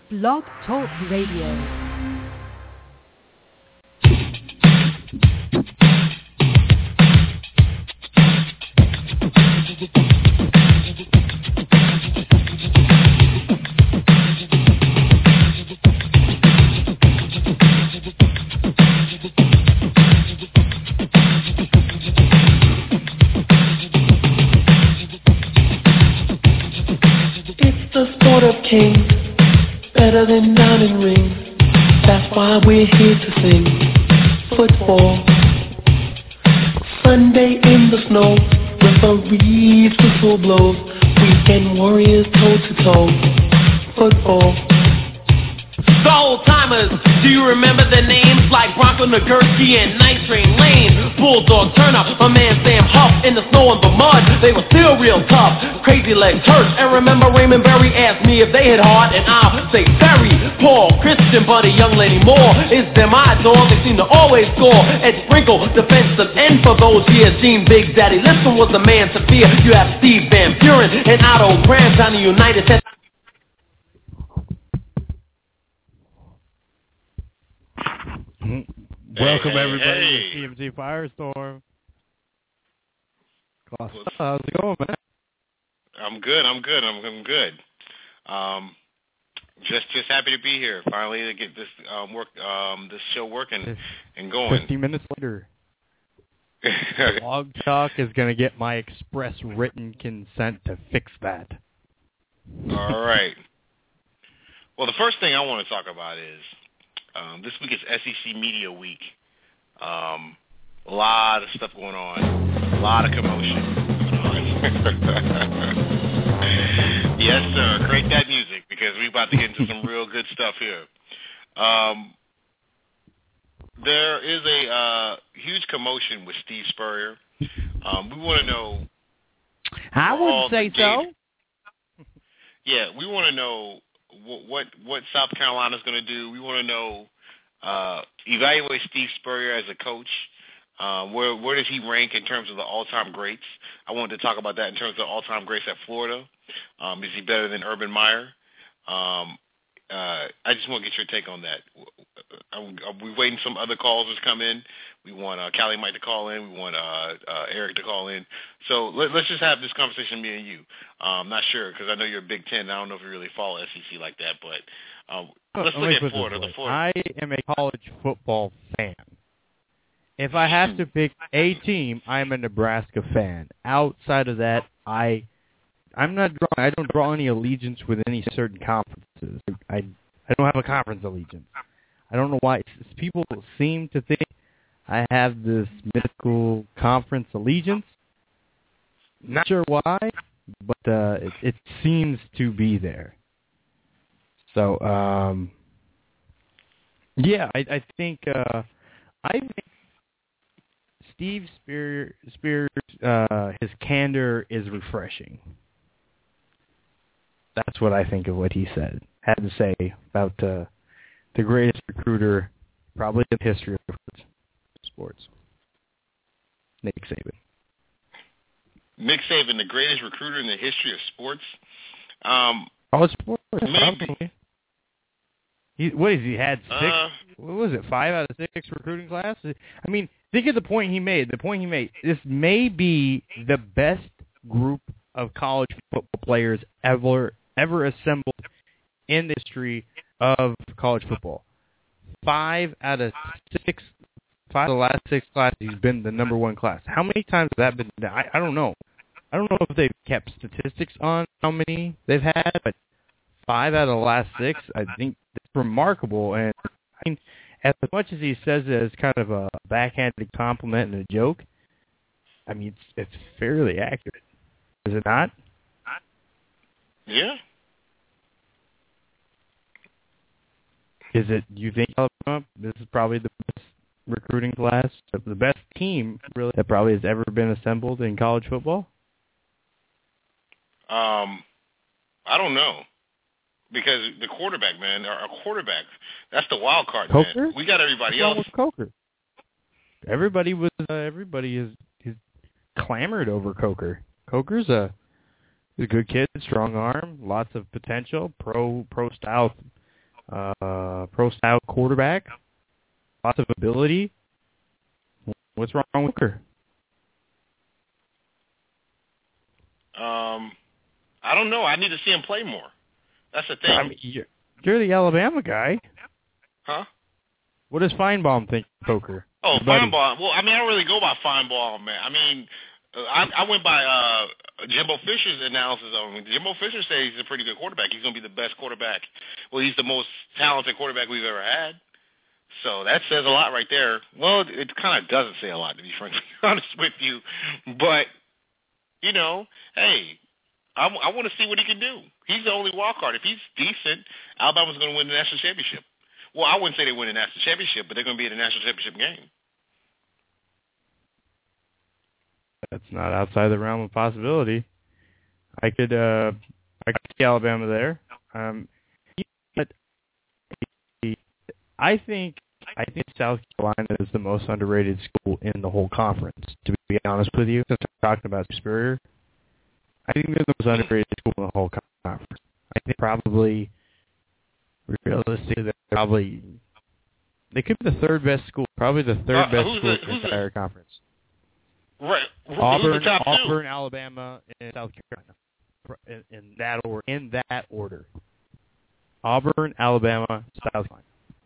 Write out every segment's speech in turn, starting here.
Blog Talk Radio. King, better than diamond rings. That's why we're here to sing football. Sunday in the snow, referees whistle blows. Weekend warriors toe to toe. Football. The old timers, do you remember the names like Bronco Nagurski and Night Train Lane? Bulldog Turner, my man Sam Huff, in the snow and the mud, they were still real tough. Crazy Legs Hurst, and remember Raymond Berry asked me if they hit hard, and I'll say Berry. Paul, Christian, Buddy, Young Lady Moore, it's them eyes-on, they seem to always score. Ed Sprinkle, defensive end for those years. Gene Big Daddy Lipson was the man to fear. You have Steve Van Buren and Otto Graham down the United States. Welcome everybody to CMC Firestorm. How's it going, man? I'm good. Just happy to be here. Finally to get this this show working and going. 15 minutes later. Blog Talk is going to get my express written consent to fix that. All right. Well, the first thing I want to talk about is this week is SEC Media Week. A lot of stuff going on. A lot of commotion going on. Yes, sir. Create that music because we're about to get into some real good stuff here. There is a huge commotion with Steve Spurrier. We want to know. I wouldn't say so. Yeah, we want to know what South Carolina's going to do. We want to know, evaluate Steve Spurrier as a coach. Where does he rank in terms of the all-time greats? I wanted to talk about that in terms of the all-time greats at Florida. Is he better than Urban Meyer? I just want to get your take on that. We're waiting some other calls to come in. We want Callie Mike to call in. We want Eric to call in. So let's just have this conversation, me and you. I'm not sure because I know you're a Big Ten. I don't know if you really follow SEC like that, but let's look at Florida. I am a college football fan. If I have to pick a team, I'm a Nebraska fan. Outside of that, I don't draw any allegiance with any certain conferences. I don't have a conference allegiance. I don't know why. People seem to think I have this mythical conference allegiance. Not sure why, but it seems to be there. So, yeah, I think Steve Spurrier, his candor is refreshing. That's what I think of what he had to say about the greatest recruiter probably in the history of sports, Nick Saban. Nick Saban, the greatest recruiter in the history of sports? College sports, maybe. Probably. What has he had? 6? What was it? 5 out of 6 recruiting class? I mean, think of the point he made. This may be the best group of college football players ever assembled in the history of college football. 5 out of the last 6 classes, he's been the number 1 class. How many times has that been done? I don't know. I don't know if they've kept statistics on how many they've had, but 5 out of the last 6, I think it's remarkable. And I mean, as much as he says it as kind of a backhanded compliment and a joke, I mean, it's fairly accurate. Is it not? Yeah. Is it, you think, Alabama, this is probably the best recruiting class, the best team, really, that probably has ever been assembled in college football? I don't know. Because the quarterback, man, our quarterback, that's the wild card, Coker? man. We got everybody else. Coker. Everybody is clamored over Coker. Coker's a good kid, strong arm, lots of potential, pro style pro-style quarterback, lots of ability. What's wrong with her? I don't know. I need to see him play more. That's the thing. I mean, you're the Alabama guy. Huh? What does Feinbaum think of Coker? Oh, Feinbaum. Well, I mean, I don't really go by Feinbaum, man. I mean, I went by Jimbo Fisher's analysis of him. Jimbo Fisher says he's a pretty good quarterback. He's going to be the best quarterback. Well, he's the most talented quarterback we've ever had. So that says a lot right there. Well, it kind of doesn't say a lot, to be frankly honest with you. But, you know, hey, I want to see what he can do. He's the only wild card. If he's decent, Alabama's going to win the national championship. Well, I wouldn't say they win the national championship, but they're going to be in the national championship game. That's not outside the realm of possibility. I could see Alabama there. But I think South Carolina is the most underrated school in the whole conference. To be honest with you, since I'm talking about Spurrier, I think they're the most underrated school in the whole conference. I think probably, realistically, they could be the third best school, probably the third best school in the entire conference. Right. Auburn, Alabama, and South Carolina. In that order. Auburn, Alabama, South Carolina.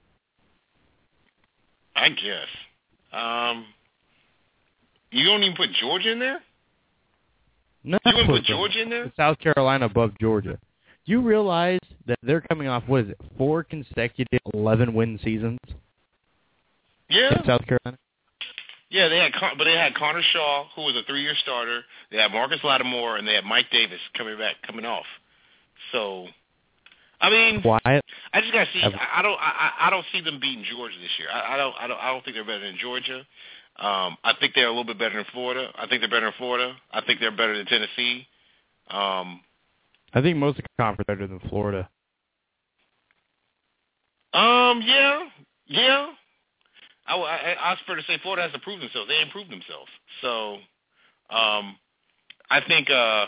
I guess. You don't even put Georgia in there? No. You wouldn't put Georgia in there? South Carolina above Georgia. Do you realize that they're coming off, 4 consecutive 11-win seasons? Yeah. In South Carolina? Yeah, they had Connor Shaw, who was a 3-year starter. They had Marcus Lattimore, and they had Mike Davis coming off. So, I mean, why? I just gotta see. I don't see them beating Georgia this year. I don't think they're better than Georgia. I think they're a little bit better than Florida. I think they're better than Florida. I think they're better than Tennessee. I think most of the conference are better than Florida. Yeah. I was fair to say Florida has to prove themselves. They ain't proved themselves. So, I think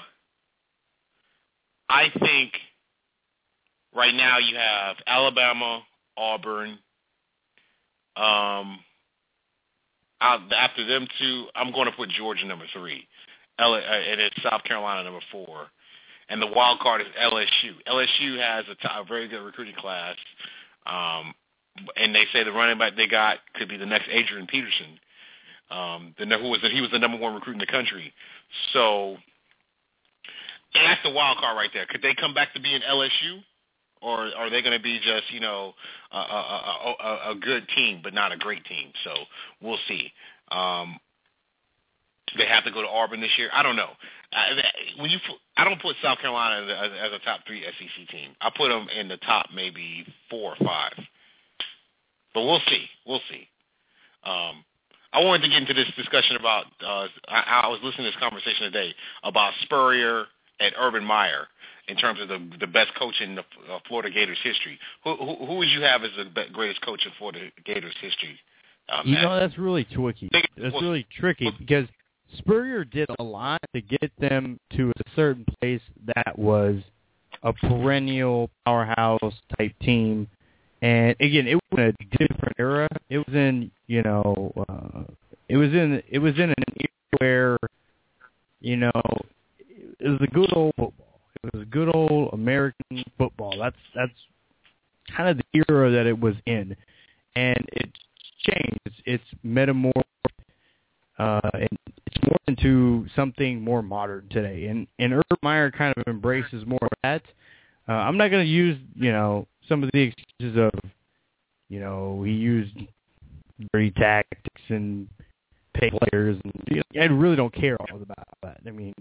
right now you have Alabama, Auburn. After them two, I'm going to put Georgia number 3, and it's South Carolina number 4, and the wild card is LSU. LSU has a very good recruiting class, and they say the running back they got could be the next Adrian Peterson. He was the number 1 recruit in the country. So, and that's the wild card right there. Could they come back to being LSU? Or are they going to be just, a good team but not a great team? So we'll see. They have to go to Auburn this year. I don't know. I don't put South Carolina as a top 3 SEC team. I put them in the top maybe 4 or 5. But we'll see. I wanted to get into this discussion about. I was listening to this conversation today about Spurrier and Urban Meyer in terms of the best coach in the Florida Gators history. Who would you have as the greatest coach in Florida Gators history? That's really tricky. That's really tricky because Spurrier did a lot to get them to a certain place that was a perennial powerhouse type team. And again, it was in a different era. It was in, it was in an era where, it was a good old football. It was good old American football. That's kind of the era that it was in, and it's changed. It's metamorphosed, and it's more into something more modern today. And Urban Meyer kind of embraces more of that. I'm not going to use some of the excuses of he used dirty tactics and pay players, and I really don't care all about that. I mean.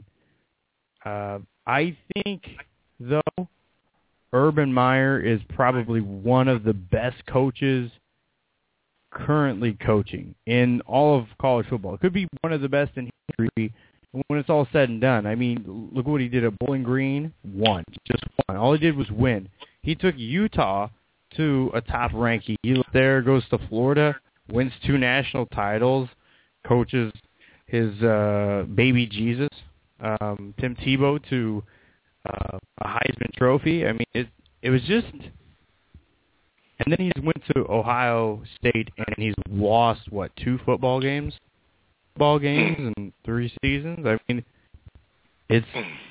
I think, though, Urban Meyer is probably one of the best coaches currently coaching in all of college football. It could be one of the best in history when it's all said and done. I mean, look what he did at Bowling Green. Just one. All he did was win. He took Utah to a top ranking. He left there, goes to Florida, wins 2 national titles, coaches his baby Jesus, Tim Tebow, to a Heisman Trophy. I mean, it was just And then he's went to Ohio State, and he's lost, 2 football games in 3 seasons? I mean, it's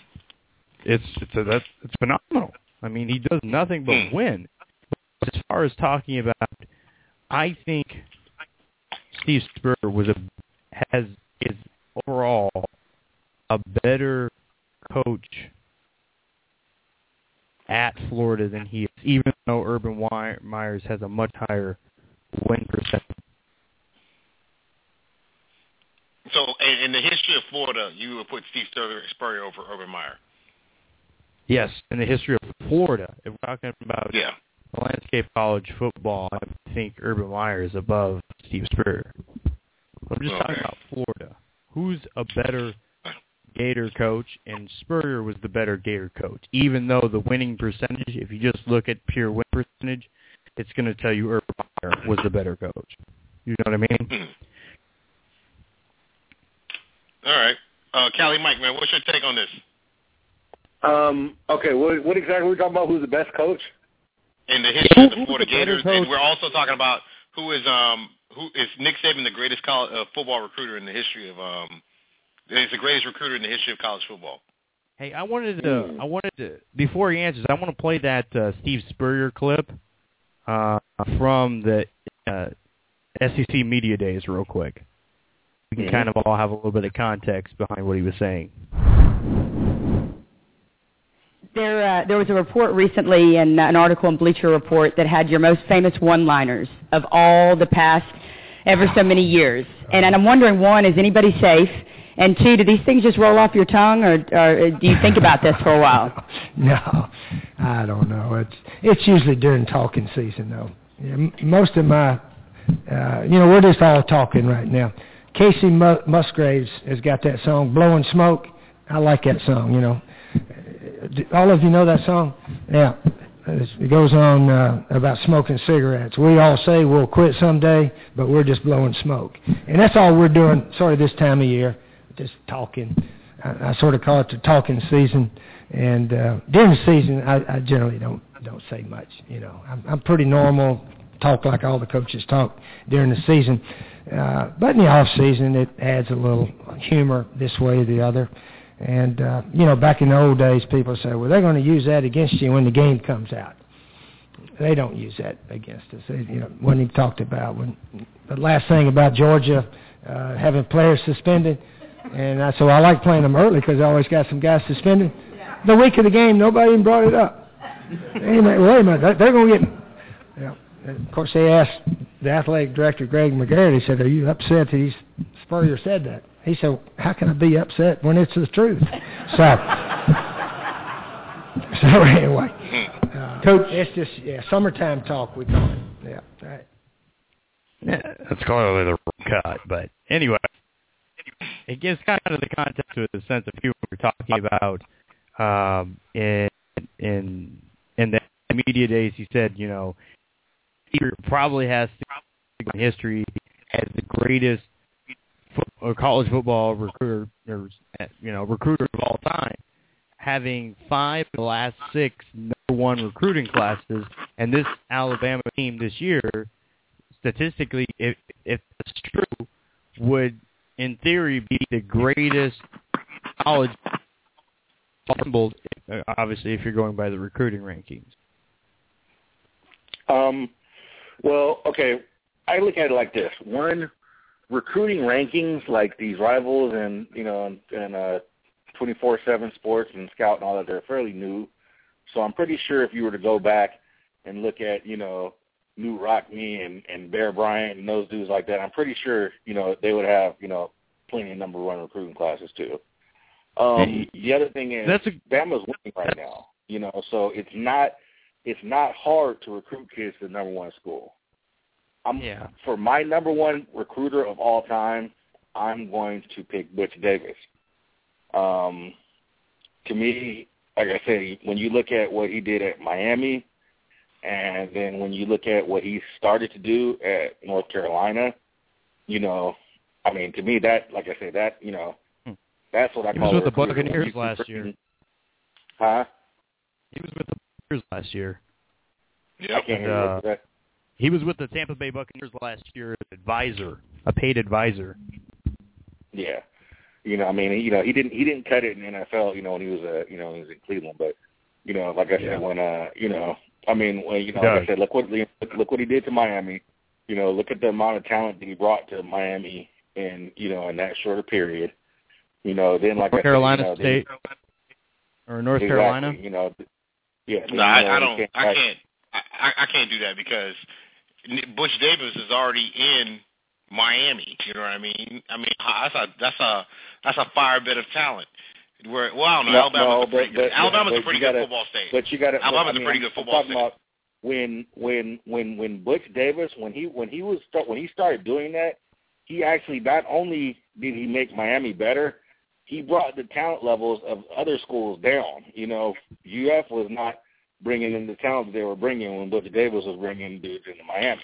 phenomenal. I mean, he does nothing but win. But as far as talking about, I think Steve Spurrier is overall a better coach at Florida than he is, even though Urban Myers has a much higher win percentage. So, in the history of Florida, you would put Steve Spurrier over Urban Meyer? Yes, in the history of Florida. If we're talking about the landscape college football, I think Urban Meyer is above Steve Spurrier. I'm just talking about Florida. Who's a better Gator coach? And Spurrier was the better Gator coach. Even though the winning percentage, if you just look at pure win percentage, it's going to tell you Urban Meyer was the better coach. You know what I mean? All right. Cali Mike, man, what's your take on this? Okay, what exactly are we talking about? Who's the best coach? In the history of the Florida Gators, and we're also talking about who is Nick Saban the greatest football recruiter in the history of he's the greatest recruiter in the history of college football. Hey, I wanted to before he answers, I want to play that Steve Spurrier clip from the SEC Media Days real quick. We can kind of all have a little bit of context behind what he was saying. There was a report recently, in an article in Bleacher Report, that had your most famous one-liners of all the past ever so many years. And I'm wondering, one, is anybody safe? And two, do these things just roll off your tongue, or do you think about this for a while? No, I don't know. It's usually during talking season, though. Yeah, most of my, we're just all talking right now. Casey Musgraves has got that song, Blowing Smoke. I like that song, All of you know that song? Yeah. It goes on about smoking cigarettes. We all say we'll quit someday, but we're just blowing smoke. And that's all we're doing sort of this time of year, just talking. I sort of call it the talking season. And during the season, I generally don't say much. I'm pretty normal, talk like all the coaches talk during the season. But in the off season, it adds a little humor this way or the other. And, back in the old days, people say, well, they're going to use that against you when the game comes out. They don't use that against us. When he talked about the last thing about Georgia having players suspended, and I said, well, I like playing them early because I always got some guys suspended. The week of the game, nobody even brought it up. Anyway, wait a minute, they're going to get... And of course, they asked the athletic director, Greg McGarrett, he said, are you upset that Spurrier said that? He said, how can I be upset when it's the truth? So anyway, Coach, it's just summertime talk, we call it. Yeah, right. Yeah, that's clearly the cut, but anyway, it gives kind of the context to the sense of humor we're talking about. In the media days, he said, he probably has history as the greatest college football recruiter of all time, having 5 of the last 6 number 1 recruiting classes, and this Alabama team this year, statistically, if it's true, would in theory be the greatest college assembled. Obviously, if you're going by the recruiting rankings. Well, okay, I look at it like this: one, recruiting rankings like these Rivals and 24/7 Sports and Scout and all that, they're fairly new. So I'm pretty sure if you were to go back and look at Lou Rockne and Bear Bryant and those dudes like that, I'm pretty sure they would have plenty of number 1 recruiting classes too. The other thing is Bama's winning right now. So it's not hard to recruit kids to the number 1 school. For my number 1 recruiter of all time, I'm going to pick Butch Davis. To me, like I say, when you look at what he did at Miami, and then when you look at what he started to do at North Carolina, to me that, like I say, that that's what I call. He was with the Buccaneers last year. Huh? He was with the Buccaneers last year. Yeah. He was with the Tampa Bay Buccaneers last year as an advisor, a paid advisor. Yeah. I mean, he didn't cut it in the NFL, when he was he was in Cleveland, but like I said, when like I said, look what he did to Miami. Look at the amount of talent that he brought to Miami in that shorter period. Then like North Carolina State or North Carolina. Yeah. No, I can't do that because Butch Davis is already in Miami. You know what I mean? That's a fire bit of talent. I don't know. Alabama's a pretty good football state. But you got to. Alabama's a pretty good football state. About when Butch Davis when he started doing that, he actually not only did he make Miami better, he brought the talent levels of other schools down. UF was not bringing in the talent that they were bringing when Butch Davis was bringing dudes into Miami.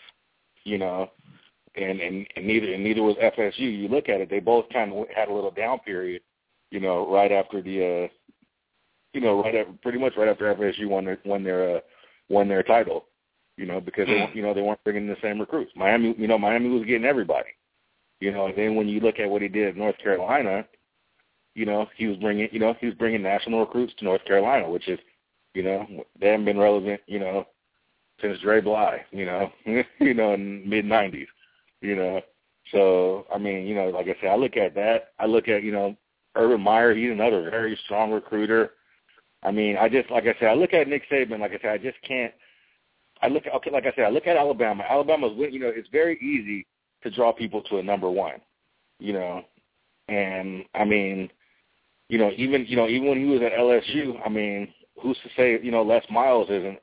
And neither was FSU. You look at it; they both kind of had a little down period. Right after the, pretty much right after FSU won their title. Because they weren't bringing in the same recruits. Miami was getting everybody. And then when you look at what he did at North Carolina, he was bringing national recruits to North Carolina, which is, they haven't been relevant, since Dre Bly, in mid-90s, So, I mean, like I said, I look at that. I look at, Urban Meyer, he's another very strong recruiter. I mean, I look at Nick Saban, like I said, I just can't. I look at Alabama. Alabama's, it's very easy to draw people to a number one, and I mean, even when he was at LSU, I mean, who's to say, Les Miles isn't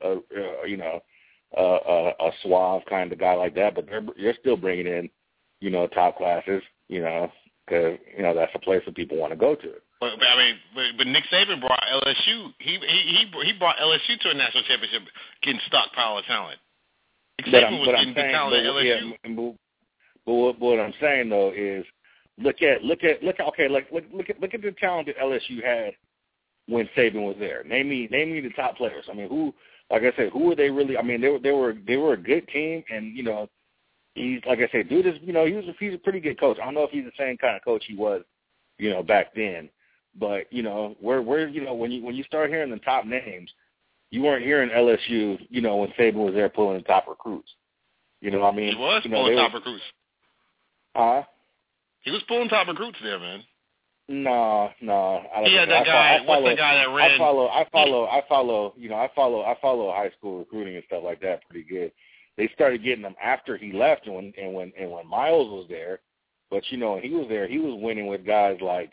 a suave kind of guy like that, but they're still bringing in, top classes, because, that's a place that people want to go to. But Nick Saban brought LSU. He brought LSU to a national championship, getting stockpile of talent. Nick Saban was getting good talent at LSU. But what I'm saying though is, look at the talent that LSU had when Saban was there. Name me the top players. I mean, who were they really? I mean, they were a good team, and he's, like I said, dude is, he's a pretty good coach. I don't know if he's the same kind of coach he was, back then. But, where when you start hearing the top names, you weren't hearing LSU, when Saban was there pulling the top recruits. He was pulling top recruits. Huh? He was pulling top recruits there, man. No. He had that guy. What's the guy that ran? I follow high school recruiting and stuff like that pretty good. They started getting them after he left, and when Miles was there. But when he was there, he was winning with guys like,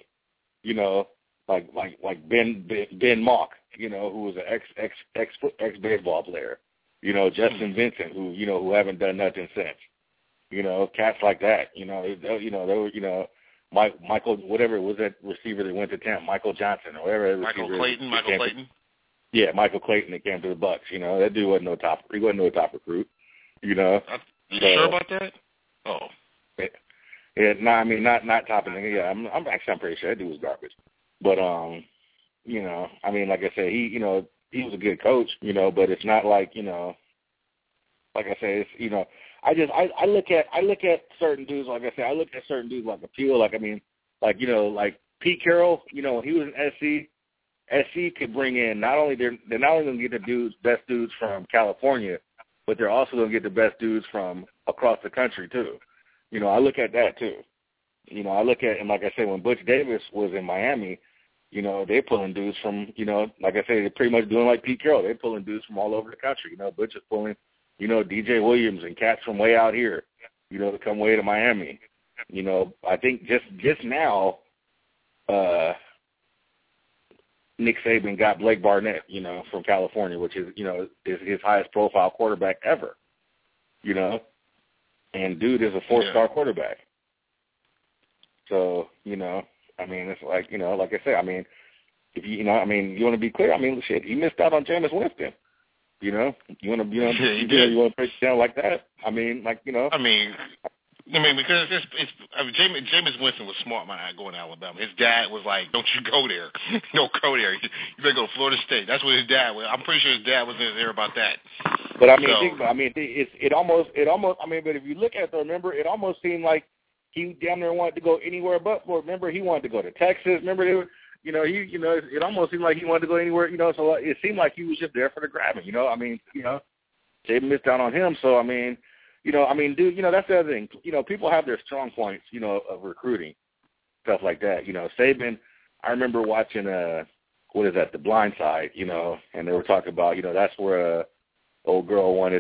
like Ben Mock, who was an ex baseball player. Justin Vincent, who haven't done nothing since. Cats like that. They were, Michael, whatever it was, that receiver that went to Tampa, Michael Johnson or whatever. Michael Clayton. Yeah, Michael Clayton that came to the Bucks. That dude wasn't no top. He wasn't no top recruit. You sure about that? Oh. Yeah, no, I mean not topping. Yeah, I'm pretty sure that dude was garbage. But I mean, like I said, he was a good coach. But it's not like like I said, it's I look at certain dudes. Like I said, I look at certain dudes like Appeal. Like I mean, like Pete Carroll. When he was in SC could bring in they're not only going to get the best dudes from California, but they're also going to get the best dudes from across the country too. I look at that too. I look at, and like I said, when Butch Davis was in Miami, they're pulling dudes from, like I said, they're pretty much doing like Pete Carroll. They're pulling dudes from all over the country. Butch is pulling, DJ Williams and cats from way out here, to come way to Miami. I think just now, Nick Saban got Blake Barnett, from California, which is, is his highest profile quarterback ever, and dude is a 4-star quarterback. So, I mean, it's like, like I said, I mean, if you want to be clear, I mean, shit, he missed out on Jameis Winston. You want to break it down like that? I mean, like, I mean, because Jameis Winston was smart man going to Alabama. His dad was like, "Don't you go there? Don't go there. You better go to Florida State." That's what his dad was. I'm pretty sure his dad was there about that. But I mean, think about, I mean, it almost. I mean, but if you look at it, remember, it almost seemed like he damn near wanted to go anywhere but Florida. Remember, he wanted to go to Texas. Remember, they were, it almost seemed like he wanted to go anywhere. So it seemed like he was just there for the grabbing. I mean, Saban missed out on him. So I mean, dude, that's the other thing. People have their strong points, of recruiting, stuff like that. Saban. I remember watching The Blind Side, and they were talking about, that's where old girl wanted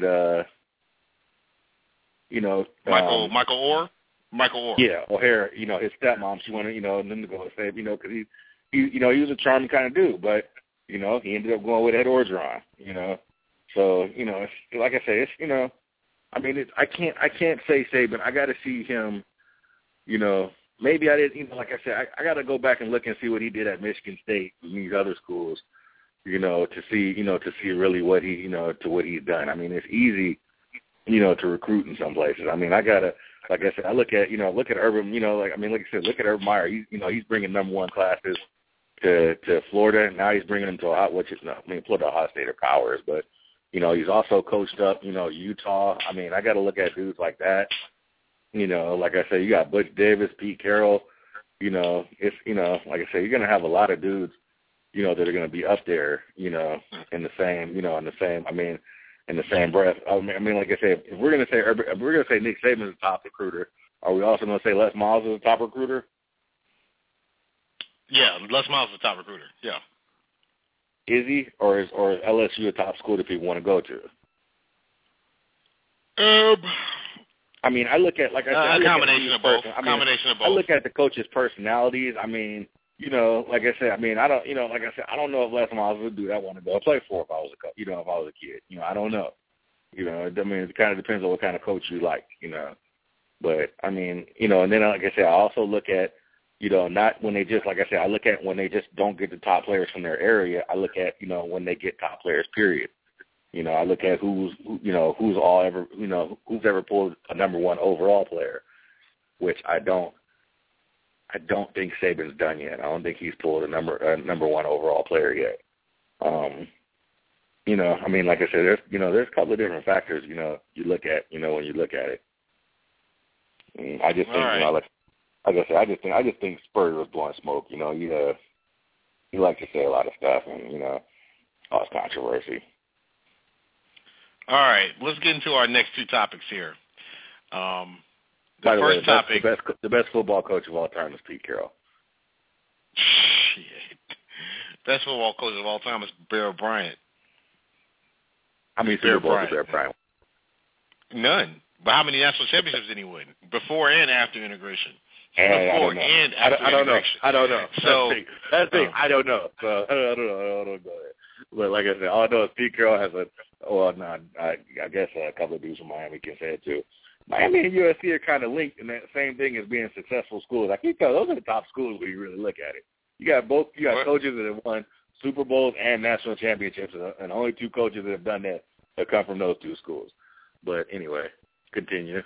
Michael Orr. Yeah, O'Hara, his stepmom, she wanted, them to go with Saban, because he was a charming kind of dude, but he ended up going with Ed Orgeron, So, it's, like I say, it's, I mean, I can't say Saban. I got to see him, maybe I didn't, like I said, I got to go back and look and see what he did at Michigan State and these other schools, to see really what he, to what he's done. I mean, it's easy, to recruit in some places. I mean, I got to, like I said, I look at Urban, like I said, look at Urban Meyer. He's bringing number one classes to Florida. Now he's bringing them to Florida, Ohio State or Powers, but, he's also coached up, Utah. I mean, I got to look at dudes like that. Like I said, you got Butch Davis, Pete Carroll. It's, like I said, you're going to have a lot of dudes, that are going to be up there, in the same breath. I mean, like I said, if we're going to say Nick Saban is the top recruiter, are we also going to say Les Miles is the top recruiter? Yeah, Les Miles is the top recruiter. Yeah. Is he, or is LSU a top school that people want to go to? I mean, I look at, like I said, a combination of both. I look at the coaches' personalities. I mean, like I said, I mean, I don't, like I said, I don't know if Les Miles would do that. Want to go play for if I was a kid. I don't know. I mean, it kind of depends on what kind of coach you like. But I mean, and then like I said, I also look at, not when they just, like I said, I look at when they just don't get the top players from their area. I look at, when they get top players, period. I look at who's ever pulled a number one overall player, which I don't think Saban's done yet. I don't think he's pulled a number one overall player yet. I mean, like I said, there's a couple of different factors, you look at, when you look at it. I just think, right. Like I said, I just think Spurrier was blowing smoke. He likes to say a lot of stuff, and all this controversy. All right, let's get into our next two topics here. By the first way, topic, the best football coach of all time is Pete Carroll. Shit. Best football coach of all time is Bear Bryant. How many Super Bowls did Bear Bryant? None. But how many national championships did he win? Before and after integration? I don't know. So that's the thing. I don't know. So I don't know. But like I said, all I know is Pete Carroll has I guess a couple of dudes from Miami can say it too. Miami and USC are kind of linked in that same thing as being successful schools. I keep telling those are the top schools when you really look at it. You got coaches that have won Super Bowls and national championships, and only two coaches that have done that have come from those two schools. But anyway, continue.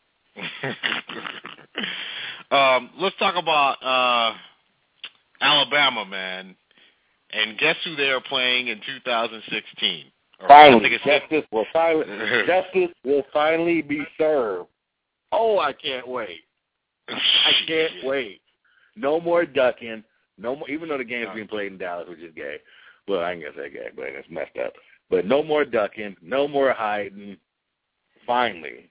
Let's talk about Alabama, man. And guess who they are playing in 2016? Finally, justice will finally be served. Oh, I can't wait. I can't wait. No more ducking. No more, even though the game's being played in Dallas, which is gay. Well, I ain't gonna say gay, but it's messed up. But no more ducking. No more hiding. Finally.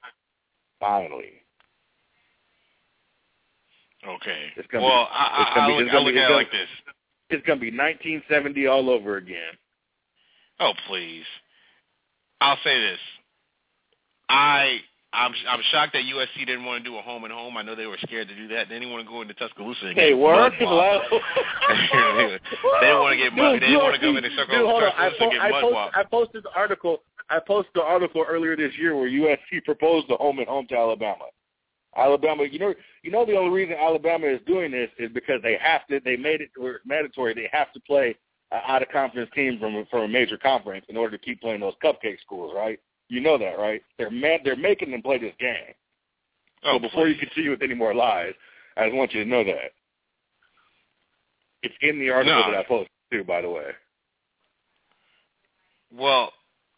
Okay. I look at it like this. It's going to be 1970 all over again. Oh, please. I'll say this. I'm shocked that USC didn't want to do a home and home. I know they were scared to do that. They didn't want to go into Tuscaloosa and they get were. They didn't want to get mud. They didn't want to go into Tuscaloosa and get mud. I posted the article earlier this year where USC proposed the home and home to Alabama. Alabama, you know the only reason Alabama is doing this is because they made it mandatory. They have to play an out-of-conference team from a major conference in order to keep playing those cupcake schools, right? You know that, right? They're making them play this game. So before you continue with any more lies, I just want you to know that. It's in the article that I posted too, by the way. Well,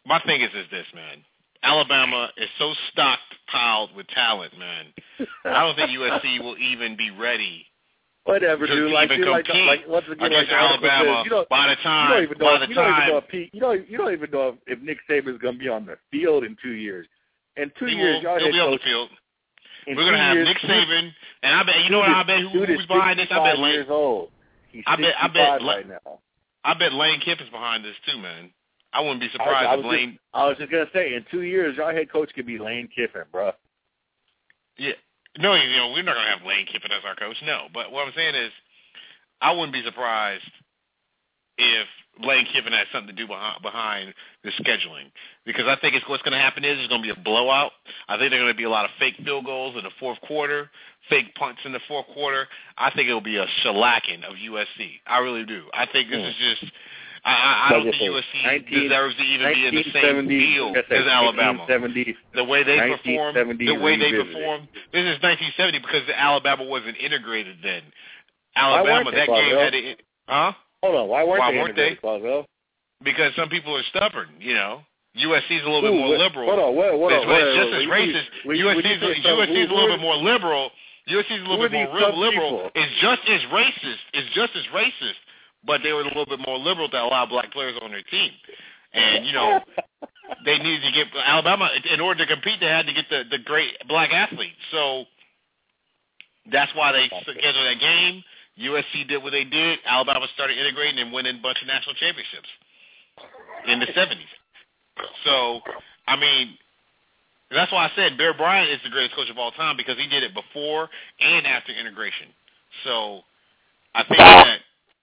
my thing is this, man. Alabama is so stockpiled with talent, man. I don't think USC will even be ready. Whatever, to dude. even compete Once again, against Alabama. You don't even know if Nick Saban's going to be on the field in 2 years. In 2 years, y'all he'll be on the field. We're going to have Nick Saban, and I bet who's behind this. I bet Lane. Years old. He's I bet right now. I bet Lane Kiffin's behind this too, man. I wouldn't be surprised if Lane. I was just gonna say, in 2 years, y'all head coach could be Lane Kiffin, bro. Yeah, no, we're not gonna have Lane Kiffin as our coach, no. But what I'm saying is, I wouldn't be surprised if Lane Kiffin has something to do behind the scheduling, because I think what's going to happen is there's going to be a blowout. I think there are going to be a lot of fake field goals in the fourth quarter, fake punts in the fourth quarter. I think it will be a shellacking of USC. I really do. I think this is just. I don't think USC deserves to even be in the same field as Alabama. The way they perform, this is 1970 because Alabama wasn't integrated then. Alabama, that game had it. Huh? Hold on, why weren't they? Because some people are stubborn, USC's a little bit more liberal. Hold on, it's just as racist. USC's a little bit more liberal. USC's a little bit more liberal. It's just as racist. But they were a little bit more liberal to allow black players on their team. And, they needed to get Alabama, in order to compete, they had to get the great black athletes. So that's why they scheduled that game. USC did what they did. Alabama started integrating and winning a bunch of national championships in the 70s. So, I mean, that's why I said Bear Bryant is the greatest coach of all time, because he did it before and after integration. So I think that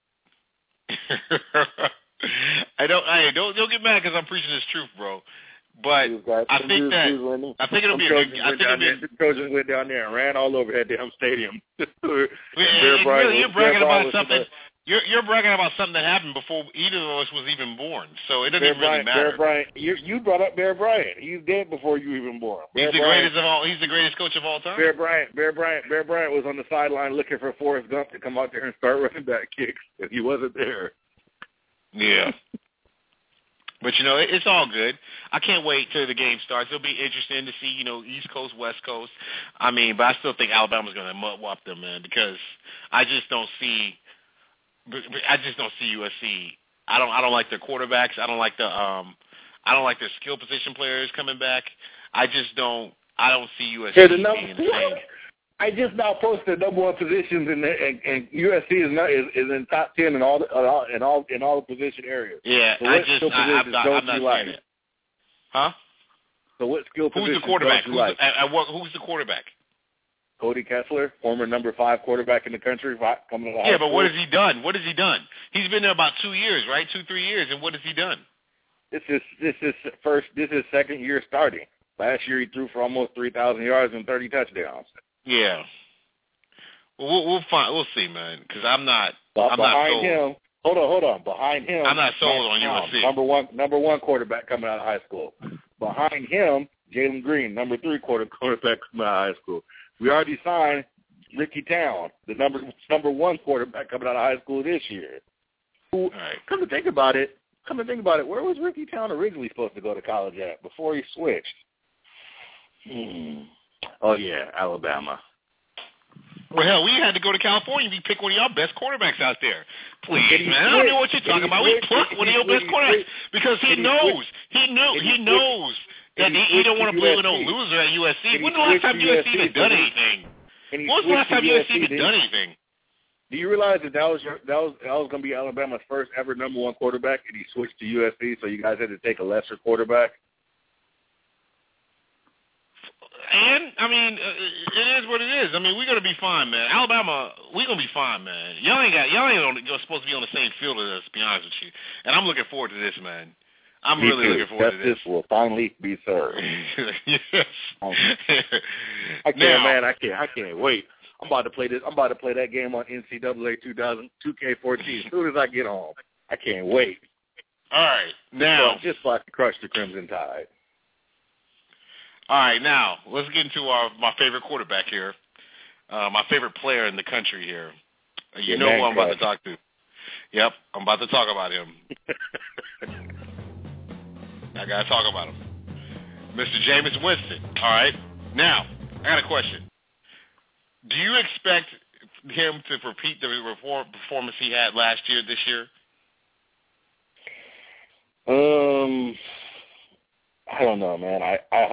don't get mad because I'm preaching this truth, bro. But I think it'll be the Trojans went down there and ran all over that damn stadium. You're bragging about something. You're bragging about something that happened before either of us was even born. So it doesn't even really matter. Bear Bryant, you brought up Bear Bryant. He's dead before you even born. He's the greatest of all. He's the greatest coach of all time. Bear Bryant was on the sideline looking for Forrest Gump to come out there and start running back kicks, and he wasn't there. Yeah. But, it's all good. I can't wait till the game starts. It'll be interesting to see, East Coast, West Coast. I mean, but I still think Alabama's going to mud-whop them, man, because I just don't see USC. I don't like their quarterbacks. I don't like their skill position players coming back. I don't see USC being the same. I just now posted number one positions and USC is in top 10 in all the position areas. Yeah, so I'm not seeing it. Huh? So what skill positions? Who's the quarterback? Who's the quarterback? Cody Kessler, former number 5 quarterback in the country, coming to the high but school. what has he done? He's been there about 2 years, right? 2-3 years, and what has he done? This is second year starting. Last year he threw for almost 3,000 yards and 30 touchdowns. Yeah. Well, we'll see, man. Because I'm not sold. Him. Hold on. Behind him, I'm not sold on USC. Number one quarterback coming out of high school. Behind him, Jalen Green, number 3 quarterback coming out of high school. We already signed Ricky Town, the number 1 quarterback coming out of high school this year. Who, right. Come to think about it, where was Ricky Town originally supposed to go to college at before he switched? Oh, yeah, Alabama. Well, hell, we had to go to California and pick one of y'all best quarterbacks out there. Please, man. I don't know what you're talking about. We plucked one of your best quarterbacks because he knows that he don't want to play with no loser at USC. When the last time USC even done anything? When was the last time USC even done anything? Do you realize that was going to be Alabama's first ever number 1 quarterback, and he switched to USC, so you guys had to take a lesser quarterback? And, I mean, it is what it is. I mean, we're going to be fine, man. Alabama, we're going to be fine, man. Y'all ain't supposed to be on the same field as us, to be honest with you. And I'm looking forward to this, man. I'm really looking forward to this. Justice will finally be served. Yes. I can't wait. I'm about to play that game on NCAA 2K14 as soon as I get home. I can't wait. All right. Now, just so I can crush the Crimson Tide. All right, now, let's get into my favorite quarterback here, my favorite player in the country here. You know who I'm about to talk to. Yep, I'm about to talk about him. I got to talk about him. Mr. Jameis Winston. All right. Now, I got a question. Do you expect him to repeat the performance he had last year, this year? I don't know, man.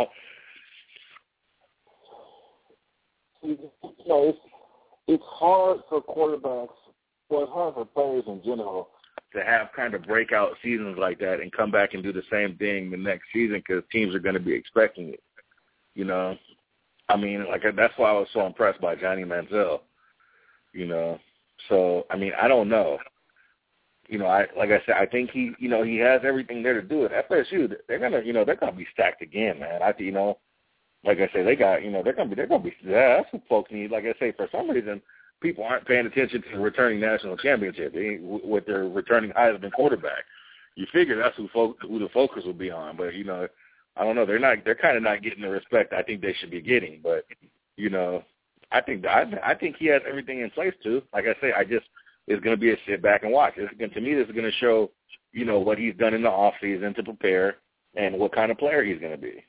It's hard for quarterbacks, well, it's hard for players in general to have kind of breakout seasons like that and come back and do the same thing the next season because teams are going to be expecting it. You know, I mean, like that's why I was so impressed by Johnny Manziel. You know, so I mean, I don't know. You know, like I said, I think he has everything there to do it. FSU, they're gonna be stacked again, man. Like I say, they're gonna be. Yeah, that's what folks need. Like I say, for some reason, people aren't paying attention to the returning national championship with their returning Heisman quarterback. You figure that's who the focus will be on, but I don't know. They're kind of not getting the respect I think they should be getting. But I think he has everything in place too. Like I say, it's going to be a sit back and watch. To me, this is going to show, what he's done in the off season to prepare and what kind of player he's going to be.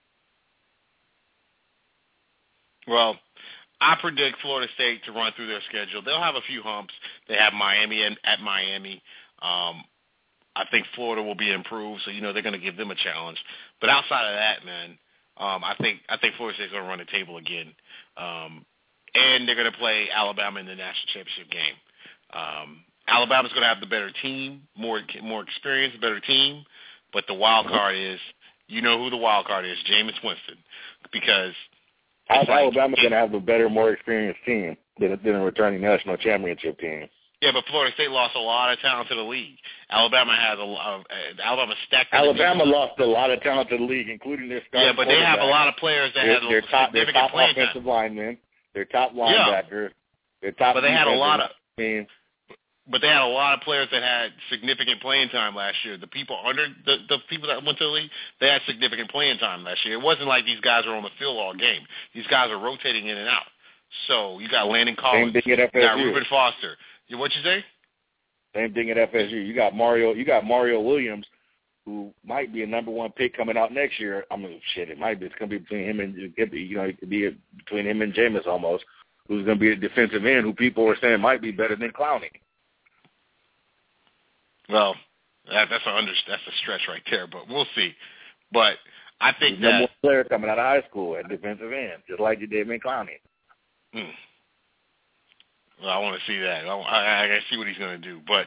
Well, I predict Florida State to run through their schedule. They'll have a few humps. They have Miami at Miami. I think Florida will be improved, so they're going to give them a challenge. But outside of that, man, I think Florida State's going to run the table again, and they're going to play Alabama in the national championship game. Alabama's going to have the better team, more experienced, better team. But the wild card is, who the wild card is, Jameis Winston, because Alabama's going to have a better, more experienced team than a returning national championship team. Yeah, but Florida State lost a lot of talent to the league. Alabama has Alabama stacked. Alabama lost a lot of talent to the league, including their starting but they have a lot of players that had significant playing time. Their top offensive linemen, their top linebackers, their top. But they had a lot of. But they had a lot of players that had significant playing time last year. The people under the people that went to the league, they had significant playing time last year. It wasn't like these guys were on the field all game. These guys are rotating in and out. So you got Landon Collins, you got Reuben Foster. What'd you say? Same thing at FSU. You got Mario Williams, who might be a number one pick coming out next year. I mean, shit, it might be. It's going to be between him and it could be between him and Jameis almost. Who's going to be a defensive end? Who people are saying might be better than Clowney. Well, that's a stretch right there, but we'll see. But I think number one player coming out of high school at defensive end, just like you did with Clowney. Well, I want to see that. I got to see what he's going to do. But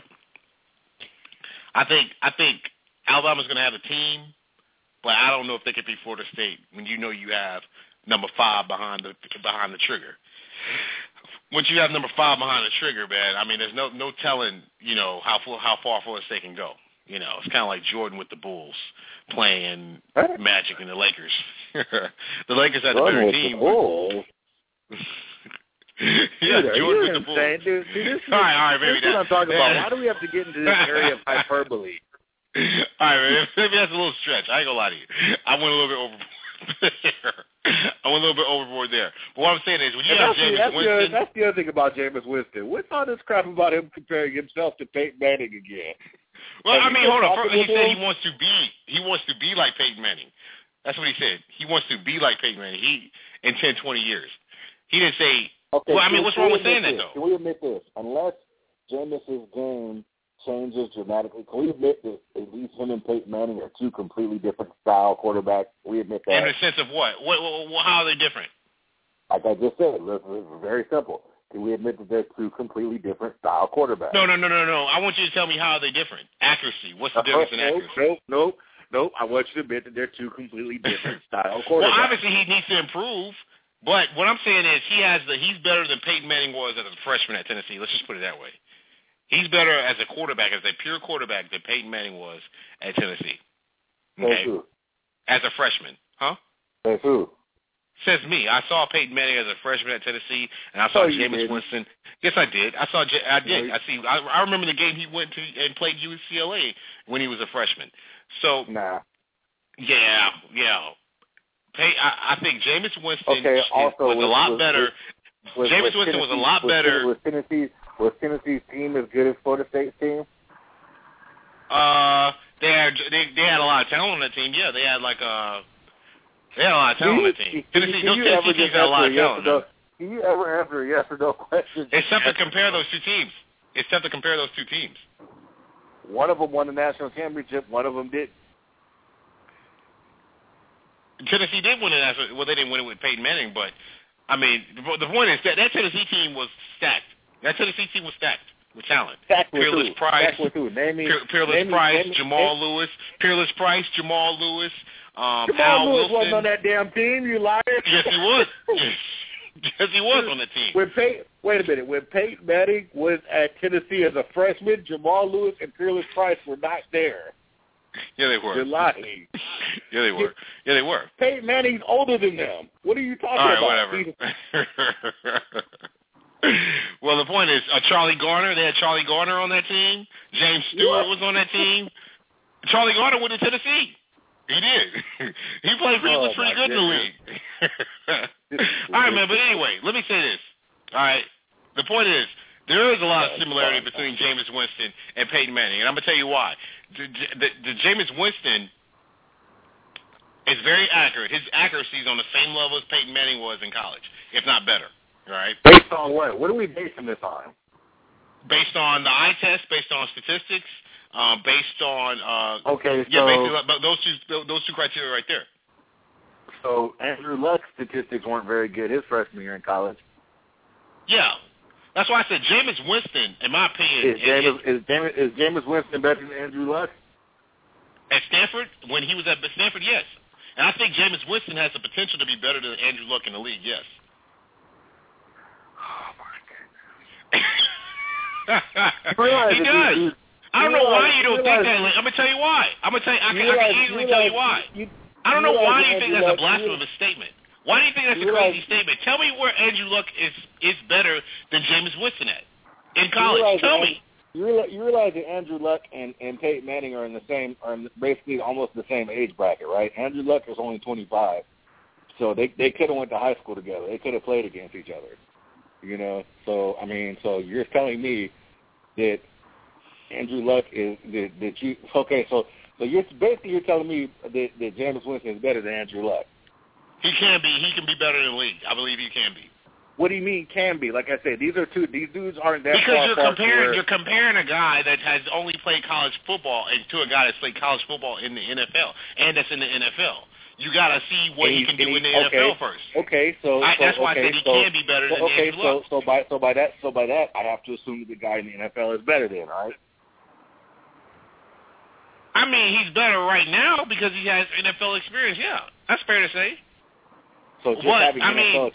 I think Alabama's going to have a team, but I don't know if they can beat Florida State when you have number 5 behind the trigger. Once you have number 5 behind the trigger, man, I mean, there's no telling, how far Florida State can go. It's kind of like Jordan with the Bulls playing Magic and the Lakers. The Lakers had the better team. Yeah, Jordan with the Bulls. Dude, this all right, baby. This is what I'm talking about. Why do we have to get into this area of hyperbole? All right, man. Maybe that's a little stretch. I ain't going to lie to you. I went a little bit overboard there. But what I'm saying is, when you have Jameis Winston... That's the other thing about Jameis Winston. What's all this crap about him comparing himself to Peyton Manning again? Well, I mean, hold on. He said he wants to be like Peyton Manning. That's what he said. He wants to be like Peyton Manning in 10, 20 years. He didn't say... Okay, well, I mean, what's wrong with saying that, though? Can we admit this? Unless Jameis's game changes dramatically, can we admit that at least him and Peyton Manning are two completely different style quarterbacks? We admit that. In the sense of what? How are they different? Like I just said, it's very simple. Can we admit that they're two completely different style quarterbacks? No. I want you to tell me how are they different. Accuracy. What's the difference in accuracy? No. I want you to admit that they're two completely different style quarterbacks. Well, obviously he needs to improve. But what I'm saying is he's better than Peyton Manning was as a freshman at Tennessee. Let's just put it that way. He's better as a quarterback, as a pure quarterback, than Peyton Manning was at Tennessee. Okay? As a freshman. Huh? Says who? Says me. I saw Peyton Manning as a freshman at Tennessee, and I saw Jameis Winston. Yes, I did. I did. I remember the game he went to and played UCLA when he was a freshman. So, nah. Yeah. I think Jameis Winston was a lot better. Jameis Winston was a lot better. Was Tennessee's team as good as Florida State's team? They had a lot of talent on that team. Yeah, they had a lot of talent on that team. Tennessee teams had a lot of talent. Can you ever answer a yes or no question? It's tough to compare those two teams. One of them won the national championship. One of them did. Tennessee did win the national. Well, they didn't win it with Peyton Manning, but I mean, the point is that Tennessee team was stacked. That Tennessee team was stacked with talent. Peerless Price, Jamal Lewis. Jamal Lewis Wilson. Wasn't on that damn team, you liar. Yes, he was. Yes, he was on the team. Wait a minute. When Peyton Manning was at Tennessee as a freshman, Jamal Lewis and Peerless Price were not there. Yeah, they were. You're lying. Yeah, they were. Peyton Manning's older than them. What are you talking about? All right, whatever. Well, the point is, Charlie Garner. They had Charlie Garner on that team. James Stewart was on that team. Charlie Garner went to Tennessee. He did. He played pretty good in the league. All right, man. But anyway, let me say this. All right. The point is, there is a lot of similarity between Jameis Winston and Peyton Manning, and I'm going to tell you why. The Jameis Winston is very accurate. His accuracy is on the same level as Peyton Manning was in college, if not better. All right. Based on what? What are we basing this on? Based on the eye test, based on statistics, based on those two criteria right there. So Andrew Luck's statistics weren't very good his freshman year in college. Yeah, that's why I said Jameis Winston, in my opinion, is Jameis Winston better than Andrew Luck at Stanford? When he was at Stanford, yes, and I think Jameis Winston has the potential to be better than Andrew Luck in the league. Yes. Oh my goodness. He does. I don't know why you don't think that. I'm gonna tell you why. I can easily tell you why. I don't know why you think that's a blasphemous statement. Why do you think that's a crazy statement? Tell me where Andrew Luck is better than Jameis Winston at in college. Tell me. You realize that Andrew Luck and Peyton Manning are basically almost the same age bracket, right? Andrew Luck is only 25, so they could have went to high school together. They could have played against each other, you know. So I mean, so you're telling me that Andrew Luck is that you okay? So you're telling me that Jameis Winston is better than Andrew Luck. He can be. He can be better in the league. I believe he can be. What do you mean can be? Like I said, these dudes aren't that because you're comparing a guy that has only played college football to a guy that's played college football in the NFL and that's in the NFL. You got to see what he can do in the NFL first. Okay, that's why I said he can be better than Andrew Luck. So by that, I have to assume that the guy in the NFL is better than, right? I mean, he's better right now because he has NFL experience. Yeah, that's fair to say. So just having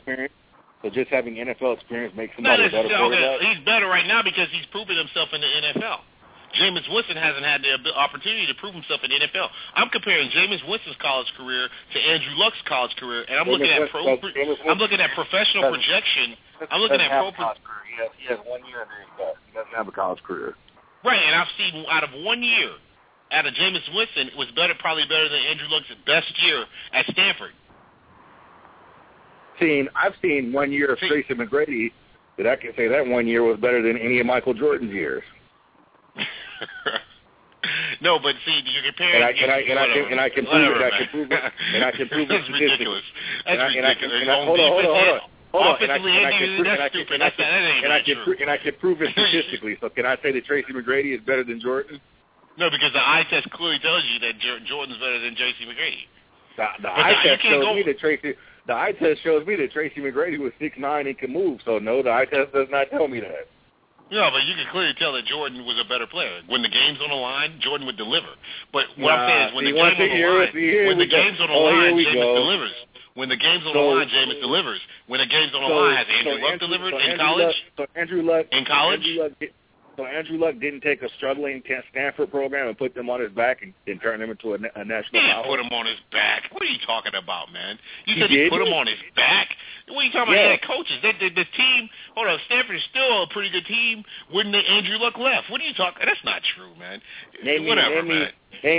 NFL experience makes somebody a better quarterback? He's better right now because he's proven himself in the NFL. Jameis Winston hasn't had the opportunity to prove himself in the NFL. I'm comparing Jameis Winston's college career to Andrew Luck's college career, and I'm looking at professional projection. I'm looking at college career. He has 1 year under his belt. He doesn't have a college career. Right, and I've seen out of 1 year, out of Jameis Winston, was probably better than Andrew Luck's best year at Stanford. I've seen 1 year of Tracy McGrady that I can say that 1 year was better than any of Michael Jordan's years. No, but see, you're comparing. I can prove it. That's ridiculous. That's ridiculous. Hold on. Offensively, that's stupid. And I can prove it statistically. So can I say that Tracy McGrady is better than Jordan? No, because the eye test clearly tells you that Jordan's better than Tracy McGrady. The eye test shows me that Tracy McGrady was 6'9" and can move. So no, the eye test does not tell me that. No, but you can clearly tell that Jordan was a better player. When the game's on the line, Jordan would deliver. But what I'm saying is when the game's on the line, Jameis delivers. When the game's on the line, Jameis delivers. When the game's on the line, has Andrew Luck delivered in college? In college? So Andrew Luck didn't take a struggling Stanford program and put them on his back and turn them into a national power? He put him on his back. What are you talking about, man? You said he put him on his back? What are you talking about? He had coaches. The team, Stanford is still a pretty good team when Andrew Luck left. What are you talking? That's not true, man. Because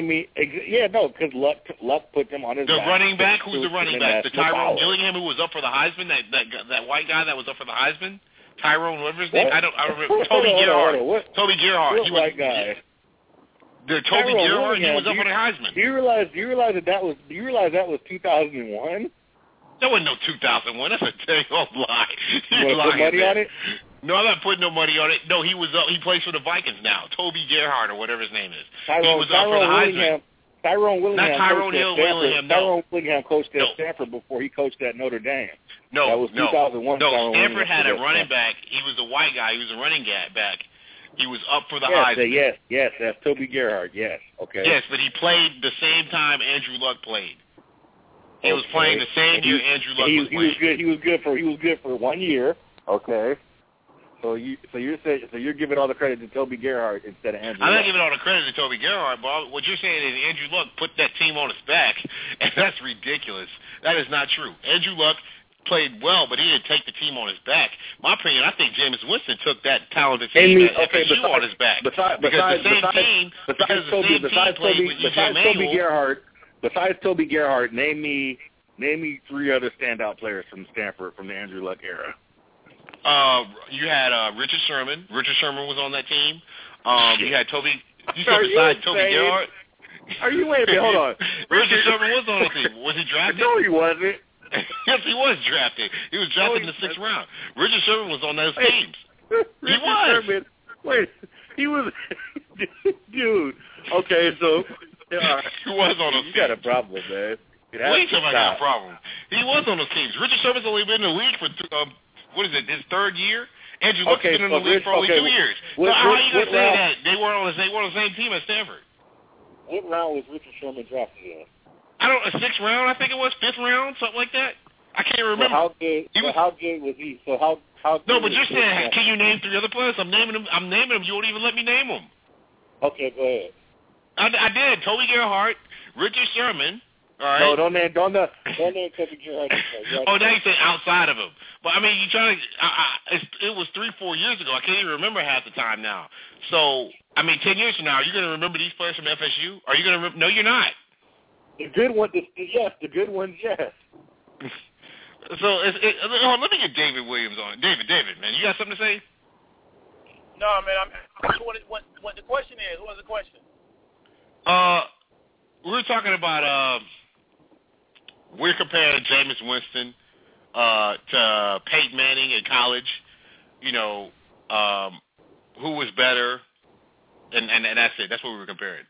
Luck put them on his back. The running back? Who's the running back? The Tyrone Gillingham who was up for the Heisman? That white guy that was up for the Heisman? Tyrone, whatever his name. I remember. Toby Gerhart. Toby Gerhart. He was white guy. The Toby Gerhart, he was up on the Heisman. Do you realize that was 2001? There wasn't no 2001. That's a dang old lie. You want to put money on it? No, I'm not putting no money on it. No, he was up. He plays for the Vikings now. Toby Gerhart or whatever his name is. He was up for the Heisman. Tyrone Willingham. Not Tyrone Willingham. No. Tyrone Willingham coached at Stanford before he coached at Notre Dame. No, that was 2001. No, Stanford had a running back. He was a white guy. He was a running back. He was up for the Heisman. Yes, that's Toby Gerhart. Yes, okay. Yes, but he played the same time Andrew Luck played. He was playing the same year Andrew Luck was playing. He was good for 1 year. Okay. So you're giving all the credit to Toby Gerhart instead of Andrew Luck. I'm not giving all the credit to Toby Gerhart, but what you're saying is Andrew Luck put that team on his back, and that's ridiculous. That is not true. Andrew Luck played well, but he didn't take the team on his back. My opinion, I think Jameis Winston took that talented team at FSU on his back. Besides Toby Gerhart, name me 3 other standout players from Stanford from the Andrew Luck era. You had Richard Sherman. Richard Sherman was on that team. You had Toby. You said besides Toby Gerhart. Are you wait a minute? Hold on. Richard Sherman was on the team. Was he drafted? No, he wasn't. Yes, he was drafted. He was drafted in the 6th round. Richard Sherman was on those teams. He was. Sherman, he was. Dude. Okay, so. He was on those teams. You got a problem, man. What are you talking about? Got a problem. He was on those teams. Richard Sherman's only been in the league for his 3rd year? Andrew Luck's been in the league for only 2 years. So how are you going to say that they were on the same team as Stanford? What round was Richard Sherman drafted in? I don't know, 6th round, I think it was, 5th round, something like that. I can't remember. How good was he? So how no, but you're saying, can you name 3 other players? I'm naming them. You won't even let me name them. Okay, go ahead. I did. Toby Gerhart, Richard Sherman. All right. No, don't name Toby Gerhart. Oh, now you say outside of him. But I mean, you trying to? It was 3-4 years ago. I can't even remember half the time now. So I mean, 10 years from now, are you going to remember these players from FSU? Are you going to? No, you're not. The good one, yes. The good ones, yes. So let me get David Williams on. David, man, you got something to say? No, man. What the question is? What was the question? We were talking about we're comparing Jameis Winston to Peyton Manning in college. You know, who was better, and that's it. That's what we were comparing.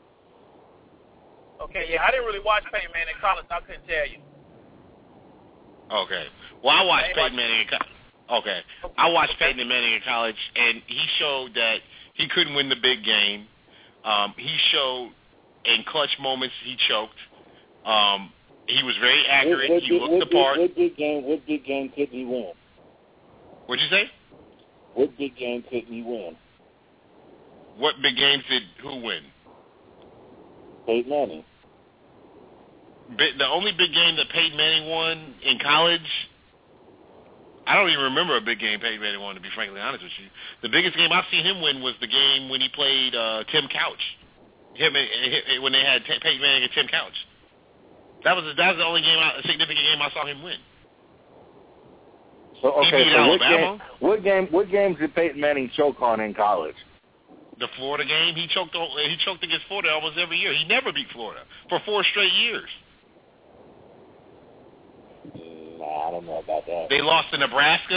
Okay, yeah, I didn't really watch Peyton Manning in college. I couldn't tell you. Okay. Well, I watched Peyton Manning in college. Okay. I watched Peyton Manning in college, and he showed that he couldn't win the big game. He showed in clutch moments he choked. He was very accurate. He looked the part. What big game could he win? What'd you say? What big game could he win? What big games did who win? Peyton Manning. The only big game that Peyton Manning won in college, I don't even remember a big game Peyton Manning won, to be frankly honest with you. The biggest game I've seen him win was the game when he played Tim Couch. When they had Peyton Manning and Tim Couch. That was the only significant game I saw him win. So okay, he beat Alabama. What games did Peyton Manning choke on in college? The Florida game, he choked against Florida almost every year. He never beat Florida for 4 straight years. Nah, I don't know about that. They lost to Nebraska.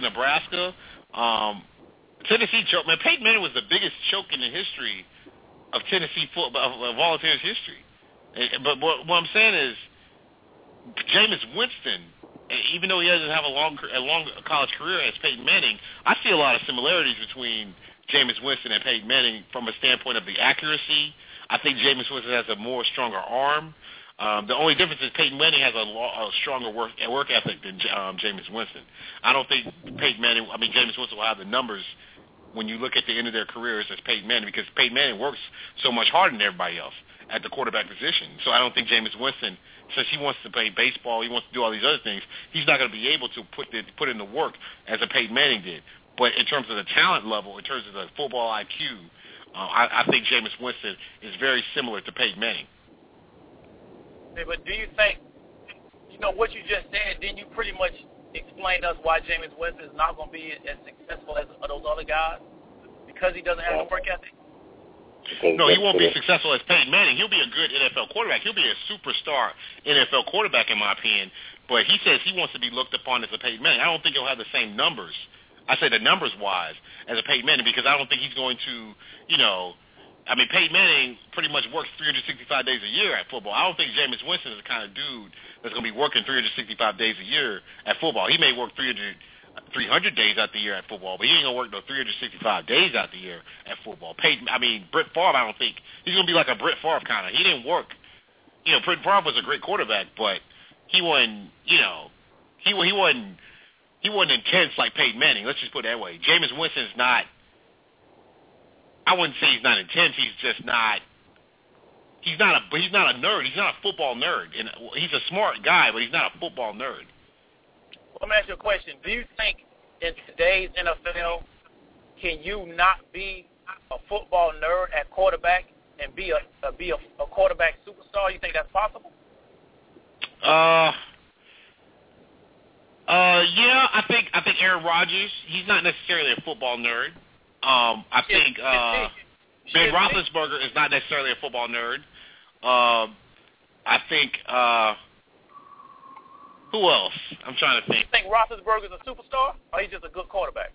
Tennessee choked. Man, Peyton Manning was the biggest choke in the history of Tennessee football, of Volunteers history. But what I'm saying is, Jameis Winston, even though he doesn't have a long college career as Peyton Manning, I see a lot of similarities between Jameis Winston and Peyton Manning from a standpoint of the accuracy. I think Jameis Winston has a stronger arm. The only difference is Peyton Manning has a stronger work ethic than Jameis Winston. I don't think Jameis Winston will have the numbers when you look at the end of their careers as Peyton Manning, because Peyton Manning works so much harder than everybody else at the quarterback position. So I don't think Jameis Winston, since he wants to play baseball, he wants to do all these other things, he's not going to be able to put in the work as a Peyton Manning did. But in terms of the talent level, in terms of the football IQ, I think Jameis Winston is very similar to Peyton Manning. Okay, but do you think, what you just said, didn't you pretty much explain to us why Jameis Winston is not going to be as successful as those other guys? Because he doesn't have the work ethic? No, he won't be successful as Peyton Manning. He'll be a good NFL quarterback. He'll be a superstar NFL quarterback, in my opinion. But he says he wants to be looked upon as a Peyton Manning. I don't think he'll have the same numbers. I say the numbers-wise as a Peyton Manning because I don't think he's going to, Peyton Manning pretty much works 365 days a year at football. I don't think Jameis Winston is the kind of dude that's going to be working 365 days a year at football. He may work 300 days out the year at football, but he ain't going to work no 365 days out the year at football. Brett Favre, I don't think. He's going to be like a Brett Favre kind of. He didn't work. Brett Favre was a great quarterback, but he wasn't, he wasn't intense like Peyton Manning. Let's just put it that way. Jameis Winston's not, I wouldn't say he's not intense. He's just not, he's not a nerd. He's not a football nerd. And he's a smart guy, but he's not a football nerd. Let me ask you a question. Do you think in today's NFL, can you not be a football nerd at quarterback and be a quarterback superstar? You think that's possible? Yeah, I think Aaron Rodgers, he's not necessarily a football nerd. I think Ben Roethlisberger is not necessarily a football nerd. I think who else? I'm trying to think. You think Roethlisberger's a superstar, or he's just a good quarterback?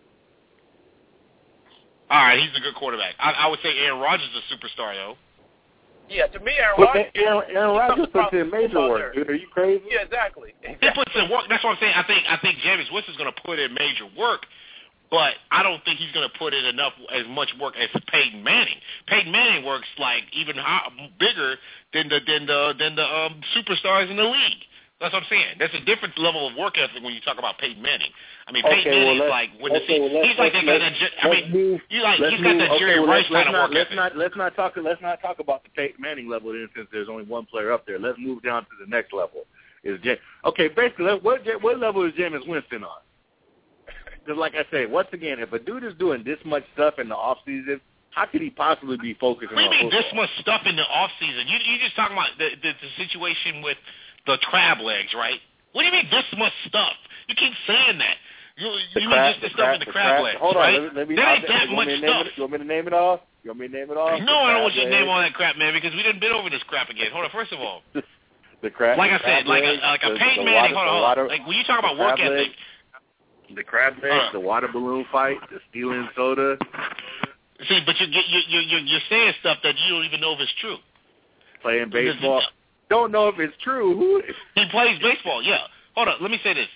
All right, he's a good quarterback. I would say Aaron Rodgers is a superstar, though. Yeah, to me, Aaron Rodgers puts in major work. Dude, are you crazy? Yeah, exactly. He puts in work. That's what I'm saying. I think Jameis Winston's going to put in major work, but I don't think he's going to put in as much work as Peyton Manning. Peyton Manning works like even bigger than the superstars in the league. That's what I'm saying. There's a different level of work ethic when you talk about Peyton Manning. Peyton Manning is like when he's like that guy. He's got that Jerry Rice kind of work ethic. Let's not talk about the Peyton Manning level then, since there's only one player up there. Let's move down to the next level. Basically, what level is Jameis Winston on? Because like I say, once again, if a dude is doing this much stuff in the off season, how could he possibly be focusing on football? What do you mean this much stuff in the off season? You just talking about the situation with the crab legs, right? What do you mean this much stuff? You keep saying that. You mean just the stuff in the crab legs, hold right? On, let me, there ain't that much stuff. You want me to name it all? No, I don't want you to name all that crap, man, because we didn't bid over this crap again. Hold on, first of all. The crab. Like I said, like a Peyton Manning. Hold on. Like when you talk about work ethic. The crab legs, the water balloon fight, the stealing soda. See, but you're saying stuff that you don't even know if it's true. Playing baseball. Don't know if it's true. He plays baseball, yeah. Hold on, let me say this.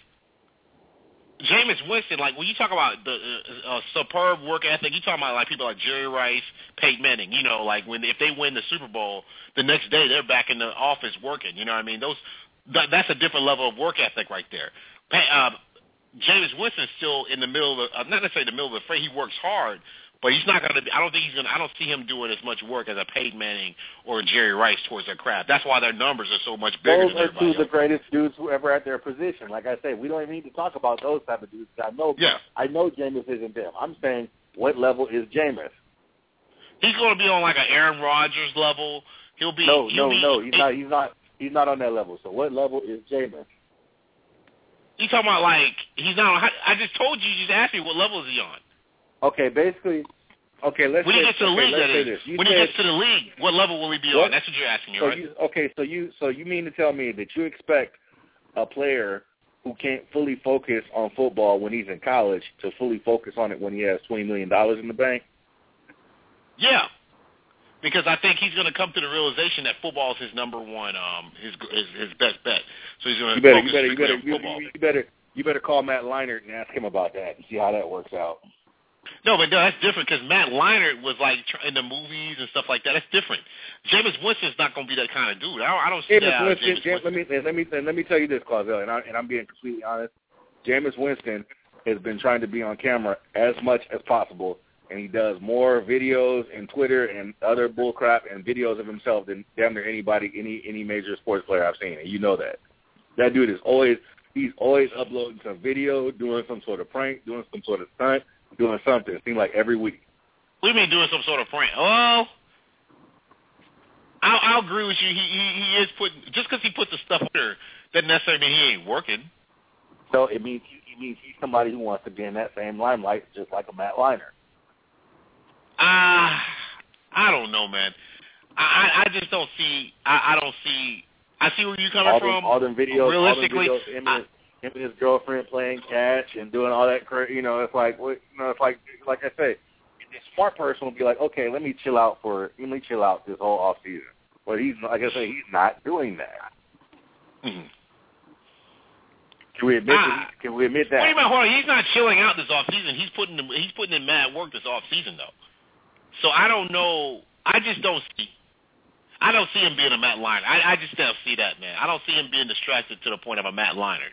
Jameis Winston, like when you talk about the superb work ethic, you talking about like people like Jerry Rice, Peyton Manning. Like if they win the Super Bowl, the next day they're back in the office working. You know what I mean? That's a different level of work ethic right there. Jameis Winston's still in the middle of not necessarily the middle of the fray. He works hard. But he's not going to be. I don't see him doing as much work as a Peyton Manning or a Jerry Rice towards their craft. That's why their numbers are so much bigger. Those are two of the greatest dudes who ever at their position. Like I say, we don't even need to talk about those type of dudes. I know Jameis isn't them. I'm saying, what level is Jameis? He's going to be on like an Aaron Rodgers level. He'll be. No. He's not on that level. So what level is Jameis? You talking about like he's not? I just told you. You just asked me what level is he on. Okay, basically, let's when he gets to the league, that is. When he gets to the league, what level will he be on? That's what you're asking me, right? So you mean to tell me that you expect a player who can't fully focus on football when he's in college to fully focus on it when he has $20 million in the bank? Yeah, because I think he's going to come to the realization that football is his number one, his best bet. So he's going to focus on football. You better call Matt Leinart and ask him about that and see how that works out. No, but that's different because Matt Leinart was like in the movies and stuff like that. That's different. Jameis Winston's not going to be that kind of dude. I don't see that. Let me tell you this, Clavel, and I'm being completely honest. Jameis Winston has been trying to be on camera as much as possible, and he does more videos and Twitter and other bullcrap and videos of himself than damn near anybody, any major sports player I've seen, and you know that. That dude is always uploading some video, doing some sort of prank, doing some sort of stunt, doing something. It seems like every week. What do you mean doing some sort of prank? Well, I'll agree with you. He is putting, just because he put the stuff there doesn't necessarily mean he ain't working. So it means he's somebody who wants to be in that same limelight, just like a Matt Leinart. I don't know, man. I just don't see. I don't see. I see where you're coming from. All them videos. Realistically, him and his girlfriend playing catch and doing all that. It's like, like I say, a smart person will be like, okay, let me chill out this whole off season. But he's, like I say, he's not doing that. Mm-hmm. Can we admit that? What do you mean? Hold on. He's not chilling out this off season. He's putting in mad work this off season though. So I don't know. I don't see him being a Matt Leinart. I just don't see that, man. I don't see him being distracted to the point of a Matt Leinart.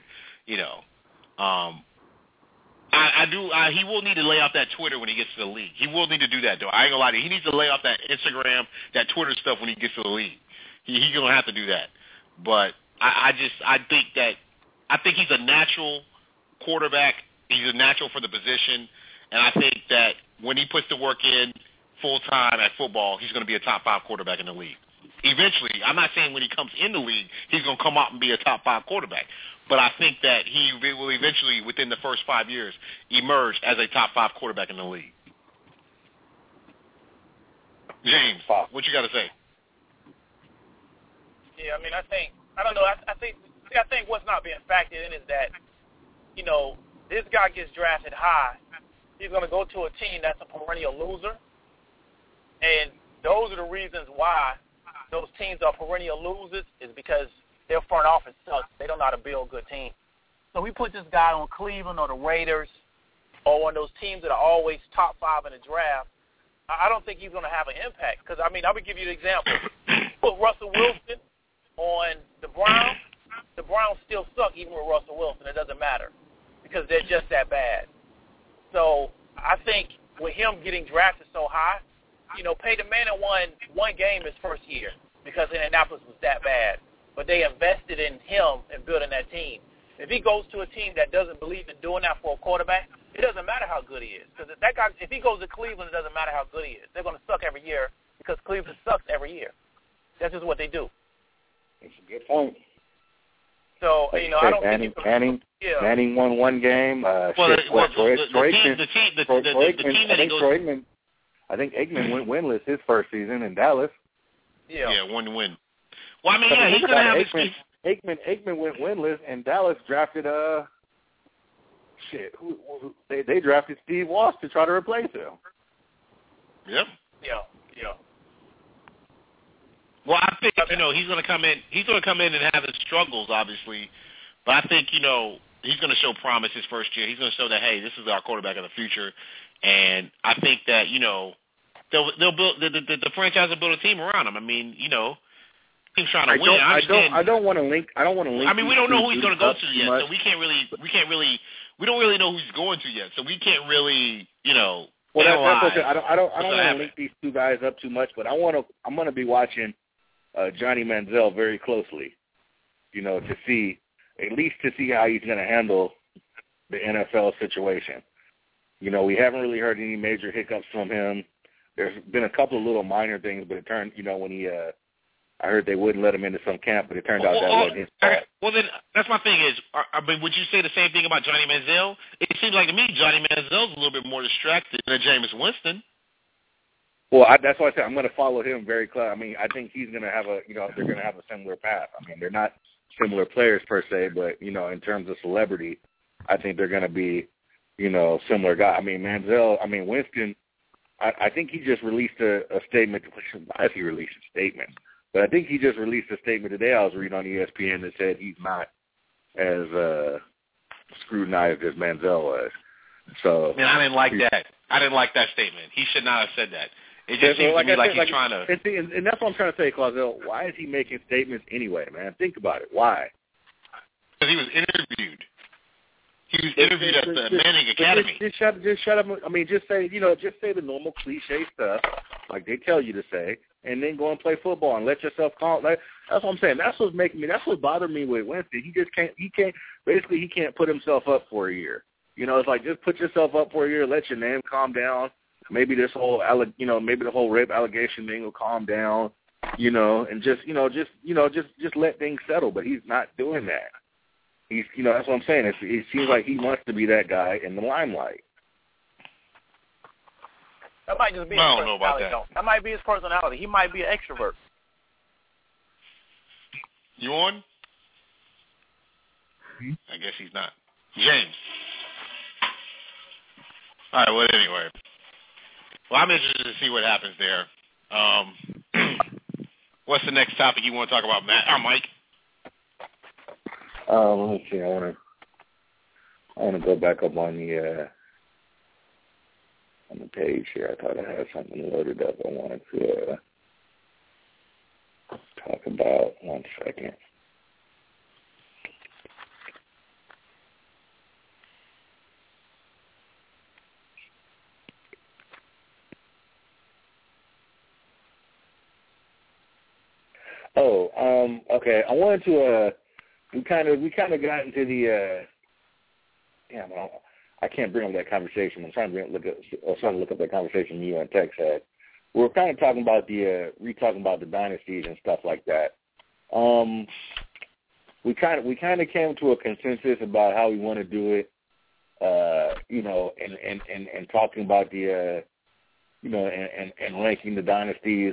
He will need to lay off that Twitter when he gets to the league. He will need to do that, though. I ain't gonna lie to you. He needs to lay off that Instagram, that Twitter stuff when he gets to the league. He's gonna have to do that. But I think he's a natural quarterback. He's a natural for the position, and I think that when he puts the work in full time at football, he's going to be a top 5 quarterback in the league. Eventually, I'm not saying when he comes in the league, he's going to come out and be a top 5 quarterback. But I think that he will eventually, within the first 5 years, emerge as a top 5 quarterback in the league. James, what you got to say? Yeah, I mean, I don't know. I think what's not being factored in is that, this guy gets drafted high. He's going to go to a team that's a perennial loser. And those are the reasons why those teams are perennial losers is because their front office sucks. They don't know how to build good teams. So we put this guy on Cleveland or the Raiders or one of those teams that are always top 5 in the draft. I don't think he's going to have an impact because, I would give you an example. Put Russell Wilson on the Browns. The Browns still suck even with Russell Wilson. It doesn't matter because they're just that bad. So I think with him getting drafted so high, Peyton Manning won one game his first year because Indianapolis was that bad. But they invested in him and building that team. If he goes to a team that doesn't believe in doing that for a quarterback, it doesn't matter how good he is. Because if he goes to Cleveland, it doesn't matter how good he is. They're going to suck every year because Cleveland sucks every year. That's just what they do. That's a good point. So, I don't think Manning won one game. I think Aikman went winless his first season in Dallas. Yeah, one win. Well, I mean, he's going to have Aikman went winless, and Dallas drafted they drafted Steve Walsh to try to replace him. Yep. Yeah. Well, I think he's going to come in. He's going to come in and have his struggles, obviously, but I think he's going to show promise his first year. He's going to show that this is our quarterback of the future, and I think that they'll build the franchise will build a team around him. I mean, he's trying to win. I don't want to link. I mean, we don't know who he's going to go to yet, so we don't really know who he's going to yet, so we can't really Well, that's I don't want to link these two guys up too much, but I'm going to be watching Johnny Manziel very closely, to see how he's going to handle the NFL situation. We haven't really heard any major hiccups from him. There's been a couple of little minor things, but it turned, when he, I heard they wouldn't let him into some camp, but it turned out that wasn't his fault. Well, then that's my thing is, would you say the same thing about Johnny Manziel? It seems like to me Johnny Manziel's a little bit more distracted than Jameis Winston. Well, that's why I said I'm going to follow him very close. I mean, I think he's going to have they're going to have a similar path. I mean, they're not similar players per se, but, in terms of celebrity, I think they're going to be, similar guys. I mean, Winston, I think he just released a statement. If he released a statement, but I think he just released a statement today I was reading on ESPN that said he's not as scrutinized as Manziel was. So, man, I didn't like that. I didn't like that statement. He should not have said that. It just seems to me like he's trying to. And that's what I'm trying to say, Clauzel. Why is he making statements anyway, man? Think about it. Why? Because he was interviewed. He was interviewed at the Manning Academy. Just shut up. I mean, just say the normal cliche stuff like they tell you to say, and then go and play football and let yourself calm. That's what I'm saying. That's what bothered me with Winston. He can't put himself up for a year. It's like just put yourself up for a year, let your name calm down. Maybe this whole maybe the whole rape allegation thing will calm down, and just let things settle. But he's not doing that. He's, that's what I'm saying. It seems like he wants to be that guy in the limelight. That might just be his I don't know about personality. That might be his personality. He might be an extrovert. You on? I guess he's not. James. All right, well, anyway. Well, I'm interested to see what happens there. What's the next topic you want to talk about, Matt or Mike? Let me see. I want to go back up on the page here. I thought I had something loaded up. I wanted to talk about. 1 second. Okay. I wanted to. We kind of got into the. I can't bring up that conversation. I'm trying to look up that conversation you and Tex had. We're kind of talking about talking about the dynasties and stuff like that. We kind of came to a consensus about how we want to do it. And talking about the, and ranking the dynasties.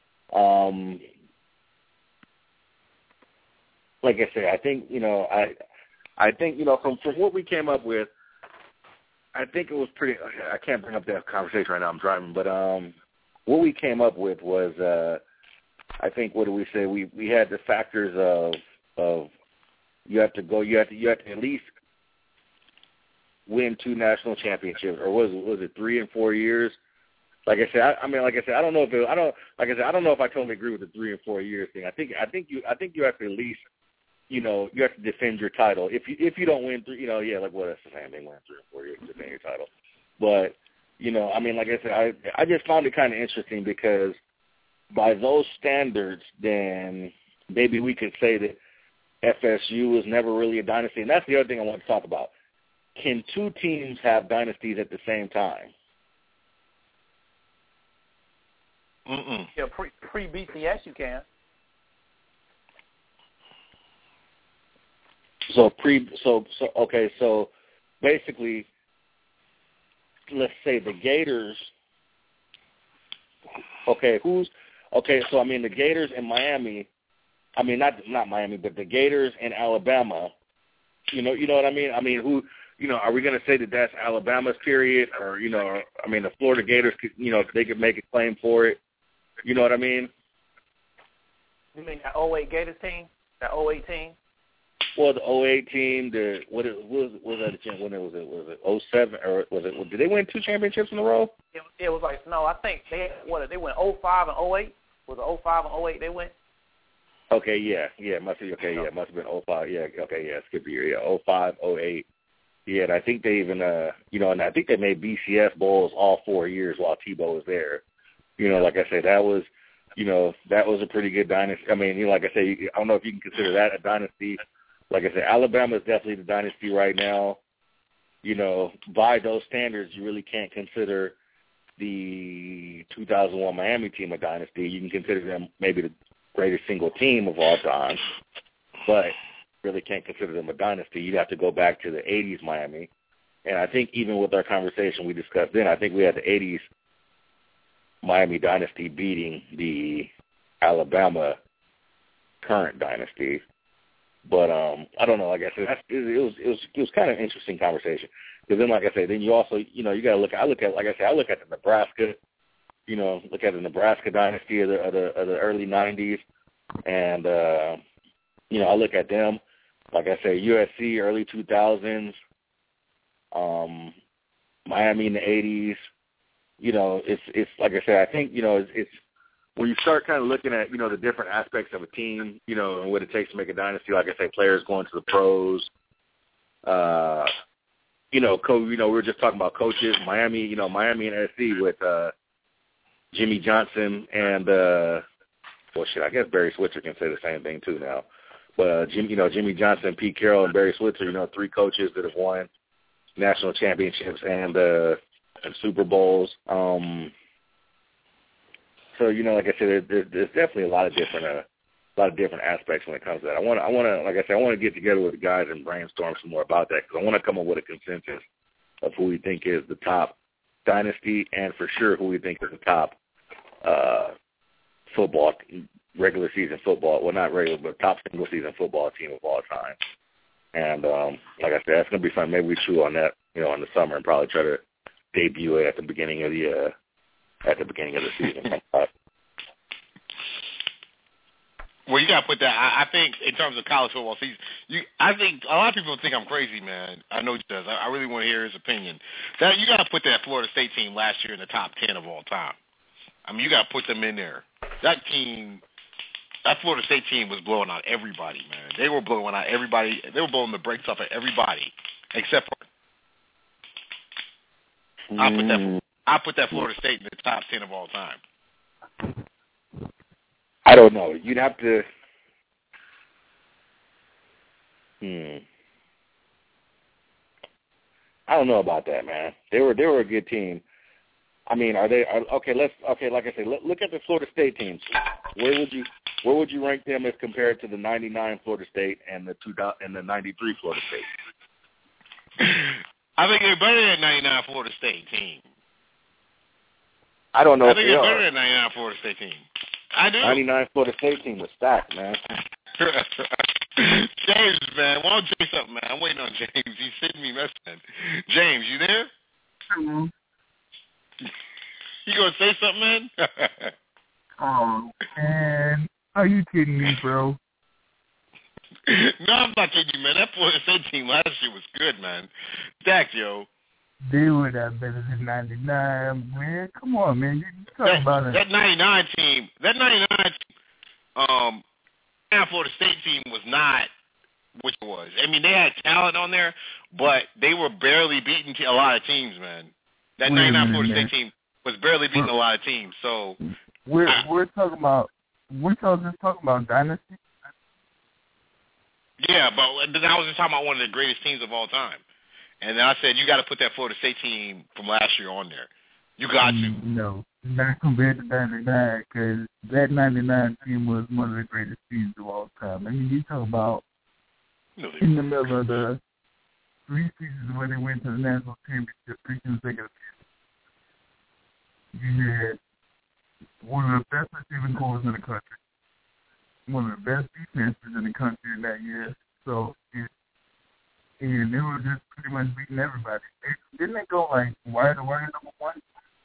Like I said, I think, I think from what we came up with, I think it was pretty. I can't bring up that conversation right now. I'm driving, but what we came up with was, I think, what do we say? We had the factors of you have to at least win 2 national championships, or was it 3 and 4 years? Like I said, I don't know if I totally agree with the 3 and 4 years thing. I think you have to at least, you have to defend your title. If you don't win 3, like what that's the same thing, win 3 or 4 years to defend your title. But like I said, I just found it kind of interesting because by those standards, then maybe we could say that FSU was never really a dynasty. And that's the other thing I want to talk about. Can 2 teams have dynasties at the same time? Yeah, pre-BCS you can. So basically, let's say the Gators. So the Gators in Miami. I mean, not Miami, but the Gators in Alabama. You know what I mean? I mean, who? Are we going to say that that's Alabama's period, or the Florida Gators could, they could make a claim for it. You know what I mean? You mean that 08 Gators team? That 08 team? Well, the 08 team, was it 07 or was it? Did they win 2 championships in a row? It was like I think they went 05 and 08. Was it 05 and 08 they went? Okay, yeah, must have must have been 05. Yeah, okay, yeah, skip a year. Yeah, 05, 08. Yeah, and I think they even and I think they made BCS bowls all 4 years while Tebow was there. Like I said, that was a pretty good dynasty. I mean, like I said, I don't know if you can consider that a dynasty. Like I said, Alabama is definitely the dynasty right now. By those standards, you really can't consider the 2001 Miami team a dynasty. You can consider them maybe the greatest single team of all time, but really can't consider them a dynasty. You'd have to go back to the 80s Miami. And I think even with our conversation we discussed then, I think we had the 80s Miami dynasty beating the Alabama current dynasty. But I don't know. Like I said, it was kind of an interesting conversation. Because then, like I said, then you also you got to look. I look at the Nebraska. Look at the Nebraska dynasty of the early '90s, and I look at them. Like I say, USC early 2000s, Miami in the '80s. It's like I said. I think it's when you start kind of looking at, the different aspects of a team, and what it takes to make a dynasty, like I say, players going to the pros, we were just talking about coaches, Miami and SC with Jimmy Johnson and, I guess Barry Switzer can say the same thing too now. But, Jimmy Johnson, Pete Carroll, and Barry Switzer, 3 coaches that have won national championships and Super Bowls. So, like I said, there's definitely a lot of different aspects when it comes to that. I want to get together with the guys and brainstorm some more about that because I want to come up with a consensus of who we think is the top dynasty, and for sure who we think is the top football, regular season football, well, not regular, but top single season football team of all time. And like I said, that's going to be fun. Maybe we chew on that, in the summer and probably try to debut it at the beginning of the season. Well, you got to put that. I think in terms of college football season, I think a lot of people think I'm crazy, man. I know he does. I really want to hear his opinion. That you got to put that Florida State team last year in the top 10 of all time. I mean, you got to put them in there. That Florida State team was blowing out everybody, man. They were blowing out everybody. They were blowing the brakes off of everybody except for. I put that Florida State in the top 10 of all time. I don't know. You'd have to. I don't know about that, man. They were a good team. I mean, like I said, look at the Florida State teams. Where would you rank them as compared to the '99 Florida State and the '93 Florida State? I think they're better than '99 Florida State team. I don't know. I think they're better than '99 Florida State team. I do. '99 Florida State team was stacked, man. James, man, why don't you say something, man? I'm waiting on James. He's sending me messaging. James, you there? Hello. You gonna say something, man? Oh, man. Are you kidding me, bro? No, I'm not kidding you, man. That Florida State team last year was good, man. Stacked, yo. They were that better than 99, man. Come on, man. You talking about that 99 team. That 99 Florida State team was not what it was. I mean, they had talent on there, but they were barely beating a lot of teams, man. That 99 Florida State team was barely beating a lot of teams. So we're talking about dynasty. Yeah, but then I was just talking about one of the greatest teams of all time. And then I said, you got to put that Florida State team from last year on there. You got to. No, not compared to 99, because that 99 team was one of the greatest teams of all time. I mean, you talk about in the middle of the 3 seasons where they went to the national championship 3 consecutive years. You had one of the best receiving corps in the country, one of the best defenses in the country in that year. So, and they were just pretty much beating everybody. Didn't they go like wire to wire number 1?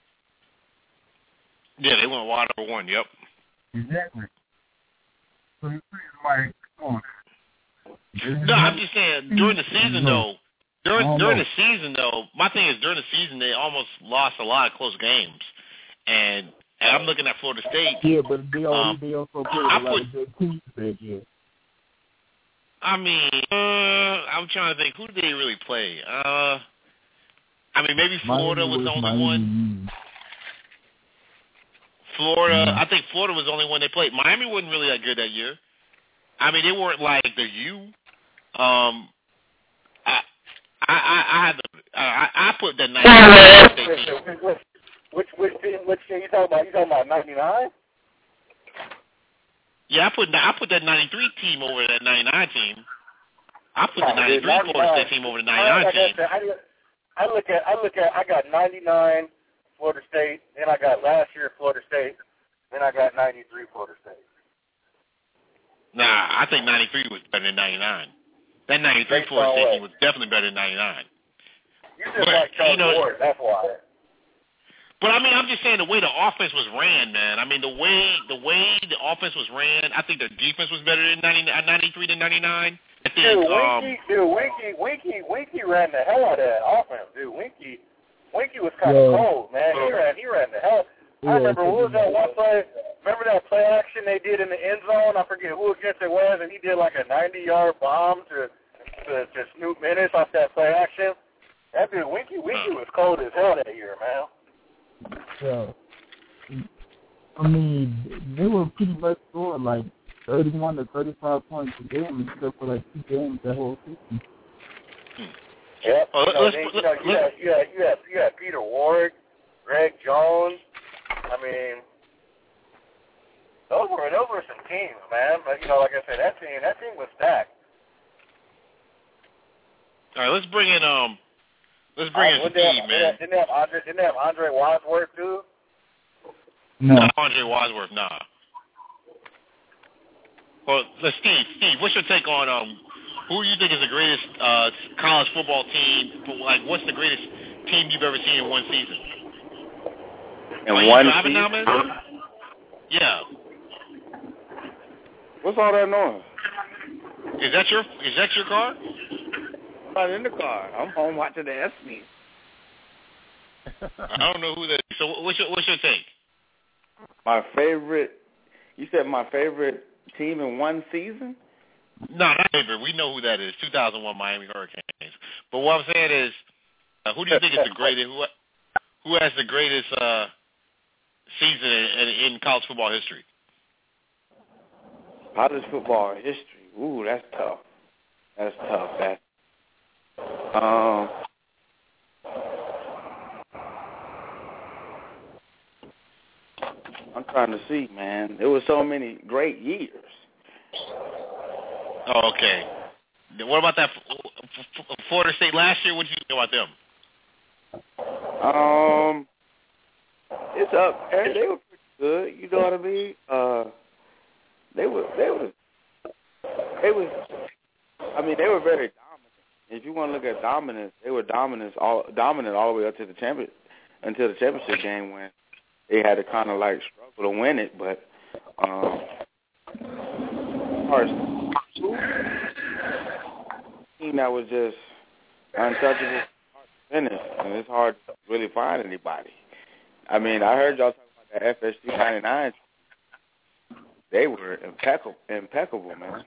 Yeah, they went wide number 1. Yep. Exactly. So it's like, come on. No, I'm just saying during the season though. During the season though, my thing is during the season they almost lost a lot of close games, and I'm looking at Florida State. Yeah, but they also played a lot of good teams that year. I mean, I'm trying to think. Who did they really play? I mean, maybe Florida was the only one. Florida, I think Florida was the only one they played. Miami wasn't really that good that year. I mean, they weren't like the U. I put that 99 State team. Which team you talking about? You talking about 99? Yeah, I put that 93 team over that 99 team. I put the 93 Florida State team over the 99 team. I got 99 Florida State, then I got last year Florida State, then I got 93 Florida State. Nah, I think 93 was better than 99. That 93 Florida State team was definitely better than 99. You just like Charles Ward, that's why. But I mean, I'm just saying the way the offense was ran, man. I mean, the way the offense was ran, I think their defense was better than 93 than 99. I think, Winky ran the hell out of that offense, dude. Winky was kind of cold, man. He ran the hell. I remember what was that one play? Remember that play action they did in the end zone? I forget who against it was, and he did like a 90-yard bomb to Snoop Minutes off that play action. That dude, Winky was cold as hell that year, man. Yeah. I mean, they were pretty much scoring like 31 to 35 points a game except for like 2 games that whole season. Yep. You had Peter Ward, Greg Jones. I mean, those were some teams, man. But like I said, that team was stacked. All right, let's bring in Let's bring in Steve, man. Didn't they have Andre Wadsworth too? No. Andre Wadsworth, nah. Well, Steve, what's your take on who you think is the greatest college football team? Like, what's the greatest team you've ever seen in one season? In one season? Now, man? Yeah. What's all that noise? Is that your car? I'm not in the car. I'm home watching the ESPYs. I don't know who that is. So what's your take? My favorite. You said my favorite team in one season? No, not favorite. We know who that is. 2001 Miami Hurricanes. But what I'm saying is, who do you think is the greatest? Who has the greatest season in college football history? College football history. Ooh, that's tough. I'm trying to see, man. There were so many great years. Oh, okay. What about that Florida State last year? What did you think about them? It's up there. They were pretty good. You know what I mean? They were very dominant. If you want to look at dominance, they were dominant all the way up to the championship game when they had to kind of like struggle to win it. But as far as team that was just untouchable, finish, and it's hard to really find anybody. I mean, I heard y'all talking about the FSU 99. They were impeccable, man.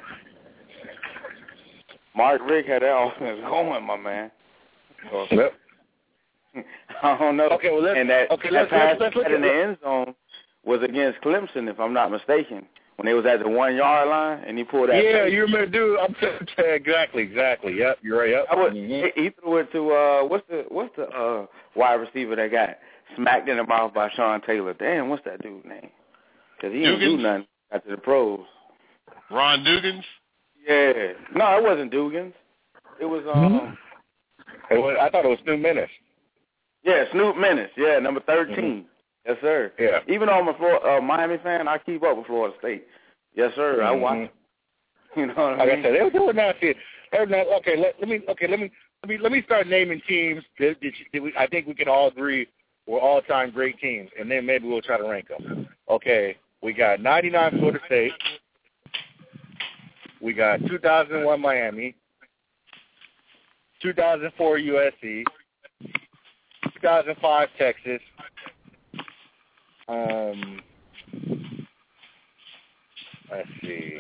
Mark Richt had that offense going, my man. So, yep. I don't know. Okay, well, that pass in the end zone was against Clemson, if I'm not mistaken, when they was at the 1 yard line, and he pulled that. Yeah, you remember, dude? I'm exactly. Yep, you're right. Yep. He threw it to what's the wide receiver that got smacked in the mouth by Sean Taylor? Damn, what's that dude's name? Because he didn't do nothing after the pros. Ron Dugans? Yeah. No, it wasn't Dugans. It was I thought it was Snoop Menace. Yeah, Snoop Menace. Yeah, number 13. Mm-hmm. Yes, sir. Yeah. Even though I'm a Miami fan, I keep up with Florida State. Yes, sir. I watch. You know what I mean? Like I said, they were not. Okay, let me start naming teams that I think we can all agree were all-time great teams, and then maybe we'll try to rank them. Okay, we got 99 Florida State. We got 2001 Miami, 2004 USC, 2005 Texas. Let's see.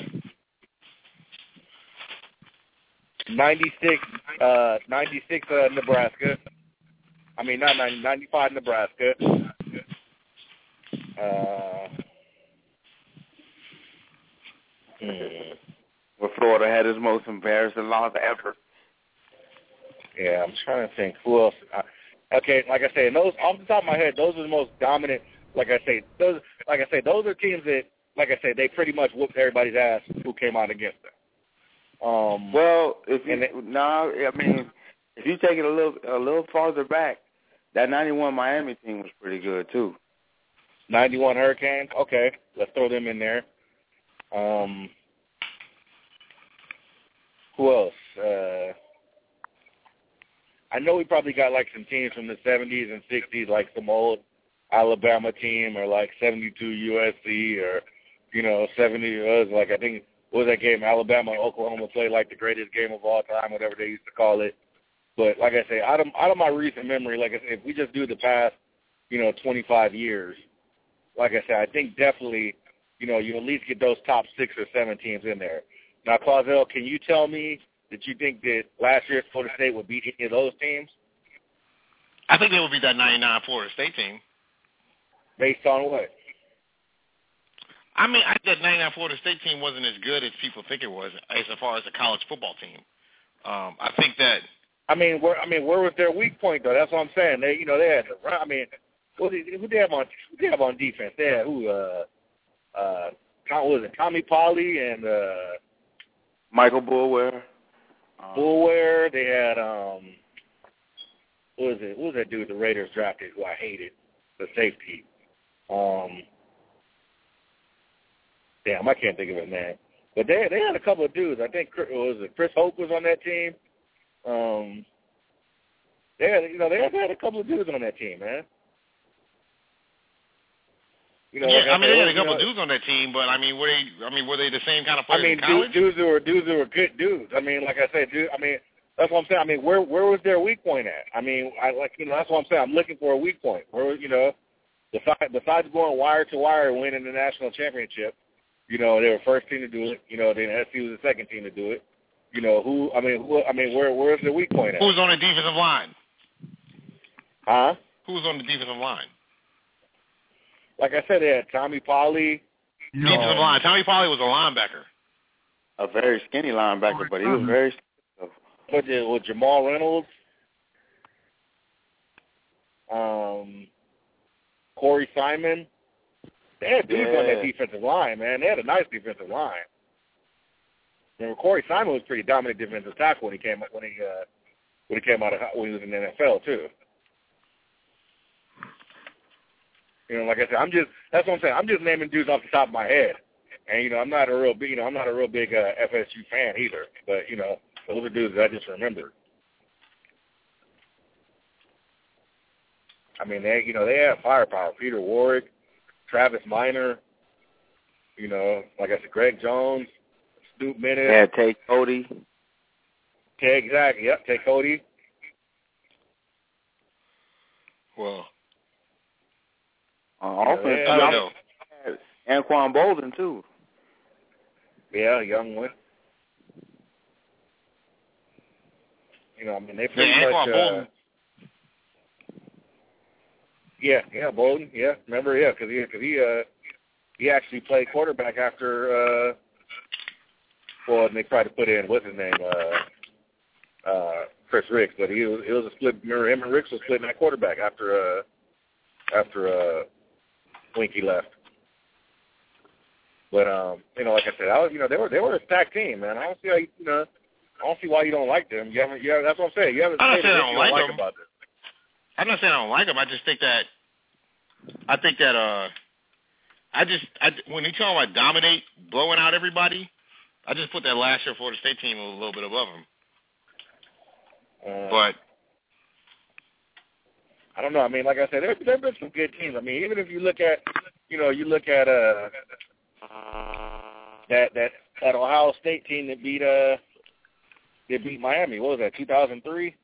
96 Nebraska. I mean, not 95 Nebraska. Where Florida had his most embarrassing loss ever. Yeah, I'm trying to think who else. Okay, like I say, those off the top of my head, those are the most dominant. Those are teams that, like I say, they pretty much whooped everybody's ass who came out against them. If you take it a little farther back, that 91 Miami team was pretty good too. 91 Hurricanes. Okay, let's throw them in there. Who else? I know we probably got like some teams from the 70s and 60s, like some old Alabama team, or like 72 USC, or 70 like I think what was that game? Alabama and Oklahoma played like the greatest game of all time, whatever they used to call it. But like I say, out of my recent memory, like I said, if we just do the past 25 years, like I said, I think definitely you at least get those top 6 or 7 teams in there. Now, Clausel, can you tell me that you think that last year's Florida State would beat any of those teams? I think they would beat that 99 Florida State team. Based on what? I mean, I think that 99 Florida State team wasn't as good as people think it was, as far as a college football team. I think that. Where was their weak point though? That's what I'm saying. They had to run. I mean, who they have on defense? They had what was it? Tommy Polley and Michael Bullware. Bullware. They had What was that dude the Raiders drafted who I hated? The safety. Damn, I can't think of his name. But they had a couple of dudes. I think Chris Hope was on that team. They had a couple of dudes on that team, man. They had a couple of dudes on that team, but were they the same kind of players in college? Dudes who were good dudes. Like I said, that's what I'm saying. Where was their weak point at? That's what I'm saying. I'm looking for a weak point. Where, besides going wire to wire and winning the national championship, they were first team to do it. Then SC was the second team to do it. Where's the weak point at? Who's on the defensive line? Huh? Who's on the defensive line? Like I said, they had Tommy Polley. Defensive line. Tommy Polley was a linebacker. A very skinny linebacker, but he was very skinny. With Jamal Reynolds, Corey Simon. They had dudes on that defensive line, man. They had a nice defensive line. And Corey Simon was pretty dominant defensive tackle when he came when he was in the NFL too. Like I said, that's what I'm saying. I'm just naming dudes off the top of my head, and I'm not a real big FSU fan either. But those are dudes that I just remembered. They have firepower. Peter Warrick, Travis Minor. Like I said, Greg Jones, Snoop Minute. Yeah, Tay Cody. Exactly. Yep, Tay Cody. Well. Offense, I don't know. Anquan Bolden, too. Yeah, young one. They pretty much... Bolden. Yeah, Bolden, yeah. Remember, yeah, because he actually played quarterback after... and they tried to put in, what's his name, Chris Ricks, but it was a split. Remember, him and Ricks was splitting that quarterback after Winky left. But like I said, they were a stacked team, man. I don't see why you don't like them. That's what I'm saying. You haven't I'm not said saying I anything don't you like like them. about this. I'm not saying I don't like them. I just think that when you talk about dominate, blowing out everybody, I just put that last year Florida State team a little bit above them. But I don't know. Like I said, there've been some good teams. Even if you look at, that Ohio State team that beat Miami. What was that? 2003.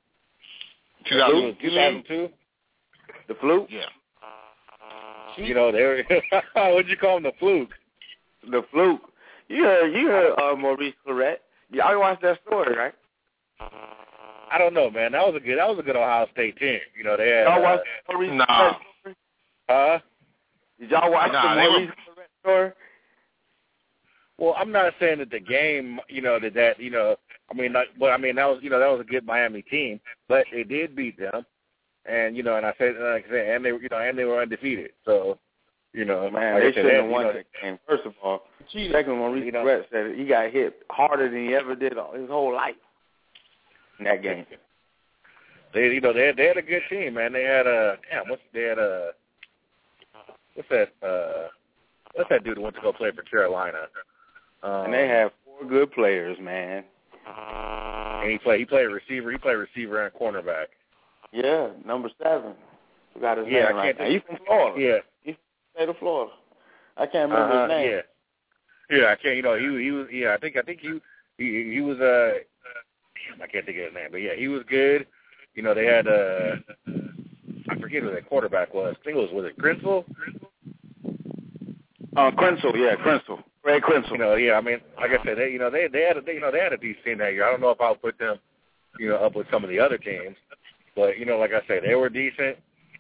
2002. The fluke. Yeah. They were. What'd you call them? The fluke. The fluke. You heard Maurice Clarett. Y'all watched that story, right? I don't know, man. That was a good Ohio State team. They had. Y'all watched Maurice Clarett story? Huh? Did y'all watch the Maurice Clarett story? Well, I'm not saying that the game, that was a good Miami team, but they did beat them, and and I said, and they were undefeated. So, man, they shouldn't have won that game. First of all, second, Maurice Clarett said he got hit harder than he ever did his whole life in that game. They had a good team, man. They had what's that dude who went to go play for Carolina? And they have 4 good players, man. And he played receiver. He played receiver and cornerback. Yeah, number 7. Forgot his name right now. He's from Florida. Yeah. He's from the state of Florida. I can't remember his name. Yeah. Yeah, I can't. He was. Yeah, I think he was. I can't think of his name, but yeah, he was good. They had. I forget who that quarterback was. I think it was it Krenzel? Krenzel, yeah, Krenzel. Ray Krenzel. Like I said, they had a decent team that year. I don't know if I'll put them, up with some of the other teams, but like I said, they were decent.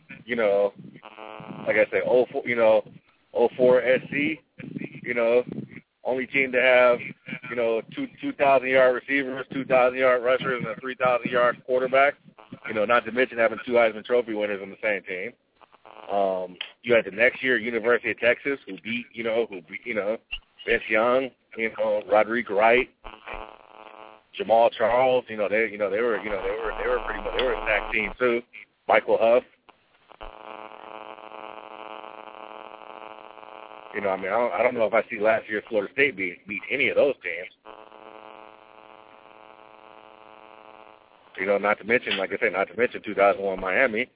Like I said, 04 SC, only team to have, 2,000-yard receivers, 2,000-yard rushers, and a 3,000-yard quarterback. Not to mention having 2 Heisman Trophy winners on the same team. You had the next year University of Texas, who beat Vince Young, Roderick Wright. Jamal Charles, they were pretty much, they were a stacked team too. Michael Huff. I don't know if I see last year's Florida State beat any of those teams. Not to mention, like I said, 2001 Miami.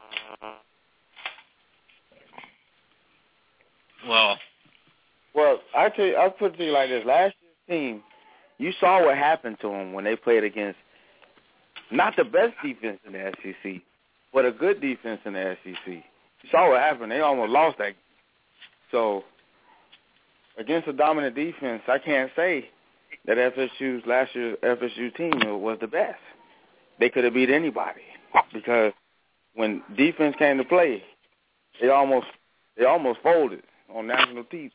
Well, I'll put it to you like this. Last year's team, you saw what happened to them when they played against not the best defense in the SEC, but a good defense in the SEC. You saw what happened. They almost lost that. So, against a dominant defense, I can't say that last year's FSU team was the best. They could have beat anybody because when defense came to play, they almost folded on national TV.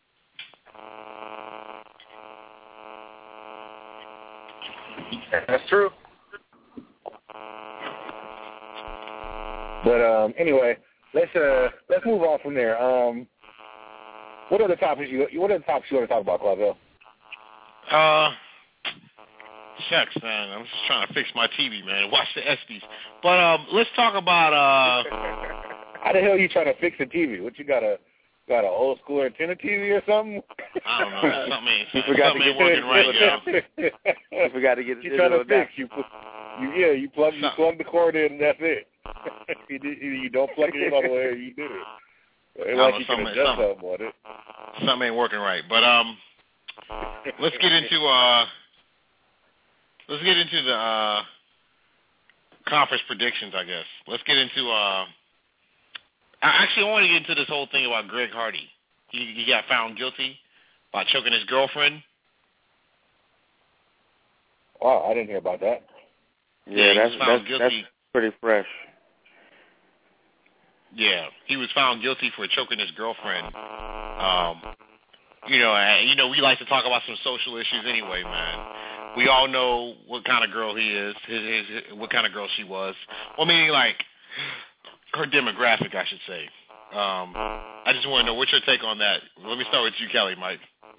That's true. But anyway, let's move on from there. What are the topics you want to talk about, Clavel? Shucks, man. I'm just trying to fix my TV, man. Watch the ESPYs. But let's talk about. How the hell are you trying to fix the TV? What, you got an old school antenna TV or something? I don't know. Something ain't working right, yo. You forgot to get it. You're trying to fix. You plug the cord in and that's it. You don't plug it in all the way, you do it. It's like you can adjust something on it. Something ain't working right. But let's get into the conference predictions, I guess. Let's get into I want to get into this whole thing about Greg Hardy. He got found guilty by choking his girlfriend. Wow, I didn't hear about that. Yeah, that's pretty fresh. Yeah, he was found guilty for choking his girlfriend. We like to talk about some social issues anyway, man. We all know what kind of girl he is, what kind of girl she was. Well, meaning like her demographic, I should say. I just want to know what's your take on that. Let me start with you, Kelly, Mike.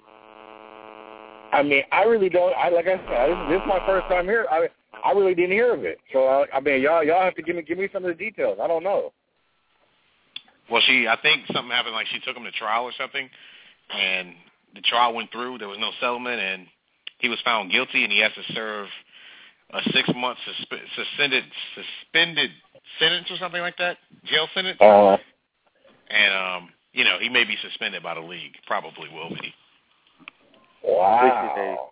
I really don't. Like I said, this is my first time here. I really didn't hear of it. So y'all have to give me some of the details. I don't know. Well, I think something happened. Like she took him to trial or something, and the trial went through. There was no settlement, and he was found guilty, and he has to serve a 6-month suspended sentence or something like that, jail sentence. And he may be suspended by the league. Probably will be. Wow.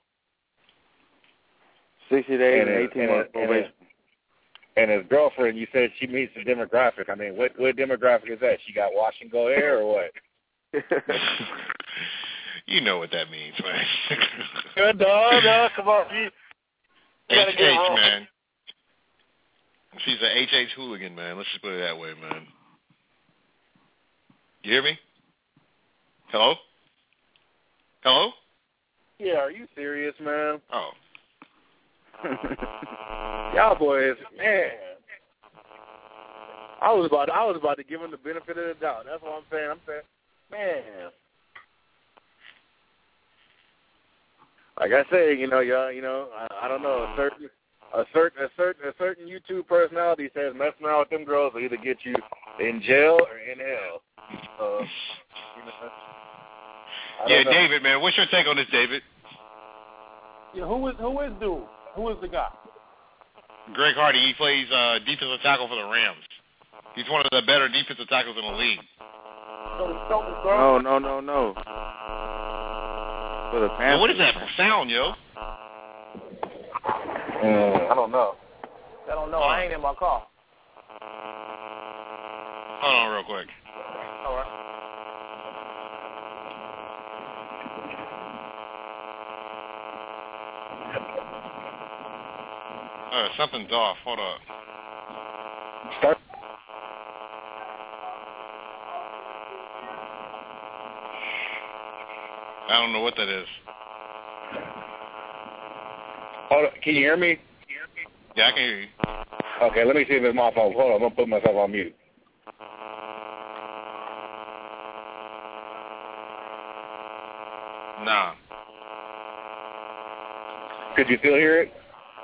60 days and 18 months probation. And his girlfriend, you said she meets the demographic. I mean, what demographic is that? She got wash and go hair or what? You know what that means, man. No, come on. HH, man. She's an HH hooligan, man. Let's just put it that way, man. You hear me? Hello? Hello? Yeah, are you serious, man? Oh. Y'all boys, man. I was about to give him the benefit of the doubt. That's what I'm saying. Man. Like I say, y'all, I don't know. A certain YouTube personality says messing around with them girls will either get you in jail or in hell. Yeah, David, man, what's your take on this, David? Yeah, who is dude? Who is the guy? Greg Hardy. He plays defensive tackle for the Rams. He's one of the better defensive tackles in the league. No. For the Panthers. What is that sound, yo? I don't know. I ain't in my car. Hold on real quick. All right. Something's off. Hold up. Start. I don't know what that is. Hold on. Can you hear me? Yeah, I can hear you. Okay, let me see if it's my phone. Hold on, I'm going to put myself on mute. Nah. Could you still hear it?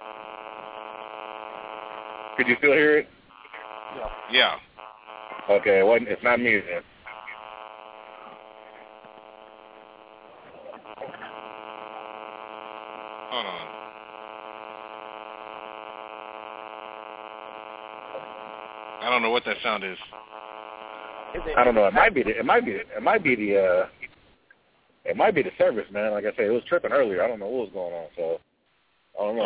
Could you still hear it? Yeah. Okay, well, it's not me then. Hold on. I don't know what that sound is. I don't know. It might be the service, man. Like I said, it was tripping earlier. I don't know what was going on, so I don't know.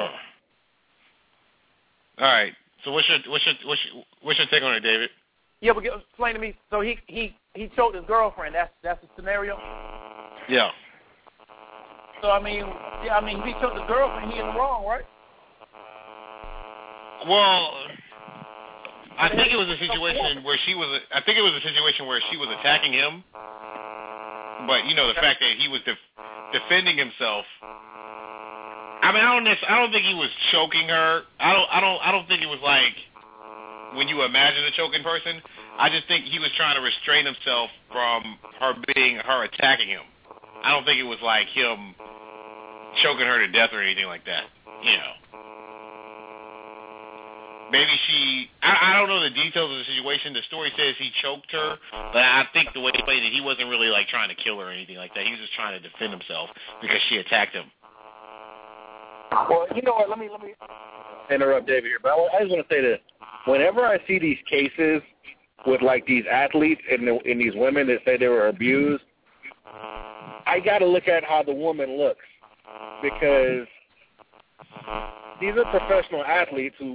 All right. So what's your take on it, David? Yeah, but explain to me. So he choked his girlfriend. That's the scenario. Yeah. So I mean, if he choked his girlfriend, he in the wrong, right? Well, I think it was a situation where she was attacking him, but the fact that he was defending himself. I mean, I don't think he was choking her. I don't think it was like when you imagine a choking person. I just think he was trying to restrain himself from her attacking him. I don't think it was like him choking her to death or anything like that. Maybe I don't know the details of the situation. The story says he choked her, but I think the way he played it, he wasn't really like trying to kill her or anything like that. He was just trying to defend himself because she attacked him. Well, you know what? Let me interrupt David here, but I just want to say that whenever I see these cases with like these athletes and these women that say they were abused, I got to look at how the woman looks, because these are professional athletes who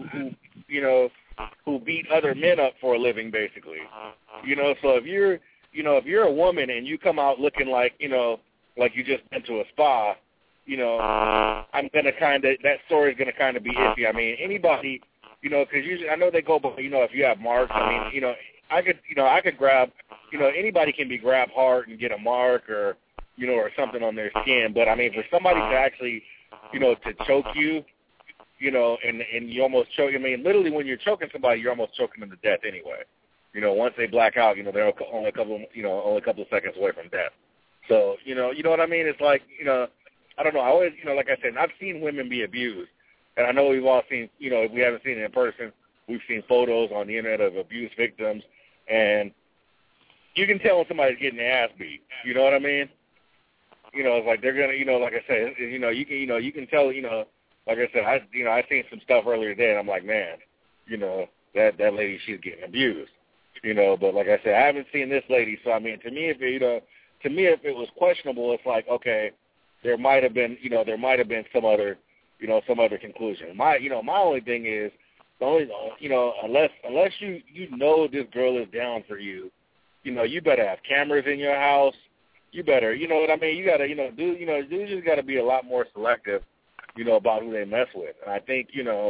beat other men up for a living, basically. So if you're a woman and you come out looking like you just been to a spa, I'm gonna that story is gonna kind of be iffy. I mean, anybody, because usually I know they go, but if you have marks, I mean, I could grab, anybody can be grabbed hard and get a mark or something on their skin. But I mean, for somebody to actually, to choke you, and you almost choke. I mean, literally, when you're choking somebody, you're almost choking them to death anyway. Once they black out, they're only a couple of seconds away from death. So, you know what I mean? It's like, I don't know. I always, like I said, I've seen women be abused, and I know we've all seen, if we haven't seen it in person, we've seen photos on the internet of abuse victims, and you can tell when somebody's getting their ass beat. You know what I mean? It's like they're gonna, like I said, you can tell, like I said, I seen some stuff earlier today, and I'm like, man, that lady, she's getting abused, But like I said, I haven't seen this lady, so I mean, to me, if it was questionable, it's like, okay, there might have been some other conclusion. My only thing is, unless you know this girl is down for you, you better have cameras in your house. You better, you know what I mean? You gotta, dudes just gotta be a lot more selective, about who they mess with. And I think,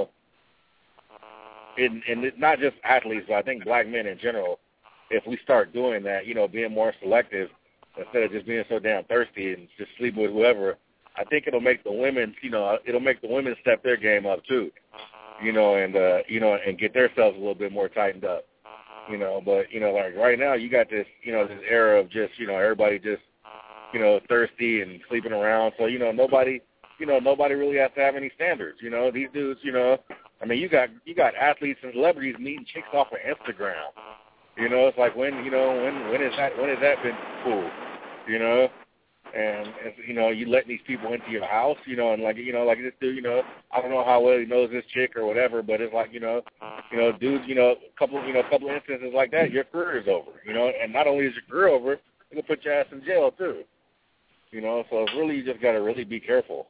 and not just athletes, but I think black men in general, if we start doing that, being more selective instead of just being so damn thirsty and just sleeping with whoever, I think it'll make the women, step their game up too, and get themselves a little bit more tightened up, But like right now, you got this, this era of just, everybody just, thirsty and sleeping around. So nobody really has to have any standards. These dudes, I mean, you got athletes and celebrities meeting chicks off of Instagram. It's like when has that been cool? And you letting these people into your house, and like this dude, I don't know how well he knows this chick or whatever, but it's like, dudes, a couple instances like that, your career is over, and not only is your career over, it'll put your ass in jail too. So it's really, you just got to really be careful.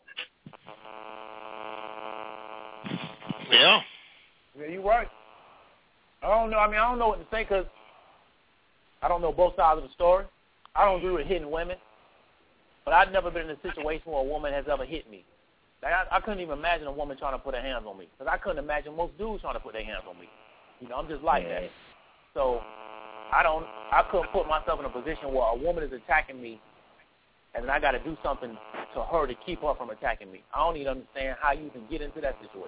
Yeah. Yeah, you're right. I don't know. I mean, I don't know what to say because I don't know both sides of the story. I don't agree with hitting women, but I've never been in a situation where a woman has ever hit me. Like, I couldn't even imagine a woman trying to put her hands on me because I couldn't imagine most dudes trying to put their hands on me. I'm just like that. So I couldn't put myself in a position where a woman is attacking me and then I got to do something to her to keep her from attacking me. I don't even understand how you can get into that situation.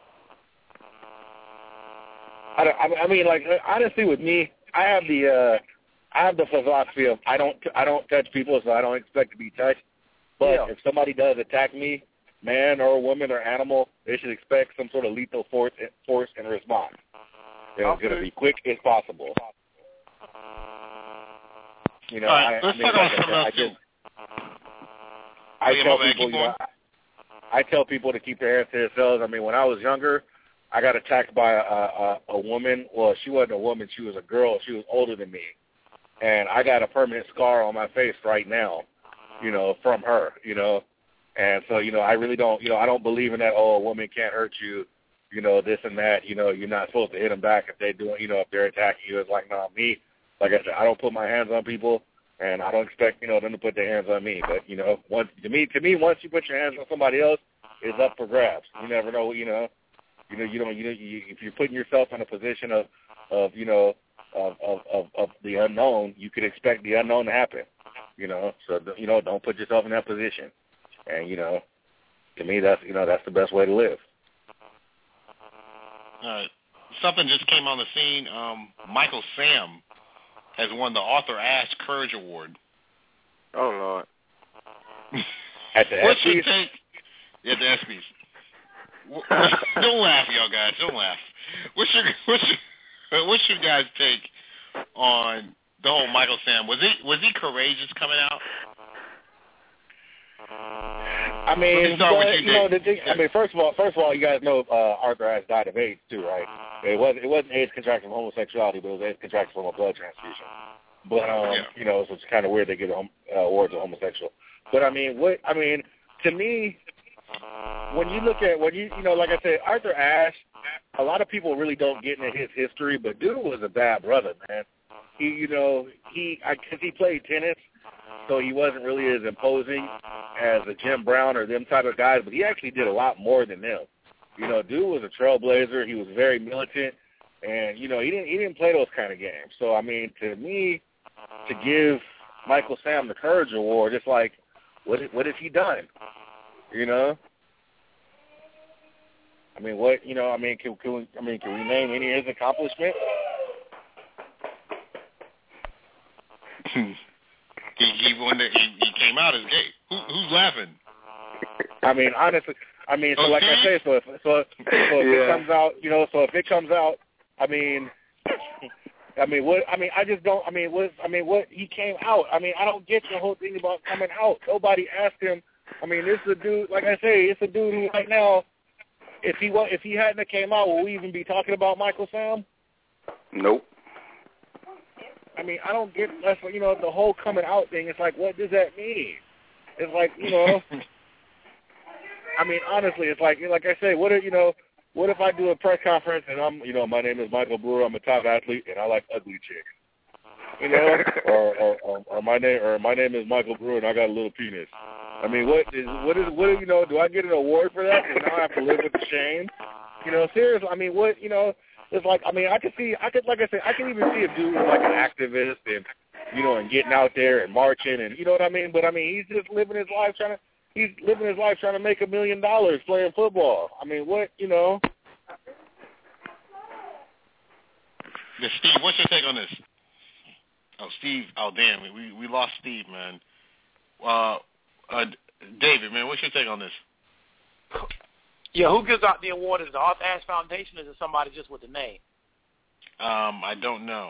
I mean, like, honestly, with me, I have the philosophy of I don't touch people, so I don't expect to be touched. But if somebody does attack me, man or woman or animal, they should expect some sort of lethal force and response. It's going to be quick as possible. You know, right, let's talk about something else too. I tell people to keep their hands to themselves. I mean, when I was younger, I got attacked by a woman. Well, she wasn't a woman. She was a girl. She was older than me. And I got a permanent scar on my face right now, you know, from her, you know. And so, you know, I really don't, you know, I don't believe in that, oh, a woman can't hurt you, you know, this and that. You know, you're not supposed to hit them back if they do, you know, if they're attacking you. It's like, no, me, like I said, I don't put my hands on people, and I don't expect, you know, them to put their hands on me. But, you know, once once you put your hands on somebody else, it's up for grabs. You never know, you know, if you're putting yourself in a position of you know, of the unknown, you could expect the unknown to happen, you know. So, you know, don't put yourself in that position. And, you know, to me, that's, you know, that's the best way to live. All right. Something just came on the scene. Michael Sam has won the Arthur Ashe Courage Award. Oh, Lord. At the What's ESPYs? your take? Yeah, the ESPYs. Don't laugh, y'all guys. Don't laugh. What's your guys' take on the whole Michael Sam? Was he courageous coming out? I mean, you know, the thing, I mean, first of all, you guys know Arthur Ashe died of AIDS too, right? It wasn't AIDS contracted from homosexuality, but it was AIDS contracted from a blood transfusion. But you know, so it's kind of weird they give awards to homosexual. But I mean, to me, when you look at you know, like I said, Arthur Ashe, a lot of people really don't get into his history, but dude was a bad brother, man. Because he played tennis, so he wasn't really as imposing as a Jim Brown or them type of guys, but he actually did a lot more than them. You know, dude was a trailblazer. He was very militant, and you know, he didn't play those kind of games. So I mean, to me, to give Michael Sam the Courage Award, it's like, what has he done? You know. I mean, what, you know, I mean, can we name any of his accomplishments? He came out as gay. Who's laughing? I mean, honestly, so like I say, so if it comes out, you know, I mean, I just don't, what he came out. I mean, I don't get the whole thing about coming out. Nobody asked him. I mean, this is a dude, like I say, it's a dude who right now, if he hadn't have came out, would we even be talking about Michael Sam? Nope. I mean, I don't get, that's, you know, the whole coming out thing. It's like, what does that mean? It's like, you know, I mean, honestly, it's like I say, what if I do a press conference and I'm, you know, my name is Michael Brewer, I'm a top athlete, and I like ugly chicks, you know, or my name is Michael Brewer and I got a little penis. I mean, what you know, do I get an award for that? And now I have to live with the shame? You know, seriously, I mean, what, you know, it's like, I mean, I can even see a dude who's like an activist and, you know, and getting out there and marching and, you know what I mean? But I mean, he's living his life trying to make $1 million playing football. I mean, what, you know? Yeah, Steve, what's your take on this? Oh, Steve, oh damn, we lost Steve, man. David, man, what's your take on this? Yeah, who gives out the award? Is it the Arthur Ashe Foundation, or is it somebody just with the name? I don't know.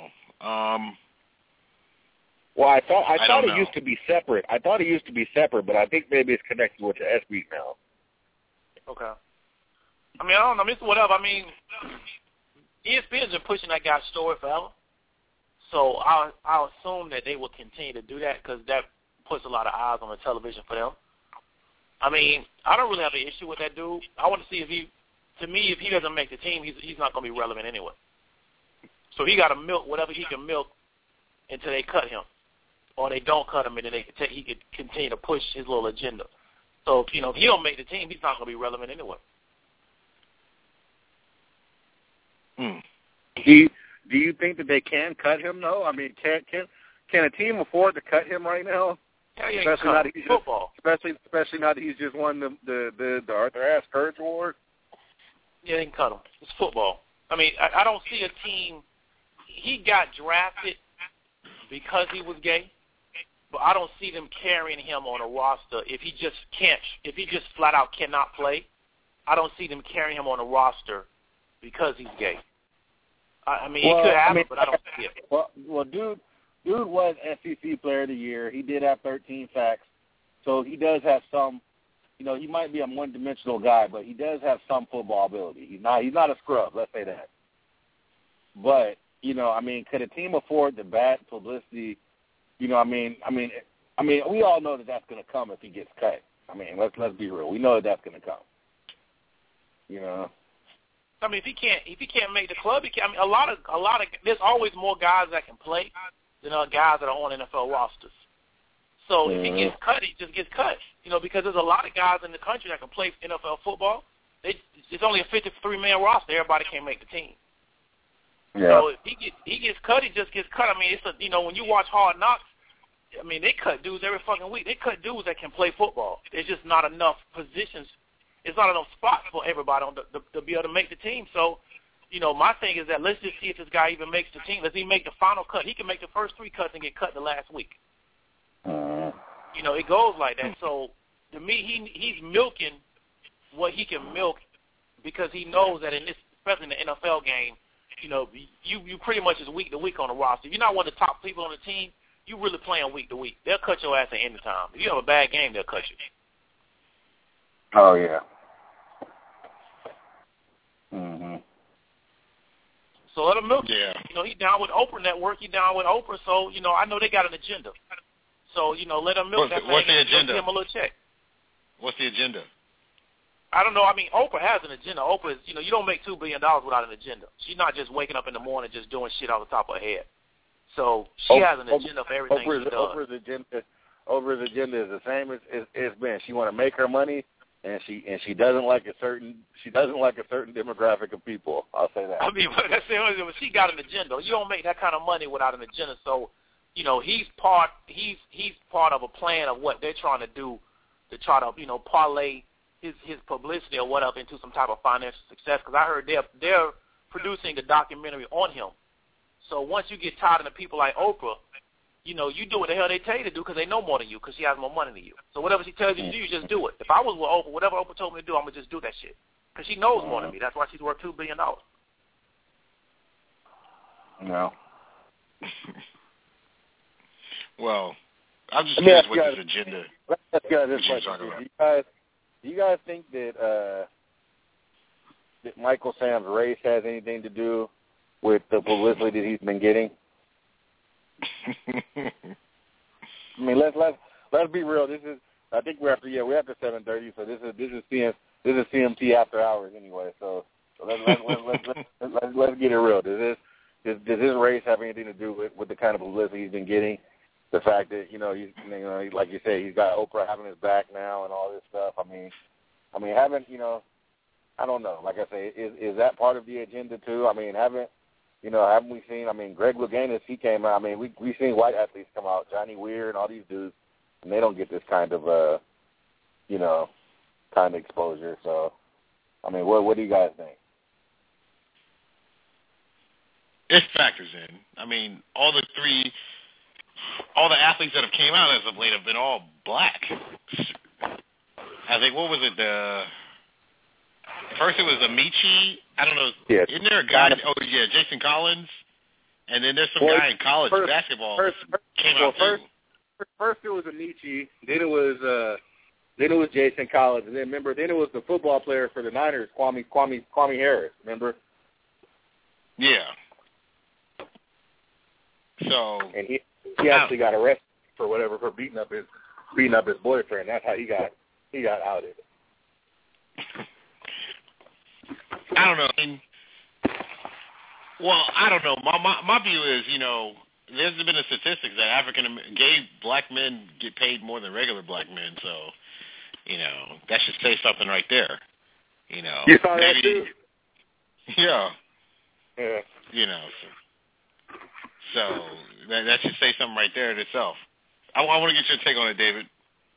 Well, I thought it used to be separate. But I think maybe it's connected with the ESPYs now. Okay. I mean, I don't know. It's whatever. I mean, ESPN's been pushing that guy's story forever. So I'll assume that they will continue to do that because that puts a lot of eyes on the television for them. I mean, I don't really have an issue with that dude. I want to see if he doesn't make the team, he's not going to be relevant anyway. So he got to milk whatever he can milk until they cut him, or they don't cut him, and then he could continue to push his little agenda. So you know, if he don't make the team, he's not going to be relevant anyway. Do you think that they can cut him though? I mean, can a team afford to cut him right now? Yeah, especially now that he's just won the Arthur Ashe Courage Award. Yeah, they can cut him. It's football. I mean, I don't see a team. He got drafted because he was gay, but I don't see them carrying him on a roster if he just flat out cannot play. I don't see them carrying him on a roster because he's gay. I mean, it could happen, but I don't see it. Well, dude was SEC Player of the Year. He did have 13 sacks, so he does have some. You know, he might be a one-dimensional guy, but he does have some football ability. He's not a scrub. Let's say that. But you know, I mean, could a team afford the bad publicity? You know, I mean, we all know that that's going to come if he gets cut. I mean, let's be real. We know that that's going to come. You know. I mean, if he can't make the club, he can. I mean, a lot of. There's always more guys that can play than guys that are on NFL rosters. So if he gets cut, he just gets cut. You know, because there's a lot of guys in the country that can play NFL football. It's only a 53-man roster. Everybody can't make the team. Yeah. So if he gets cut, he just gets cut. I mean, when you watch Hard Knocks, I mean, they cut dudes every fucking week. They cut dudes that can play football. There's just not enough positions. It's not enough spots for everybody to be able to make the team. So, you know, my thing is that let's just see if this guy even makes the team. Let's see make the final cut. He can make the first 3 cuts and get cut the last week. You know, it goes like that. So, to me, he's milking what he can milk because he knows that especially in the NFL game, you know, you pretty much is week to week on the roster. If you're not one of the top people on the team, you're really playing week to week. They'll cut your ass at any time. If you have a bad game, they'll cut you. Oh, yeah. Mm-hmm. So let him milk. Yeah. You know, he's down with Oprah Network. He's down with Oprah. So, you know, I know they got an agenda. So, you know, let him milk that thing. What's the agenda? Give him a little check. What's the agenda? I don't know. I mean, Oprah has an agenda. Oprah is, you know, you don't make $2 billion without an agenda. She's not just waking up in the morning just doing shit off the top of her head. So she has an agenda for everything she does. Oprah's agenda is the same as it's been. She want to make her money, and she doesn't like a certain demographic of people. I'll say that. I mean, that's the only thing. She got an agenda. You don't make that kind of money without an agenda. So, you know, he's part of a plan of what they're trying to do to try to, you know, parlay his publicity or whatever into some type of financial success. Because I heard they're producing a documentary on him. So once you get tired of the people like Oprah, you know, you do what the hell they tell you to do because they know more than you because she has more money than you. So whatever she tells you to do, you just do it. If I was with Oprah, whatever Oprah told me to do, I'm going to just do that shit because she knows more than me. That's why she's worth $2 billion. No. Well, I'm just curious what this agenda. Let's go this question. Do you guys think that Michael Sam's race has anything to do with the publicity that he's been getting? I mean, let's be real. I think we're after 7:30, so this is CMT after hours anyway. So let's get it real. Does his race have anything to do with the kind of publicity he's been getting? The fact that like you say, he's got Oprah having his back now and all this stuff. I mean, I don't know. Like I say, is that part of the agenda too? I mean, haven't we seen? I mean, Greg Louganis, he came out. I mean, we've seen white athletes come out, Johnny Weir and all these dudes, and they don't get this kind of kind of exposure. So, I mean, what do you guys think? It factors in. I mean, all the athletes that have came out as of late have been all black. I think, what was it? First it was Amici. I don't know. Yeah. Isn't there a guy? Oh, yeah, Jason Collins. And then there's some guy in college basketball came out too. First it was Amici. Then it was Jason Collins. And then it was the football player for the Niners, Kwame Harris. Remember? Yeah. So. And he actually got arrested for beating up his boyfriend. That's how he got outed. I don't know. I don't know. My view is, there's been a statistics that gay black men get paid more than regular black men. So, that should say something right there. You saw that too? Yeah. Yeah. So that should say something right there in itself. I want to get your take on it, David.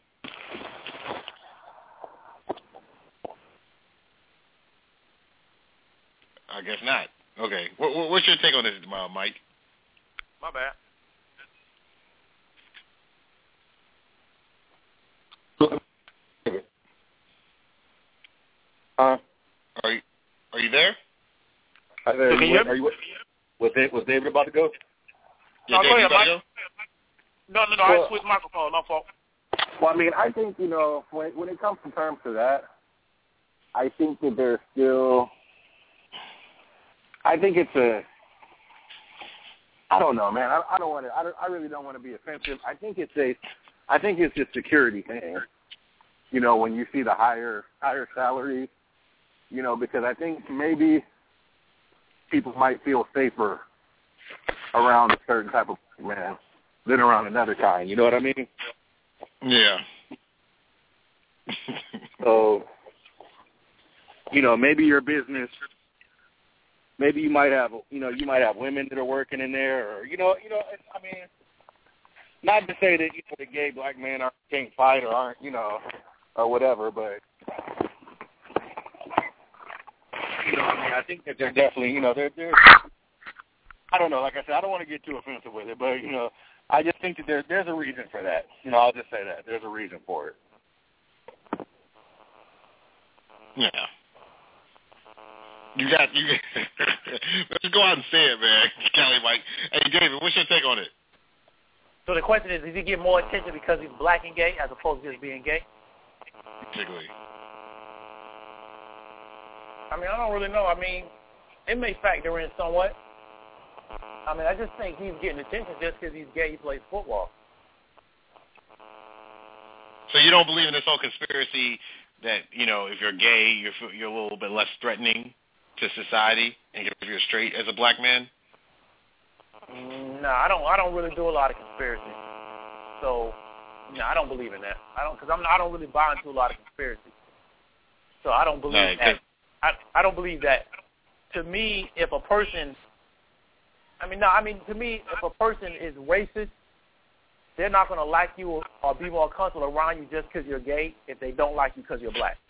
I guess not. Okay. What's your take on this, Mike? My bad. Are you there? Was David about to go? Yeah, David, you about to go? No, I switched microphone. No fault. Well, I mean, I think, when it comes in terms to that, I think that there's still, I think it's I don't know, man. I really don't want to be offensive. I think it's a security thing. When you see the higher salaries, because I think maybe people might feel safer around a certain type of man than around another kind. You know what I mean? Yeah. So, maybe your business, maybe you might have women that are working in there, or I mean, not to say that the gay black men can't fight or aren't, or whatever, but I think that they're definitely, they're I don't know. Like I said, I don't want to get too offensive with it, but I just think that there's a reason for that. I'll just say that there's a reason for it. Yeah. You let's go out and say it, man. Kelly, Mike. Hey, David, what's your take on it? So the question is, does he get more attention because he's black and gay as opposed to just being gay? Particularly. I mean, I don't really know. I mean, it may factor in somewhat. I mean, I just think he's getting attention just because he's gay. He plays football. So you don't believe in this whole conspiracy that, if you're gay, you're a little bit less threatening to society, and if you're straight as a black man? No, I don't really do a lot of conspiracy. So, no, I don't believe in that. I don't really buy into a lot of conspiracy. So I don't believe that. I don't believe that. To me, if a person, to me, if a person is racist, they're not going to like you or be more comfortable around you just because you're gay if they don't like you because you're black.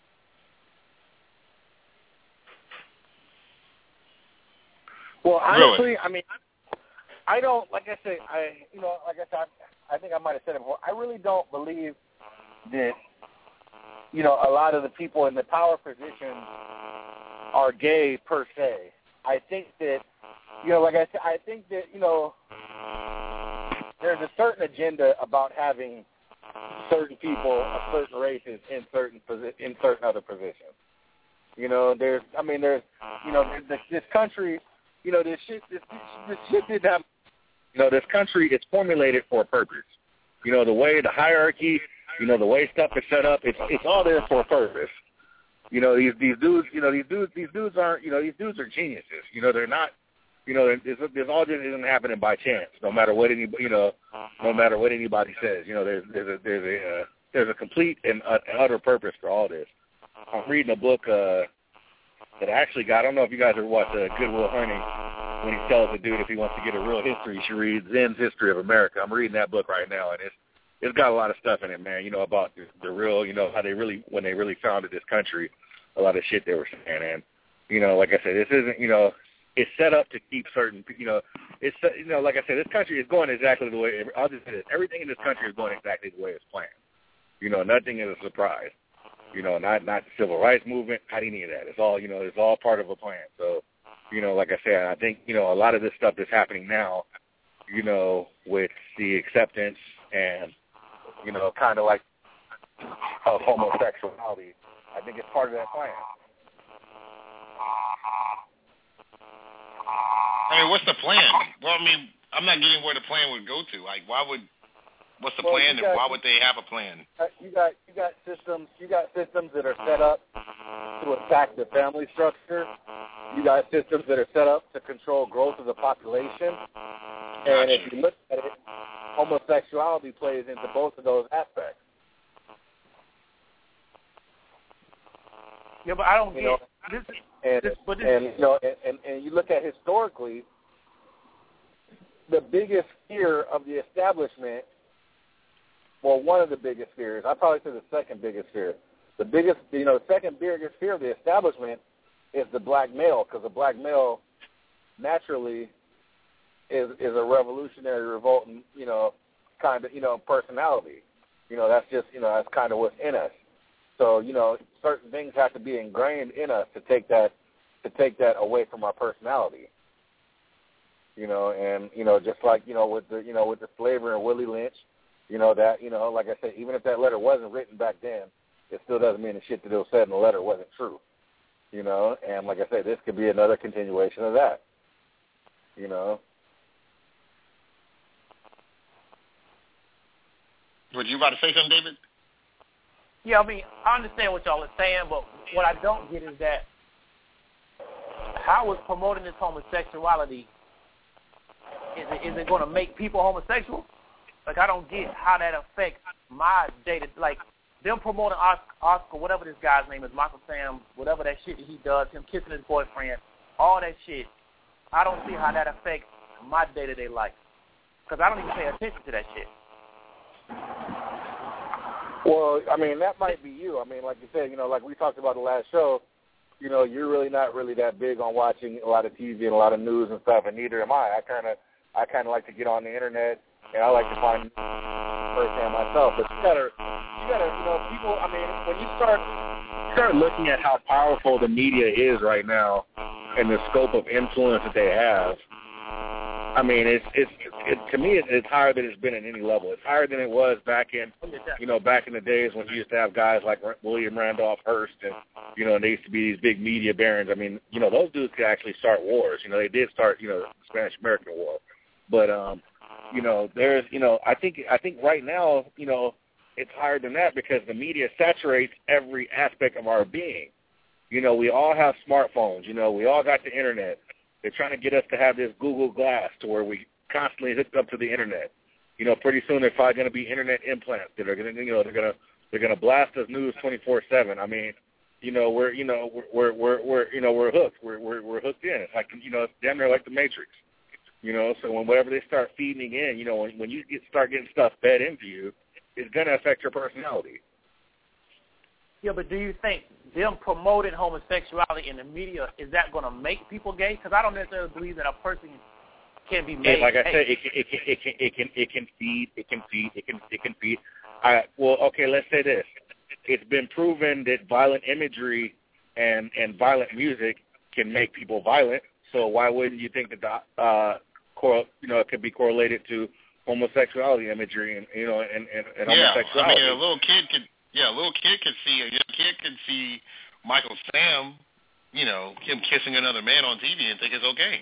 Well, honestly, I mean, I don't, like I said, I think I might have said it before. I really don't believe that, a lot of the people in the power positions are gay per se. I think that, like I said, I think that, there's a certain agenda about having certain people of certain races in certain other positions. There's this country, this shit did not, this country is formulated for a purpose. The way the hierarchy, the way stuff is set up, it's all there for a purpose. These dudes aren't, these dudes are geniuses. They're not, this all just isn't happening by chance. No matter what anybody, no matter what anybody says, there's a complete and utter purpose for all this. I'm reading a book that I actually got. I don't know if you guys ever watched Good Will Hunting, when he tells the dude if he wants to get a real history, you should read Zen's History of America. I'm reading that book right now, and it's got a lot of stuff in it, man. About the real, how they really, when they really founded this country, a lot of shit they were saying. And like I said, this isn't, it's set up to keep certain, it's, like I said, this country is going exactly the way. I'll just say this: everything in this country is going exactly the way it's planned. Nothing is a surprise. Not the civil rights movement, not any of that. It's all, it's all part of a plan. So, like I said, I think, a lot of this stuff that's happening now, with the acceptance and, kind of like of homosexuality, I think it's part of that plan. I mean, what's the plan? Well, I mean, I'm not getting where the plan would go to. Like, what's the plan, and why would they have a plan? You got systems that are set up to attack the family structure. You got systems that are set up to control growth of the population. And if you look at it, homosexuality plays into both of those aspects. Yeah, but I don't get and you look at historically, the biggest fear of the establishment, well, one of the biggest fears, I'd probably say the second biggest fear. The biggest, second biggest fear of the establishment is the black male, because the black male naturally is a revolutionary, revolting, kind of, personality. That's just, that's kind of what's in us. So, you know, certain things have to be ingrained in us to take that away from our personality. You know, and, you know, just like, you know, with the slavery and Willie Lynch, you know, that, you know, like I said, even if that letter wasn't written back then, it still doesn't mean the shit that was said in the letter wasn't true. You know, and like I said, this could be another continuation of that. You know. Were you about to say something, David? Yeah, I mean, I understand what y'all are saying, but what I don't get is that how is promoting this homosexuality, is it going to make people homosexual? Like, I don't get how that affects my data. Like, them promoting Oscar, whatever this guy's name is, Michael Sam, whatever that shit that he does, him kissing his boyfriend, all that shit, I don't see how that affects my day-to-day life. Because I don't even pay attention to that shit. Well, I mean, that might be you. I mean, like you said, you know, like we talked about the last show, you know, you're really not really that big on watching a lot of TV and a lot of news and stuff, and neither am I. I kind of like to get on the internet, and I like to find firsthand myself. But you gotta, you know, people. I mean, when you start looking at how powerful the media is right now, and the scope of influence that they have, I mean, it's to me, it's higher than it's been at any level. It's higher than it was back in, you know, back in the days when you used to have guys like William Randolph Hearst, and you know, and they used to be these big media barons. I mean, you know, those dudes could actually start wars. You know, they did start, you know, the Spanish-American War, but you know, there's, you know, I think right now, you know, it's higher than that because the media saturates every aspect of our being. You know, we all have smartphones. You know, we all got the internet. They're trying to get us to have this Google Glass to where we constantly hooked up to the internet. You know, pretty soon there's probably going to be internet implants that are going to, you know, they're going to blast us news 24/7. I mean, you know, we're hooked. We're hooked in. It's like, you know, it's damn near like the Matrix. You know, so whenever they start feeding in, you know, when you start getting stuff fed into you, it's going to affect your personality. Yeah, but do you think them promoting homosexuality in the media, is that going to make people gay? Because I don't necessarily believe that a person can be made. Like I said, it can feed. Well, okay, let's say this: it's been proven that violent imagery and violent music can make people violent. So why wouldn't you think that it could be correlated to homosexuality imagery and homosexuality? I mean, a little kid could see Michael Sam, you know, him kissing another man on TV and think it's okay.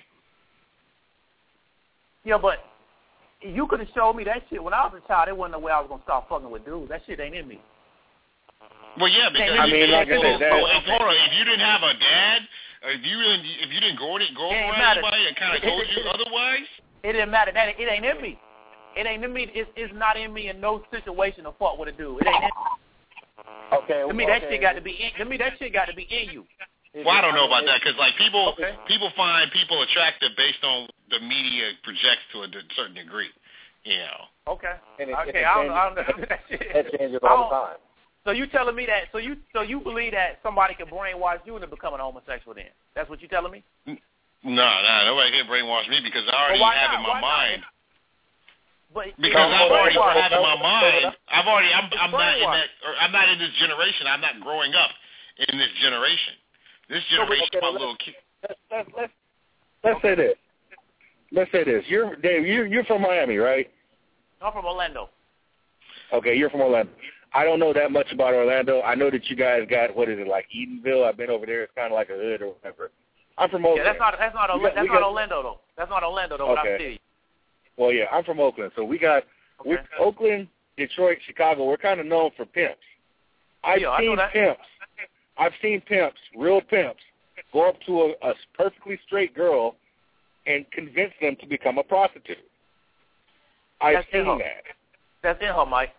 Yeah, but you could have showed me that shit when I was a child. There wasn't no way I was gonna start fucking with dudes. That shit ain't in me. Well, yeah, because I mean, like I said, if you didn't have a dad, or if you didn't go around anybody and kind of told you otherwise, it didn't matter. That it ain't in me. It ain't in me. It's not in me in no situation to fuck with a dude. It ain't in me. Okay. To me, that shit got to be in. To me, that shit got to be in you. Well, I don't know about that because, like, people find people attractive based on the media projects to a certain degree. You know. Okay. I don't know that shit. That changes all the time. So you telling me that? So you believe that somebody can brainwash you into becoming a homosexual? Then that's what you telling me? No, nobody can brainwash me because I already have in my mind. Because I've already have in my mind. I'm not in this generation. I'm not growing up in this generation. This generation is my little kid. Let's say this. You're from Miami, right? I'm from Orlando. Okay, you're from Orlando. I don't know that much about Orlando. I know that you guys got, what is it, like Edenville? I've been over there. It's kind of like a hood or whatever. I'm from Oakland. Yeah, that's not Orlando though. That's not Orlando though. Okay. What I'm telling you. Well, yeah, I'm from Oakland, so we're Oakland, Detroit, Chicago. We're kind of known for pimps. I've seen pimps, real pimps, go up to a perfectly straight girl and convince them to become a prostitute. I've seen that. That's in her, Mike.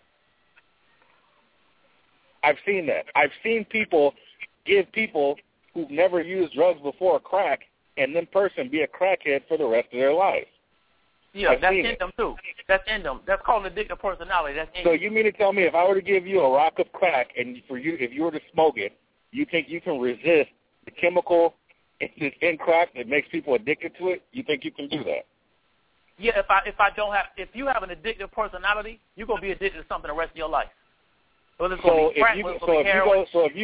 I've seen that. I've seen people give people who've never used drugs before crack, and then person be a crackhead for the rest of their life. Yeah, that's in them too. That's in them. That's called an addictive personality. That's in So you mean to tell me if I were to give you a rock of crack and if you were to smoke it, you think you can resist the chemical in crack that makes people addicted to it? You think you can do that? Yeah, if you have an addictive personality, you're gonna be addicted to something the rest of your life. Well, it's going to be crack. If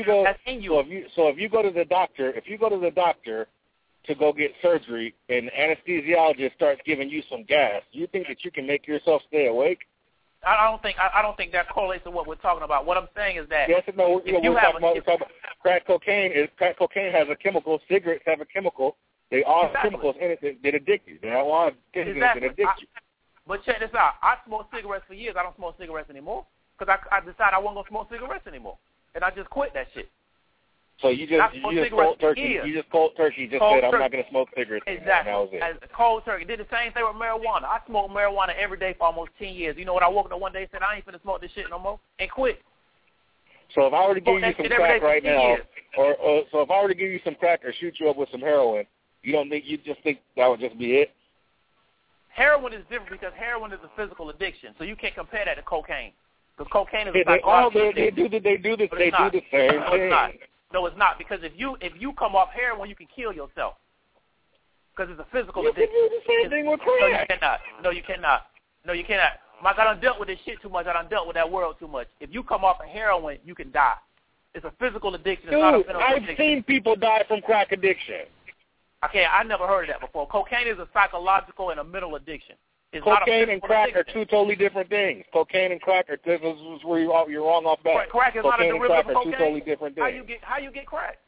you go to the doctor to go get surgery, and anesthesiologist starts giving you some gas, you think that you can make yourself stay awake? I don't think that correlates to what we're talking about. What I'm saying is that yes, no, we're talking about crack cocaine has a chemical. Cigarettes have a chemical. They all have chemicals in it that addict you. They all have chemicals that addict you. But check this out. I smoked cigarettes for years. I don't smoke cigarettes anymore because I decided I wasn't going to smoke cigarettes anymore, and I just quit that shit. So you just cold turkey. You just cold turkey. Just said I'm not going to smoke cigarettes. Exactly. That was it. As cold turkey. Did the same thing with marijuana. I smoked marijuana every day for almost 10 years. You know what? I woke up one day and said I ain't finna smoke this shit no more and quit. So if I were to give you some crack right now, or so if I were to give you some crack or shoot you up with some heroin, you just think that would just be it? Heroin is different because heroin is a physical addiction, so you can't compare that to cocaine. Because cocaine is a psychological addiction. They do the same thing. No, it's not, because if you come off heroin, you can kill yourself. Because it's a physical addiction. You can do the same thing with crack. No, you cannot. Mike, I done dealt with this shit too much. I done dealt with that world too much. If you come off of heroin, you can die. It's a physical addiction. It's not a mental addiction. I've seen people die from crack addiction. Okay, I never heard of that before. Cocaine is a psychological and a mental addiction. It's cocaine and crack are two totally different things. Cocaine and crack this is where you're wrong off that. Crack is not a derivative of cocaine. Two totally different things. How you get crack?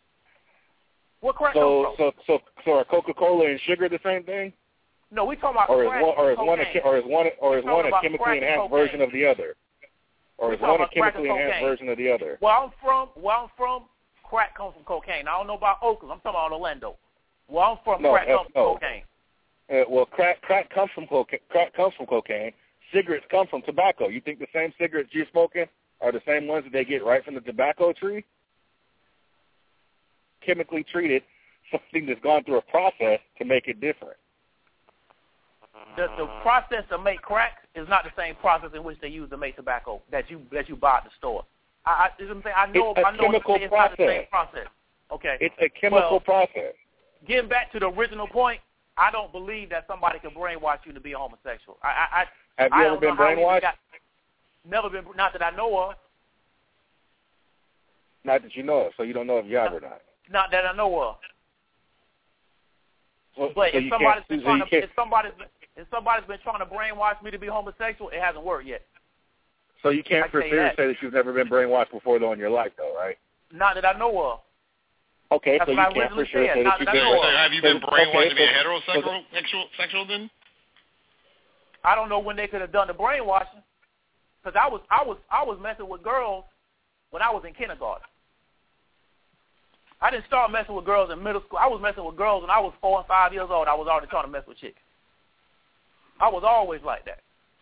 What crack comes from? So are Coca-Cola and sugar the same thing? No, we talking about crack. Or is one a chemically enhanced version of the other? Or is one a chemically enhanced version of the other? Where I'm from, crack comes from cocaine. I don't know about Oakland. I'm talking about Orlando. Where I'm from, crack comes from cocaine. Well, crack comes from cocaine. Crack comes from cocaine. Cigarettes come from tobacco. You think the same cigarettes you're smoking are the same ones that they get right from the tobacco tree? Chemically treated, something that's gone through a process to make it different. The process to make crack is not the same process in which they use to make tobacco that you buy at the store. I know it's a chemical it's not the same process. Okay. It's a chemical process. Getting back to the original point, I don't believe that somebody can brainwash you to be a homosexual. Have you ever been brainwashed? Never been, not that I know of. Not that you know of, so you don't know if you have or not. Not that I know of. But if somebody's been trying to brainwash me to be homosexual, it hasn't worked yet. So you can't for sure say that you've never been brainwashed before, though, in your life, though, right? Not that I know of. Okay, so you can't for sure say that you've been brainwashed. Have you been brainwashed to be a heterosexual then? I don't know when they could have done the brainwashing, because I was messing with girls when I was in kindergarten. I didn't start messing with girls in middle school. I was messing with girls when I was 4 and 5 years old. I was already trying to mess with chicks. I was always like that.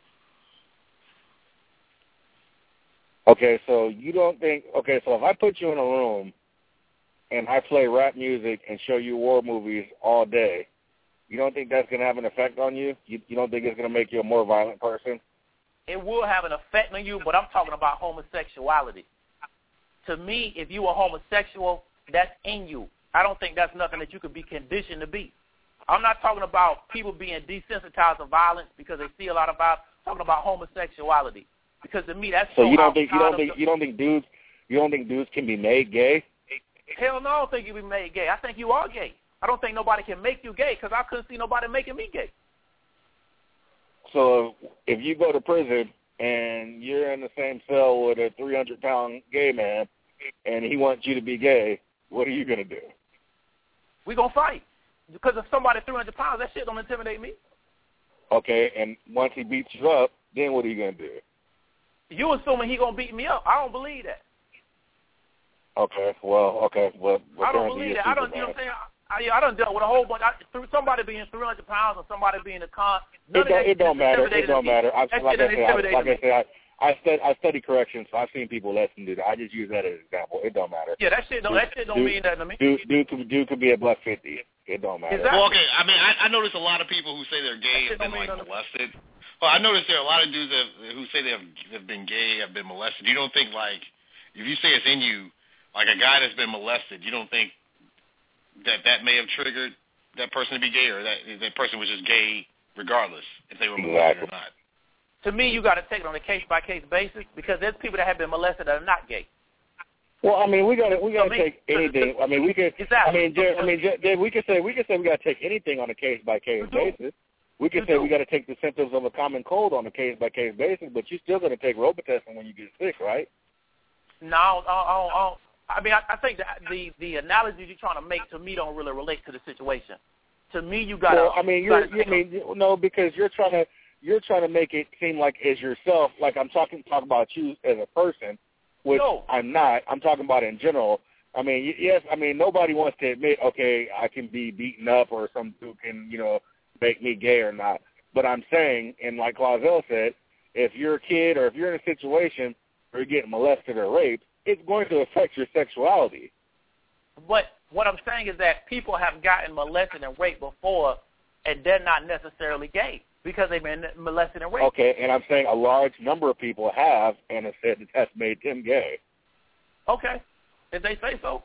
Okay, so you don't think... Okay, so if I put you in a room and I play rap music and show you war movies all day, you don't think that's going to have an effect on you? You don't think it's going to make you a more violent person? It will have an effect on you, but I'm talking about homosexuality. To me, if you are homosexual, that's in you. I don't think that's nothing that you could be conditioned to be. I'm not talking about people being desensitized to violence because they see a lot of violence. I'm talking about homosexuality. Because to me, that's so you don't think dudes can be made gay? Hell no, I don't think you can be made gay. I think you are gay. I don't think nobody can make you gay because I couldn't see nobody making me gay. So if you go to prison and you're in the same cell with a 300-pound gay man and he wants you to be gay, what are you going to do? We're going to fight. Because if somebody 300 pounds, that shit don't intimidate me. Okay, and once he beats you up, then what are you going to do? You assuming he going to beat me up. I don't believe that. Okay, well. I don't believe that. You know what I'm saying? I done dealt with a whole bunch. Somebody being 300 pounds and somebody being a con. It don't matter. Like I study corrections, so I've seen less than do that. I just use that as an example. It don't matter. Yeah, that shit don't mean that to me. Dude could be a $150. It don't matter. Exactly. Well, okay. I mean, I notice a lot of people who say they're gay have been molested. Well, I noticed there are a lot of dudes who say they have been gay, have been molested. You don't think if you say it's in you, like a guy that's been molested, you don't think that may have triggered that person to be gay, or that person was just gay regardless if they were molested or not? to me, you got to take it on a case-by-case basis because there's people that have been molested that are not gay. Well, I mean, we gotta take anything. I mean, we could. Exactly. We could say we gotta take anything on a case-by-case basis. We could say we got to take the symptoms of a common cold on a case-by-case basis, but you're still going to take Robitussin when you get sick, right? No, I mean, I think that the analogy you're trying to make to me don't really relate to the situation. To me, you got to. Well, I mean, because you're trying to make it seem like as yourself. Like I'm talking about you as a person, which I'm not. I'm talking about in general. I mean, yes. I mean, nobody wants to admit, okay, I can be beaten up or some dude can, make me gay or not. But I'm saying, and like Clausel said, if you're a kid or if you're in a situation where you're getting molested or raped, it's going to affect your sexuality. But what I'm saying is that people have gotten molested and raped before, and they're not necessarily gay because they've been molested and raped. Okay, and I'm saying a large number of people have, and have said that that's made them gay. Okay, if they say so.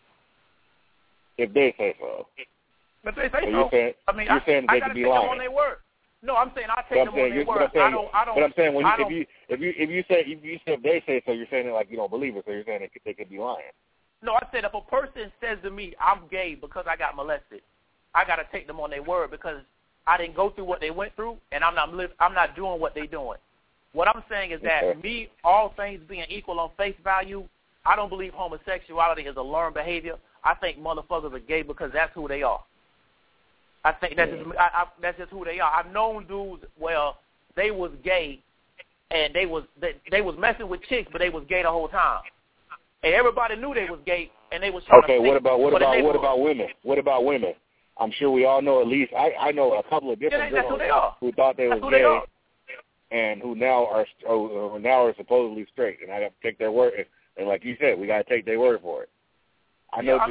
If they say so. If they say so. You're saying they I could be take lying. them on their word. No, I'm saying I take them on their word. But I'm saying if you say if they say so, you're saying it like you don't believe it, so you're saying they could be lying. No, I said if a person says to me, I'm gay because I got molested, I got to take them on their word because I didn't go through what they went through, and I'm not doing what they're doing. What I'm saying is that all things being equal on face value, I don't believe homosexuality is a learned behavior. I think motherfuckers are gay because that's who they are. I think that's just who they are. I've known dudes where they was gay and they was messing with chicks, but they was gay the whole time. And everybody knew they was gay, and they was trying to. What about women? What about women? I'm sure we all know at least I know a couple of different girls who thought they was gay, and who now are supposedly straight. And I got to take their word. And like you said, we got to take their word for it. I know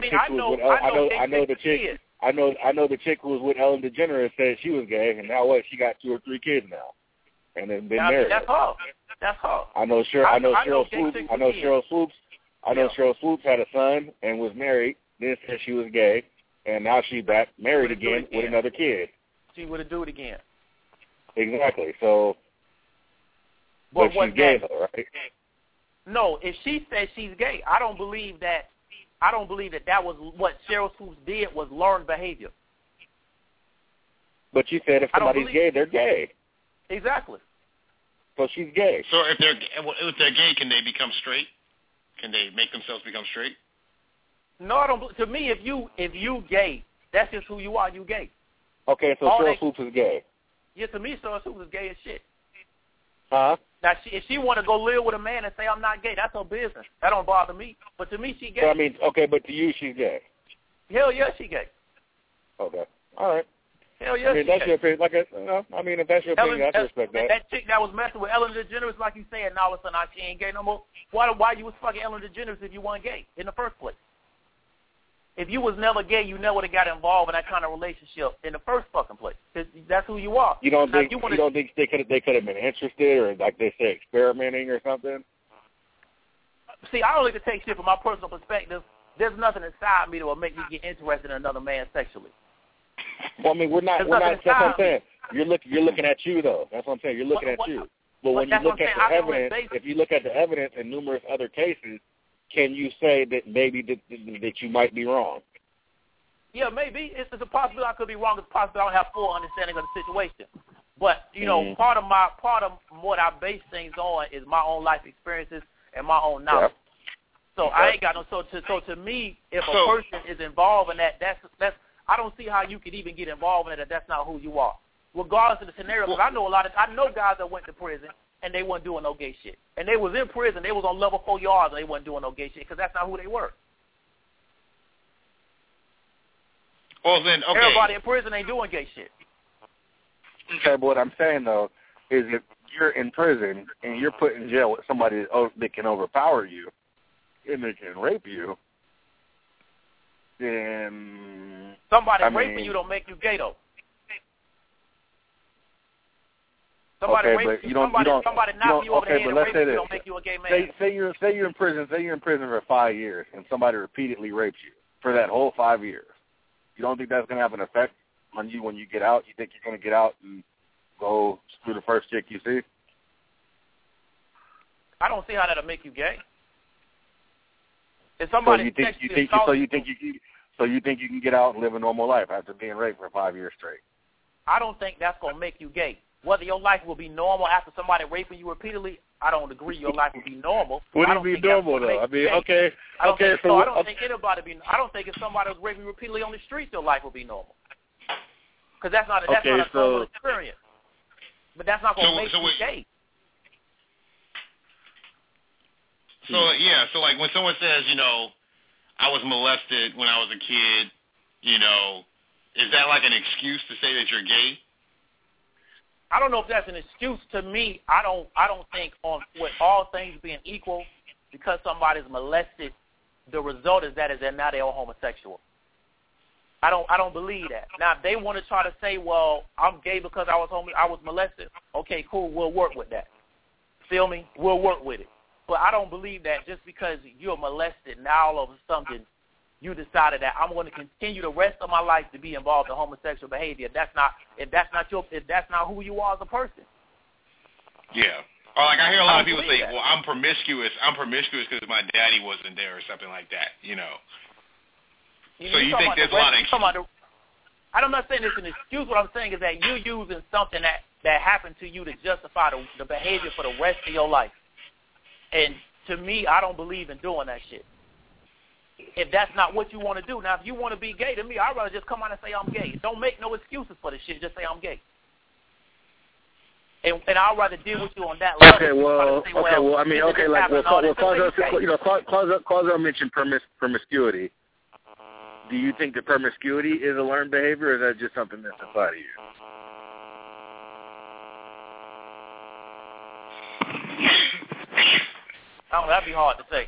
the chick who was with Ellen DeGeneres said she was gay, and now what? She got 2 or 3 kids now, and then been married. That's her. I know Cheryl Swoops. Cheryl Swoops had a son and was married. Then said she was gay, and now she's back married again with another kid. She would do it again. Exactly. So, but she's gay though, right? No, if she says she's gay, I don't believe that was what Cheryl Swoops did was learned behavior. But you said if somebody's gay, they're gay. Exactly. So she's gay. So if they're gay, can they become straight? Can they make themselves become straight? No, I don't. To me, if you gay, that's just who you are. You gay. Okay, so Cheryl Swoops is gay. Yeah, to me, Cheryl Swoops is gay as shit. Huh? Now, if she want to go live with a man and say I'm not gay, that's her business. That don't bother me. But to me, she gay. So, I mean, okay, but to you, she's gay. Hell yeah, she gay. Okay, all right. Hell yeah, she that's gay. Your opinion. If that's your opinion, I respect that. That chick that was messing with Ellen DeGeneres, like you said, now all of a sudden she ain't gay no more. Why you was fucking Ellen DeGeneres if you weren't gay in the first place? If you was never gay, you never would have got involved in that kind of relationship in the first fucking place. That's who you are. You don't think they could have been interested, or like they say, experimenting or something? See, I don't like to take shit from my personal perspective. There's nothing inside me that will make me get interested in another man sexually. Well, I mean, we're not. That's what I'm saying. You're looking at you though. That's what I'm saying. You're looking at you. But when you look at the evidence, if you look at the evidence in numerous other cases, can you say that maybe that you might be wrong? Yeah, maybe. It's a possibility I could be wrong. It's a possibility I don't have full understanding of the situation. But, part of what I base things on is my own life experiences and my own knowledge. So I ain't got no so to me, if a person is involved in that's I don't see how you could even get involved in it if that's not who you are. Regardless of the scenario, because I know guys that went to prison and they weren't doing no gay shit. And they was in prison, they was on level 4 yards and they weren't doing no gay shit because that's not who they were. Well then, okay. Everybody in prison ain't doing gay shit. Okay, but what I'm saying though is if you're in prison and you're put in jail with somebody that can overpower you and they can rape you, then raping you don't make you gay though. Somebody knocking you over the head and raping you don't make you a gay man. Say you're in prison for 5 years and somebody repeatedly rapes you for that whole 5 years. You don't think that's going to have an effect on you when you get out? You think you're going to get out and go screw the first chick you see? I don't see how that'll make you gay. If somebody you think you can get out and live a normal life after being raped for 5 years straight? I don't think that's going to make you gay. Whether your life will be normal after somebody raping you repeatedly, I don't agree your life will be normal. What do you mean normal, though? I mean, okay. I don't think if somebody was raping you repeatedly on the streets, your life will be normal. Because that's not a normal experience. But that's not going to make you gay. So like when someone says, I was molested when I was a kid, is that like an excuse to say that you're gay? I don't know if that's an excuse. To me, I don't think with all things being equal, because somebody's molested, the result is that now they're homosexual. I don't believe that. Now, if they want to try to say, well, I'm gay because I was molested, okay, cool, we'll work with that. Feel me? We'll work with it. But I don't believe that just because you're molested, now all of a sudden you decided that I'm going to continue the rest of my life to be involved in homosexual behavior. If that's not who you are as a person. Yeah. Or like I hear a lot of people say, well, I'm promiscuous because my daddy wasn't there or something like that, So you think there's a lot of excuses? I'm not saying it's an excuse. What I'm saying is that you're using something that happened to you to justify the behavior for the rest of your life. And to me, I don't believe in doing that shit. If that's not what you want to do. Now, if you want to be gay, to me, I'd rather just come out and say I'm gay. Don't make no excuses for this shit. Just say I'm gay. And I'd rather deal with you on that level. Claudio mentioned promiscuity. Do you think that promiscuity is a learned behavior, or is that just something that's inside of you? That'd be hard to say.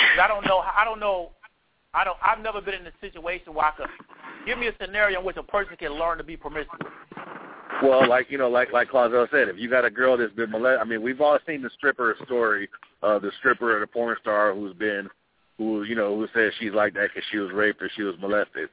I've never been in a situation where I could give me a scenario in which a person can learn to be promiscuous. Well, like Claudio said, if you got a girl that's been molested, I mean, we've all seen the stripper story of the stripper or the porn star who says she's like that because she was raped or she was molested.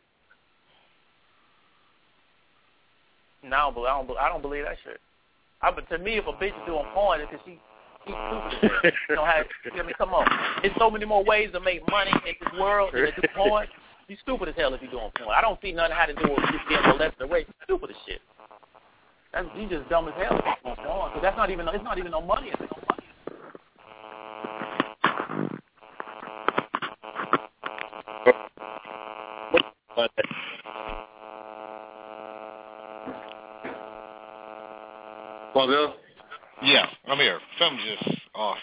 No, I don't believe that shit. But to me, if a bitch is doing porn, it's because she's stupid. Come on. There's so many more ways to make money in this world than to do porn. You're stupid as hell if you're doing porn. I don't see nothing how to do with just being molested or raped. You're stupid as shit. You just dumb as hell if you're doing porn. Because it's not even no money in it. Claudio? Yeah, I'm here. Something's just off.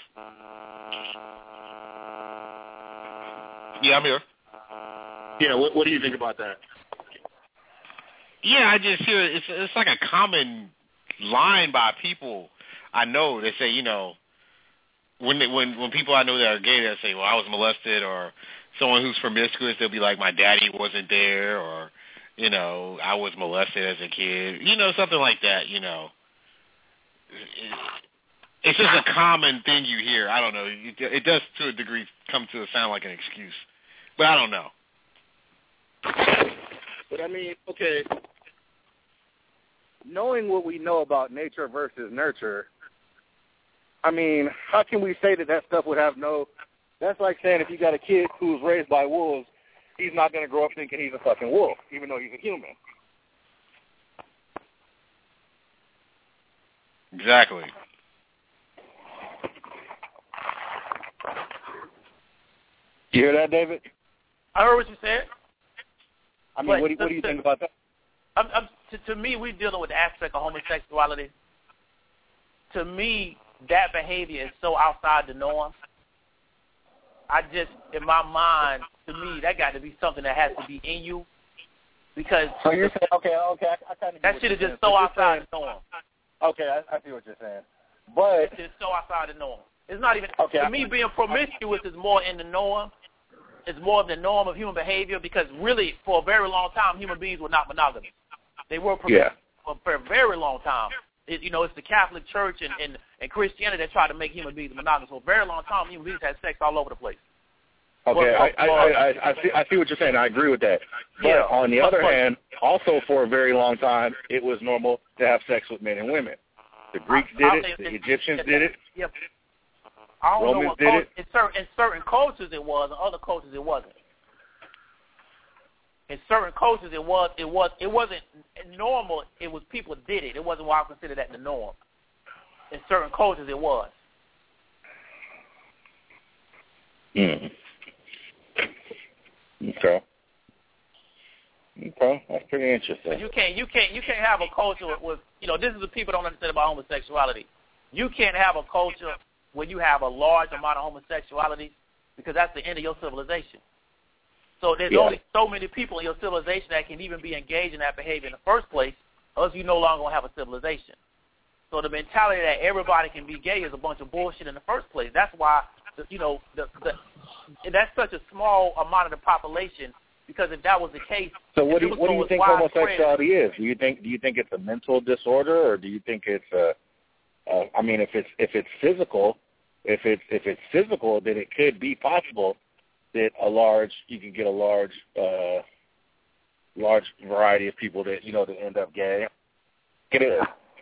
Yeah, I'm here. Yeah, what do you think about that? Yeah, I just hear it's like a common line by people I know. They say, when people I know that are gay, they'll say, well, I was molested, or someone who's promiscuous, they'll be like, my daddy wasn't there, or, I was molested as a kid, something like that, It's just a common thing you hear. I don't know. It does, to a degree, come to sound like an excuse. But I don't know. But, I mean, okay, knowing what we know about nature versus nurture, I mean, how can we say that stuff would have no – that's like saying if you got a kid who's raised by wolves, he's not going to grow up thinking he's a fucking wolf, even though he's a human. Exactly. You hear that, David? I heard what you said. I mean, what do you think about that? To me, we're dealing with the aspect of homosexuality. To me, that behavior is so outside the norm. In my mind, to me, that got to be something that has to be in you. Because so you're saying, okay, I kind of that shit is just so outside the norm. Okay, I see what you're saying. But it's just so outside the norm. It's not even to me, being promiscuous is more in the norm. It's more of the norm of human behavior, because really, for a very long time, human beings were not monogamous. They were promiscuous for a very long time. It's the Catholic Church and Christianity that tried to make human beings monogamous. For a very long time, human beings had sex all over the place. Okay, I see what you're saying. I agree with that. But on the other hand, also for a very long time, it was normal to have sex with men and women. The Greeks did it. The Egyptians did it. Yep. I don't Romans know what did it. in certain cultures it was, in other cultures it wasn't. In certain cultures it wasn't normal. It was people did it. It wasn't what I consider that the norm. In certain cultures it was. Okay. Okay, that's pretty interesting. But you can't have a culture with this is what people don't understand about homosexuality. You can't have a culture where you have a large amount of homosexuality because that's the end of your civilization. So there's only so many people in your civilization that can even be engaged in that behavior in the first place, or else you no longer have a civilization. So the mentality that everybody can be gay is a bunch of bullshit in the first place. That's why that's such a small amount of the population. Because if that was the case, so what do you think homosexuality is? Do you think it's a mental disorder, or do you think it's if it's physical, then it could be possible that you can get a large variety of people that that end up gay. It is.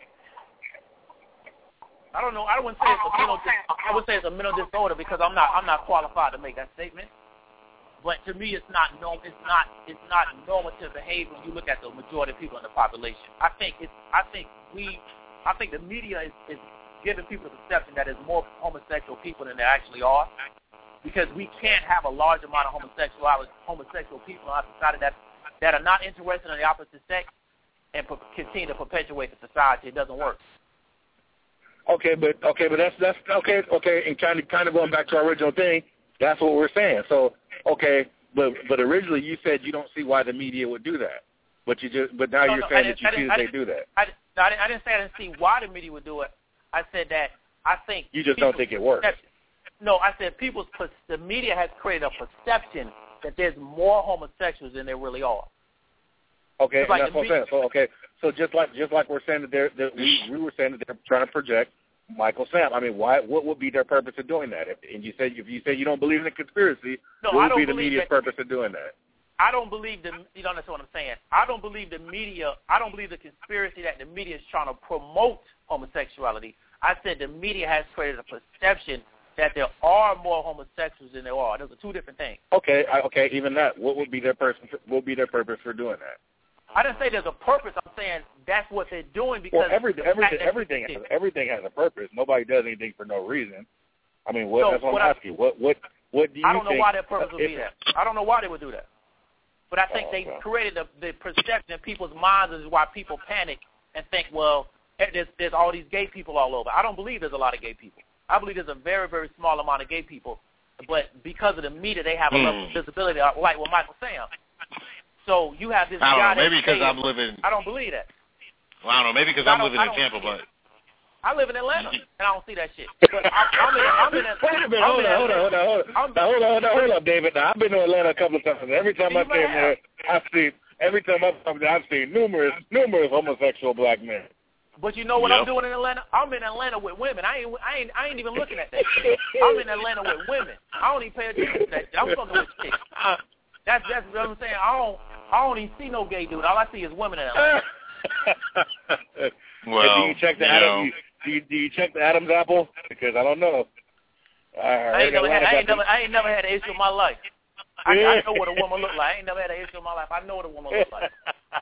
I don't know. I wouldn't say it's a mental. I would say it's a mental disorder because I'm not qualified to make that statement. But to me, it's not normative behavior when you look at the majority of people in the population. I think the media is giving people the perception that there's more homosexual people than there actually are, because we can't have a large amount of homosexual people in our society that are not interested in the opposite sex and continue to perpetuate the society. It doesn't work. Okay, but that's okay. And kind of going back to our original thing, that's what we're saying. So. Okay, but originally you said you don't see why the media would do that, but now you're saying that you see that they do that. I didn't say I didn't see why the media would do it. I said that I think you just don't think it works. No, I said the media has created a perception that there's more homosexuals than there really are. Okay, like that's what I'm saying. So so just like we're saying that we were saying that they're trying to project Michael Sam. I mean, what would be their purpose of doing that? If you say you don't believe in the conspiracy, what would be the media's purpose of doing that? I don't believe you don't understand what I'm saying. I don't believe the media. I don't believe the conspiracy that the media is trying to promote homosexuality. I said the media has created a perception that there are more homosexuals than there are. Those are two different things. Okay, even that. What would be their purpose? What would be their purpose for doing that? I didn't say there's a purpose. I'm saying that's what they're doing because everything has a purpose. Nobody does anything for no reason. I mean, that's what I'm asking. What do you think? I don't know why their purpose would be that. I don't know why they would do that. But I think they created the perception in people's minds is why people panic and think, well, there's all these gay people all over. I don't believe there's a lot of gay people. I believe there's a very, very small amount of gay people. But because of the media, they have a level of visibility, like with Michael Sam. So you have this guy. Maybe because I'm living. I don't believe that. Well, I don't know. Maybe because I'm living in Tampa, but I live in Atlanta and I don't see that shit. But I'm in Atlanta. Hold up, David. Now, I've been to Atlanta a couple of times. Every time I came there, I've seen numerous homosexual black men. But you know what I'm doing in Atlanta? I'm in Atlanta with women. I ain't even looking at that shit. I'm in Atlanta with women. I don't even pay attention to that shit. I'm fucking with chicks. That's what I'm saying. I don't even see no gay dude. All I see is women in Atlanta. Well, do you check the Adams? Do you check the Adam's apple? Because I don't know. I ain't never had an issue in my life. I know what a woman look like. I ain't never had an issue in my life. I know what a woman look like.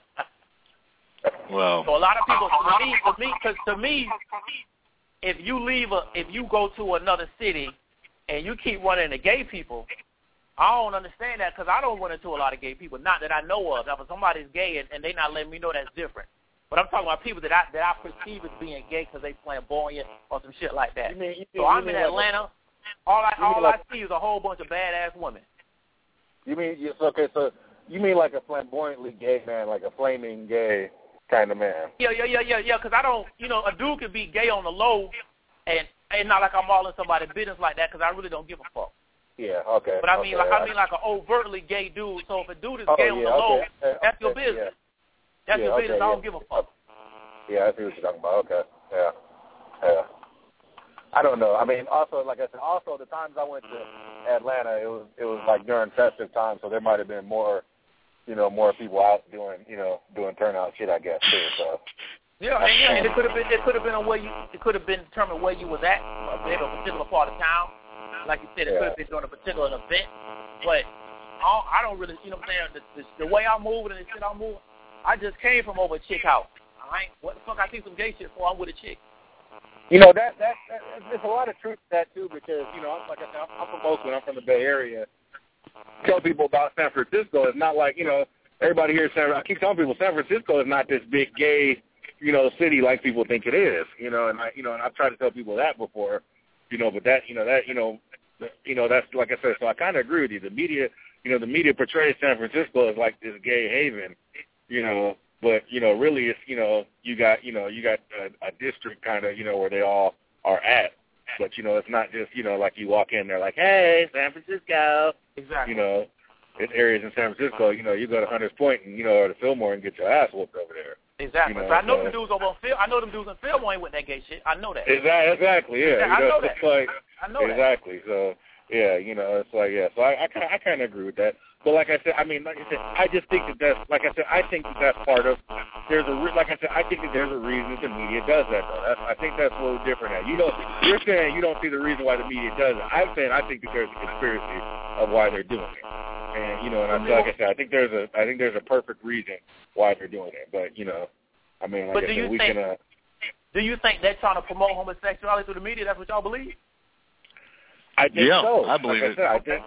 Well, so a lot of people, to me, if you go to another city and you keep running into gay people, I don't understand that because I don't run into a lot of gay people, not that I know of. Now, if somebody's gay and they not letting me know, that's different. But I'm talking about people that I perceive as being gay because they flamboyant or some shit like that. So I'm in Atlanta. All I see is a whole bunch of badass women. You mean so you mean like a flamboyantly gay man, like a flaming gay kind of man? Yeah. Because I don't, a dude could be gay on the low, and not like I'm all in somebody's business like that because I really don't give a fuck. Yeah, okay. But I mean like an overtly gay dude. So if a dude is gay on the low, that's your business. Yeah. That's your business. I don't give a fuck. Yeah, I see what you're talking about. Okay. Yeah. I don't know. I mean, also, like I said, the times I went to Atlanta, it was like during festive time, so there might have been more people out doing turnout shit, I guess, too. So Yeah, and it could have been on where you. It could have been determined where you was at, maybe a particular part of town. Like you said, it could have been during a particular event. But I don't really, you know what I'm saying? The way I'm moving and the shit I'm moving, I just came from over a chick house. What the fuck I see some gay shit for? I'm with a chick. You know, that there's a lot of truth to that too, because you know, like I said, I'm from Oakland. I'm from the Bay Area. Tell people about San Francisco. It's not like, you know, everybody here. I keep telling people San Francisco is not this big gay, you know, city like people think it is. You know, and I've tried to tell people that before. You know, but that's like I said. So I kind of agree with you. The media portrays San Francisco as like this gay haven. You know, but you know, really, it's you got a district kind of where they all are at. But you know, it's not just like you walk in there like, hey, San Francisco. Exactly. You know, it's areas in San Francisco. You know, you go to Hunters Point and or to Fillmore and get your ass whooped over there. Exactly. So I know them dudes over on I know them dudes in Fillmore ain't with that gay shit. I know that. Exactly. Yeah. I know that. It's like, I know that. Exactly. So yeah, it's like So I kind of agree with that. But like I said, I think that's part of. I think that there's a reason the media does that though. I think that's a little different. You're saying you don't see the reason why the media does it. I'm saying I think that there's a conspiracy of why they're doing it. And like I said, I think there's a perfect reason why they're doing it. But do you think they're trying to promote homosexuality through the media? That's what y'all believe? I think so. I believe it. I think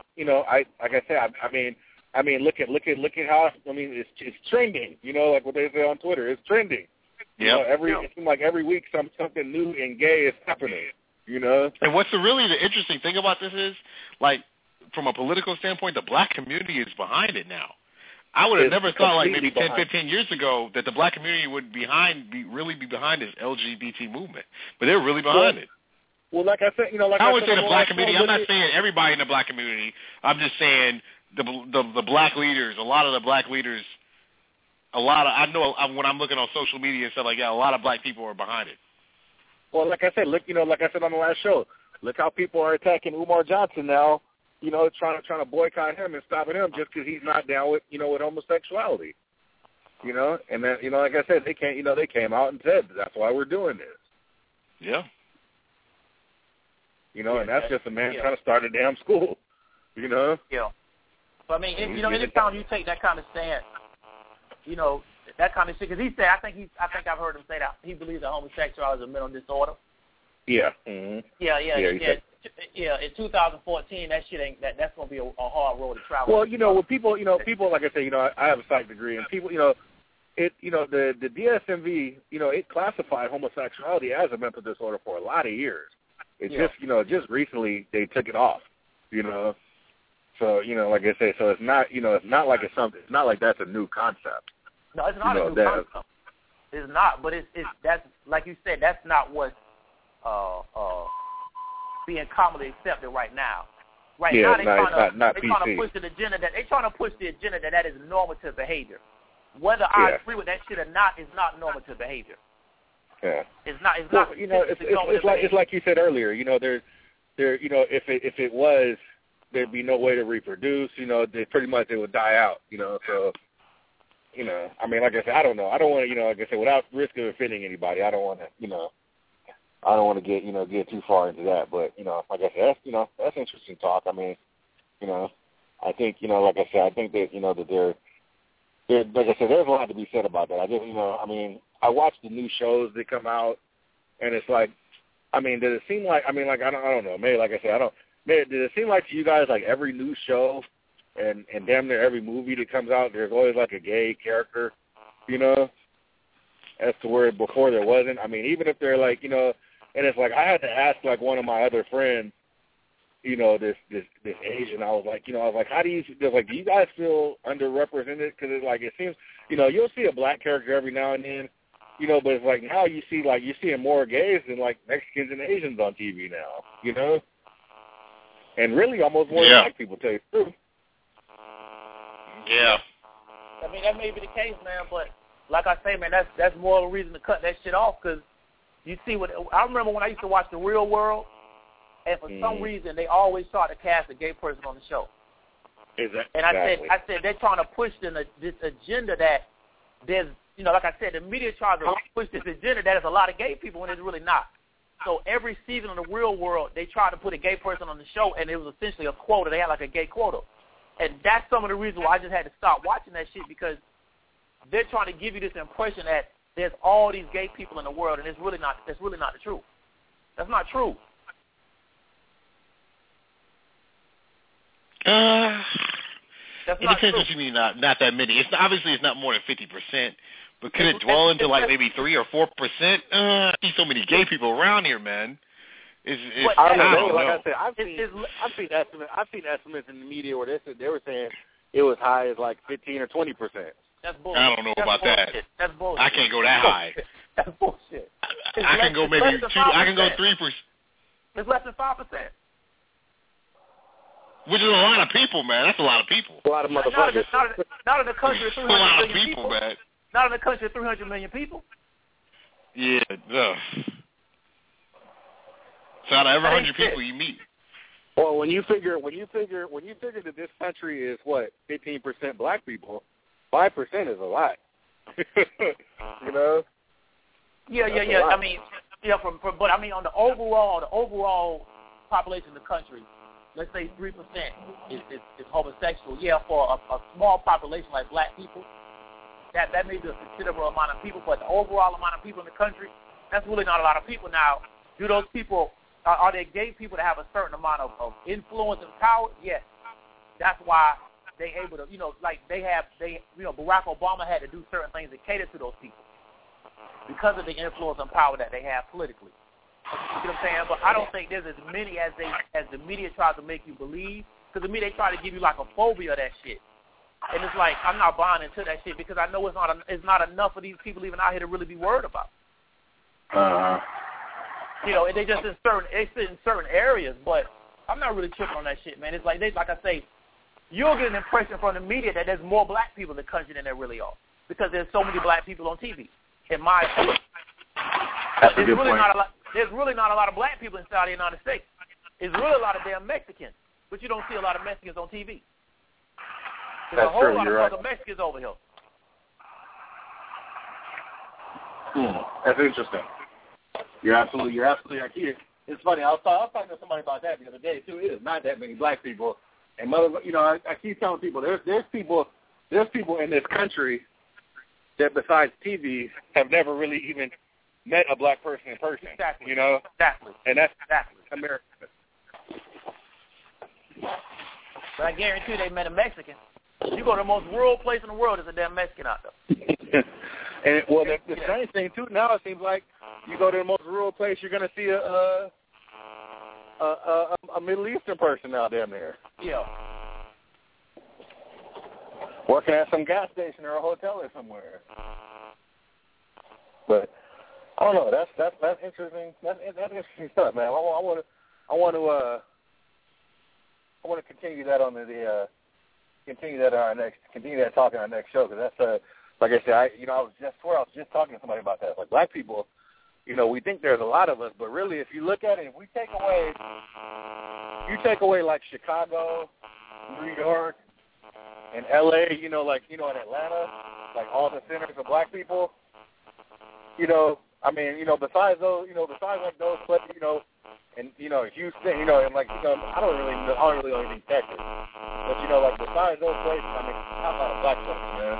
look at how it's trending. Like what they say on Twitter, it's trending. Yeah. It seems like every week something new and gay is happening. And what's the interesting thing about this is, like, from a political standpoint, the black community is behind it now. I would have never thought, like maybe 10, 15 years ago, that the black community would really be behind this LGBT movement, but they're really behind it. Well, like I said, I would say the black community. I'm not saying everybody in the black community. I'm just saying the black leaders. A lot of the black leaders. I know when I'm looking on social media and stuff like that, a lot of black people are behind it. Well, like I said, look, like I said on the last show, look how people are attacking Umar Johnson now. Trying to boycott him and stopping him just because he's not down with with homosexuality. And then like I said, they came out and said that's why we're doing this. Yeah. And that's just a man trying to start a damn school. Yeah. But I mean, anytime you take that kind of stance, that kind of shit. Because he said, I think I've heard him say that he believes that homosexuality is a mental disorder. Yeah. Mm-hmm. Yeah. In 2014, that shit ain't that's gonna be a hard road to travel. Well, when people like I say, I have a psych degree, and people, the DSMV, it classified homosexuality as a mental disorder for a lot of years. Just recently they took it off. So like I say, so it's not, it's not like it's something. It's not like that's a new concept. No, it's not a new concept. It's not, but that's like you said, that's not what's being commonly accepted right now. Right now, they're trying to push the agenda that is normative behavior. Whether I agree with that shit or not is not normative behavior. Yeah. It's not. Well, it's like you said earlier. If it was, there'd be no way to reproduce. They pretty much it would die out. So. I mean, like I said, I don't know. I don't want to, like I said, without risk of offending anybody, I don't want to, I don't want to get, get too far into that. But, like I said, that's interesting talk. I mean, I think, like I said, I think that, that they're like I said, there's a lot to be said about that. I just, I mean, I watch the new shows that come out, and it's like, I mean, does it seem like, I mean, like, I don't know. Maybe, like I said, does it seem like to you guys, like, every new show and damn near every movie that comes out, there's always, like, a gay character, as to where before there wasn't? I mean, even if they're, like, and it's like, I had to ask, like, one of my other friends, this Asian, I was like, how do you, do you guys feel underrepresented? Because it's like, it seems, you'll see a black character every now and then, but it's like now you see, like, you're seeing more gays than, like, Mexicans and Asians on TV now, and really almost more than black people, tell you the truth. Yeah. I mean, that may be the case, man, but like I say, man, that's more of a reason to cut that shit off, because you see I remember when I used to watch The Real World, and for some reason they always try to cast a gay person on the show. Exactly. And I said they're trying to push this agenda that there's like I said, the media tries to push this agenda that is a lot of gay people when it's really not. So every season in the real world, they tried to put a gay person on the show, and it was essentially a quota. They had like a gay quota. And that's some of the reasons why I just had to stop watching that shit, because they're trying to give you this impression that there's all these gay people in the world, and it's really not the truth. That's not true. It depends what you mean, not that many. It's obviously it's not more than 50%, but could it dwell into like maybe 3 or 4%? I see so many gay people around here, man. I don't know. Like I said, I've seen estimates in the media where they were saying it was high as like 15 or 20%. That's bullshit. I don't know about that. That's bullshit. I can't go that high. That's bullshit. I can go maybe 2. I can go 3%. It's less than 5%. Which is a lot of people, man. That's a lot of people. A lot of motherfuckers. Not in the country of 300 million people. A lot of people, man. Not in the country of 300 million people. Yeah. So out of every 100 people you meet. Well, when you figure that this country is what 15% black people, 5% is a lot. You know. Yeah. I mean, but I mean on the overall population of the country, let's say 3% is homosexual. Yeah, for a small population like black people, that may be a considerable amount of people, but the overall amount of people in the country, that's really not a lot of people. Now, do those people, are they gay people that have a certain amount of influence and power? Yes. That's why they able to, Barack Obama had to do certain things to cater to those people because of the influence and power that they have politically. You know what I'm saying? But I don't think there's as many as the media tries to make you believe, because the media try to give you like a phobia of that shit. And it's like, I'm not buying into that shit because I know it's not enough of these people even out here to really be worried about. And they just in certain areas, but I'm not really tripping on that shit, man. It's like I say, you'll get an impression from the media that there's more black people in the country than there really are, because there's so many black people on TV. In my opinion, there's really not a lot of black people inside the United States. It's really a lot of damn Mexicans, but you don't see a lot of Mexicans on TV. There's a whole lot of fucking Mexicans over here. That's interesting. You're absolutely right. It's funny. I was talking to somebody about that the other day too. It is not that many black people, and I keep telling people there's people in this country that besides TV have never really even met a black person in person. Exactly. You know. Exactly. And that's exactly America. But I guarantee they met a Mexican. You go to the most rural place in the world, there's a damn Mexican out there. And the strange thing too, now it seems like you go to the most rural place, you're gonna see a Middle Eastern person out there. Yeah. Working at some gas station or a hotel or somewhere. But I don't know. That's interesting. That's interesting stuff, man. I want to continue that on continue that talk in our next show, because that's like I said, I was just talking to somebody about that. Like black people, we think there's a lot of us, but really, if you look at it, if we take away like Chicago, New York, and LA, in Atlanta, like all the centers of black people, besides those, besides like those places, and Houston, and like I don't really know anything Texas, but like besides those places, not a lot of black folks, man.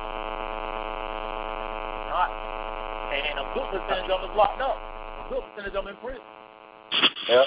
Not, and a good percentage of them is locked up. A good percentage of them in prison. Yep.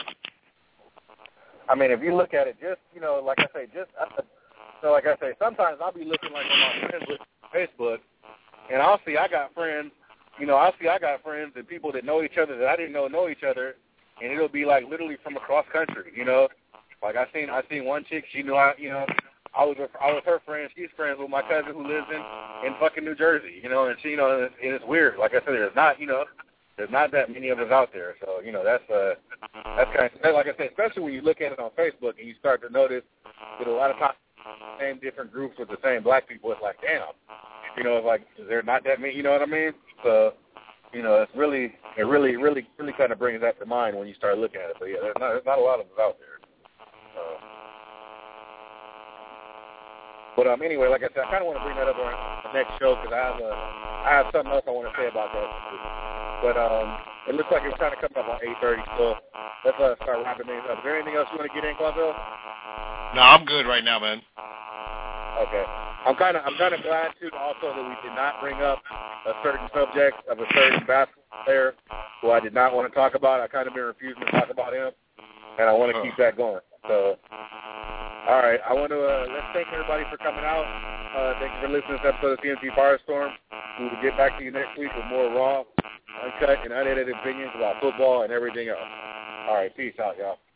If you look at it, just like I say, sometimes I'll be looking like on my friends with Facebook, and I'll see I got friends and people that know each other that I didn't know each other. And it'll be like literally from across country, Like I seen one chick, she knew I was her friend. She's friends with my cousin who lives in fucking New Jersey, and she, and it's weird. Like I said, there's not that many of us out there. So that's kind of like I said, especially when you look at it on Facebook and you start to notice that a lot of times same different groups with the same black people. It's like, damn, it's like is there not that many? You know what I mean? So. It really kind of brings that to mind when you start looking at it. But yeah, there's not a lot of us out there. But anyway, like I said, I kind of want to bring that up on the next show because I have something else I want to say about that. But it looks like it's kind of coming up on 8:30, so let's start wrapping things up. Is there anything else you want to get in, Quanville? No, I'm good right now, man. Okay. I'm kind of glad too also that we did not bring up a certain subject of a certain basketball player who I did not want to talk about. I kind of been refusing to talk about him, and I want to keep that going. So, all right. I want to let's thank everybody for coming out. Thank you for listening to this episode of CMT Firestorm. We will get back to you next week with more raw, uncut, and unedited opinions about football and everything else. All right. Peace out, y'all.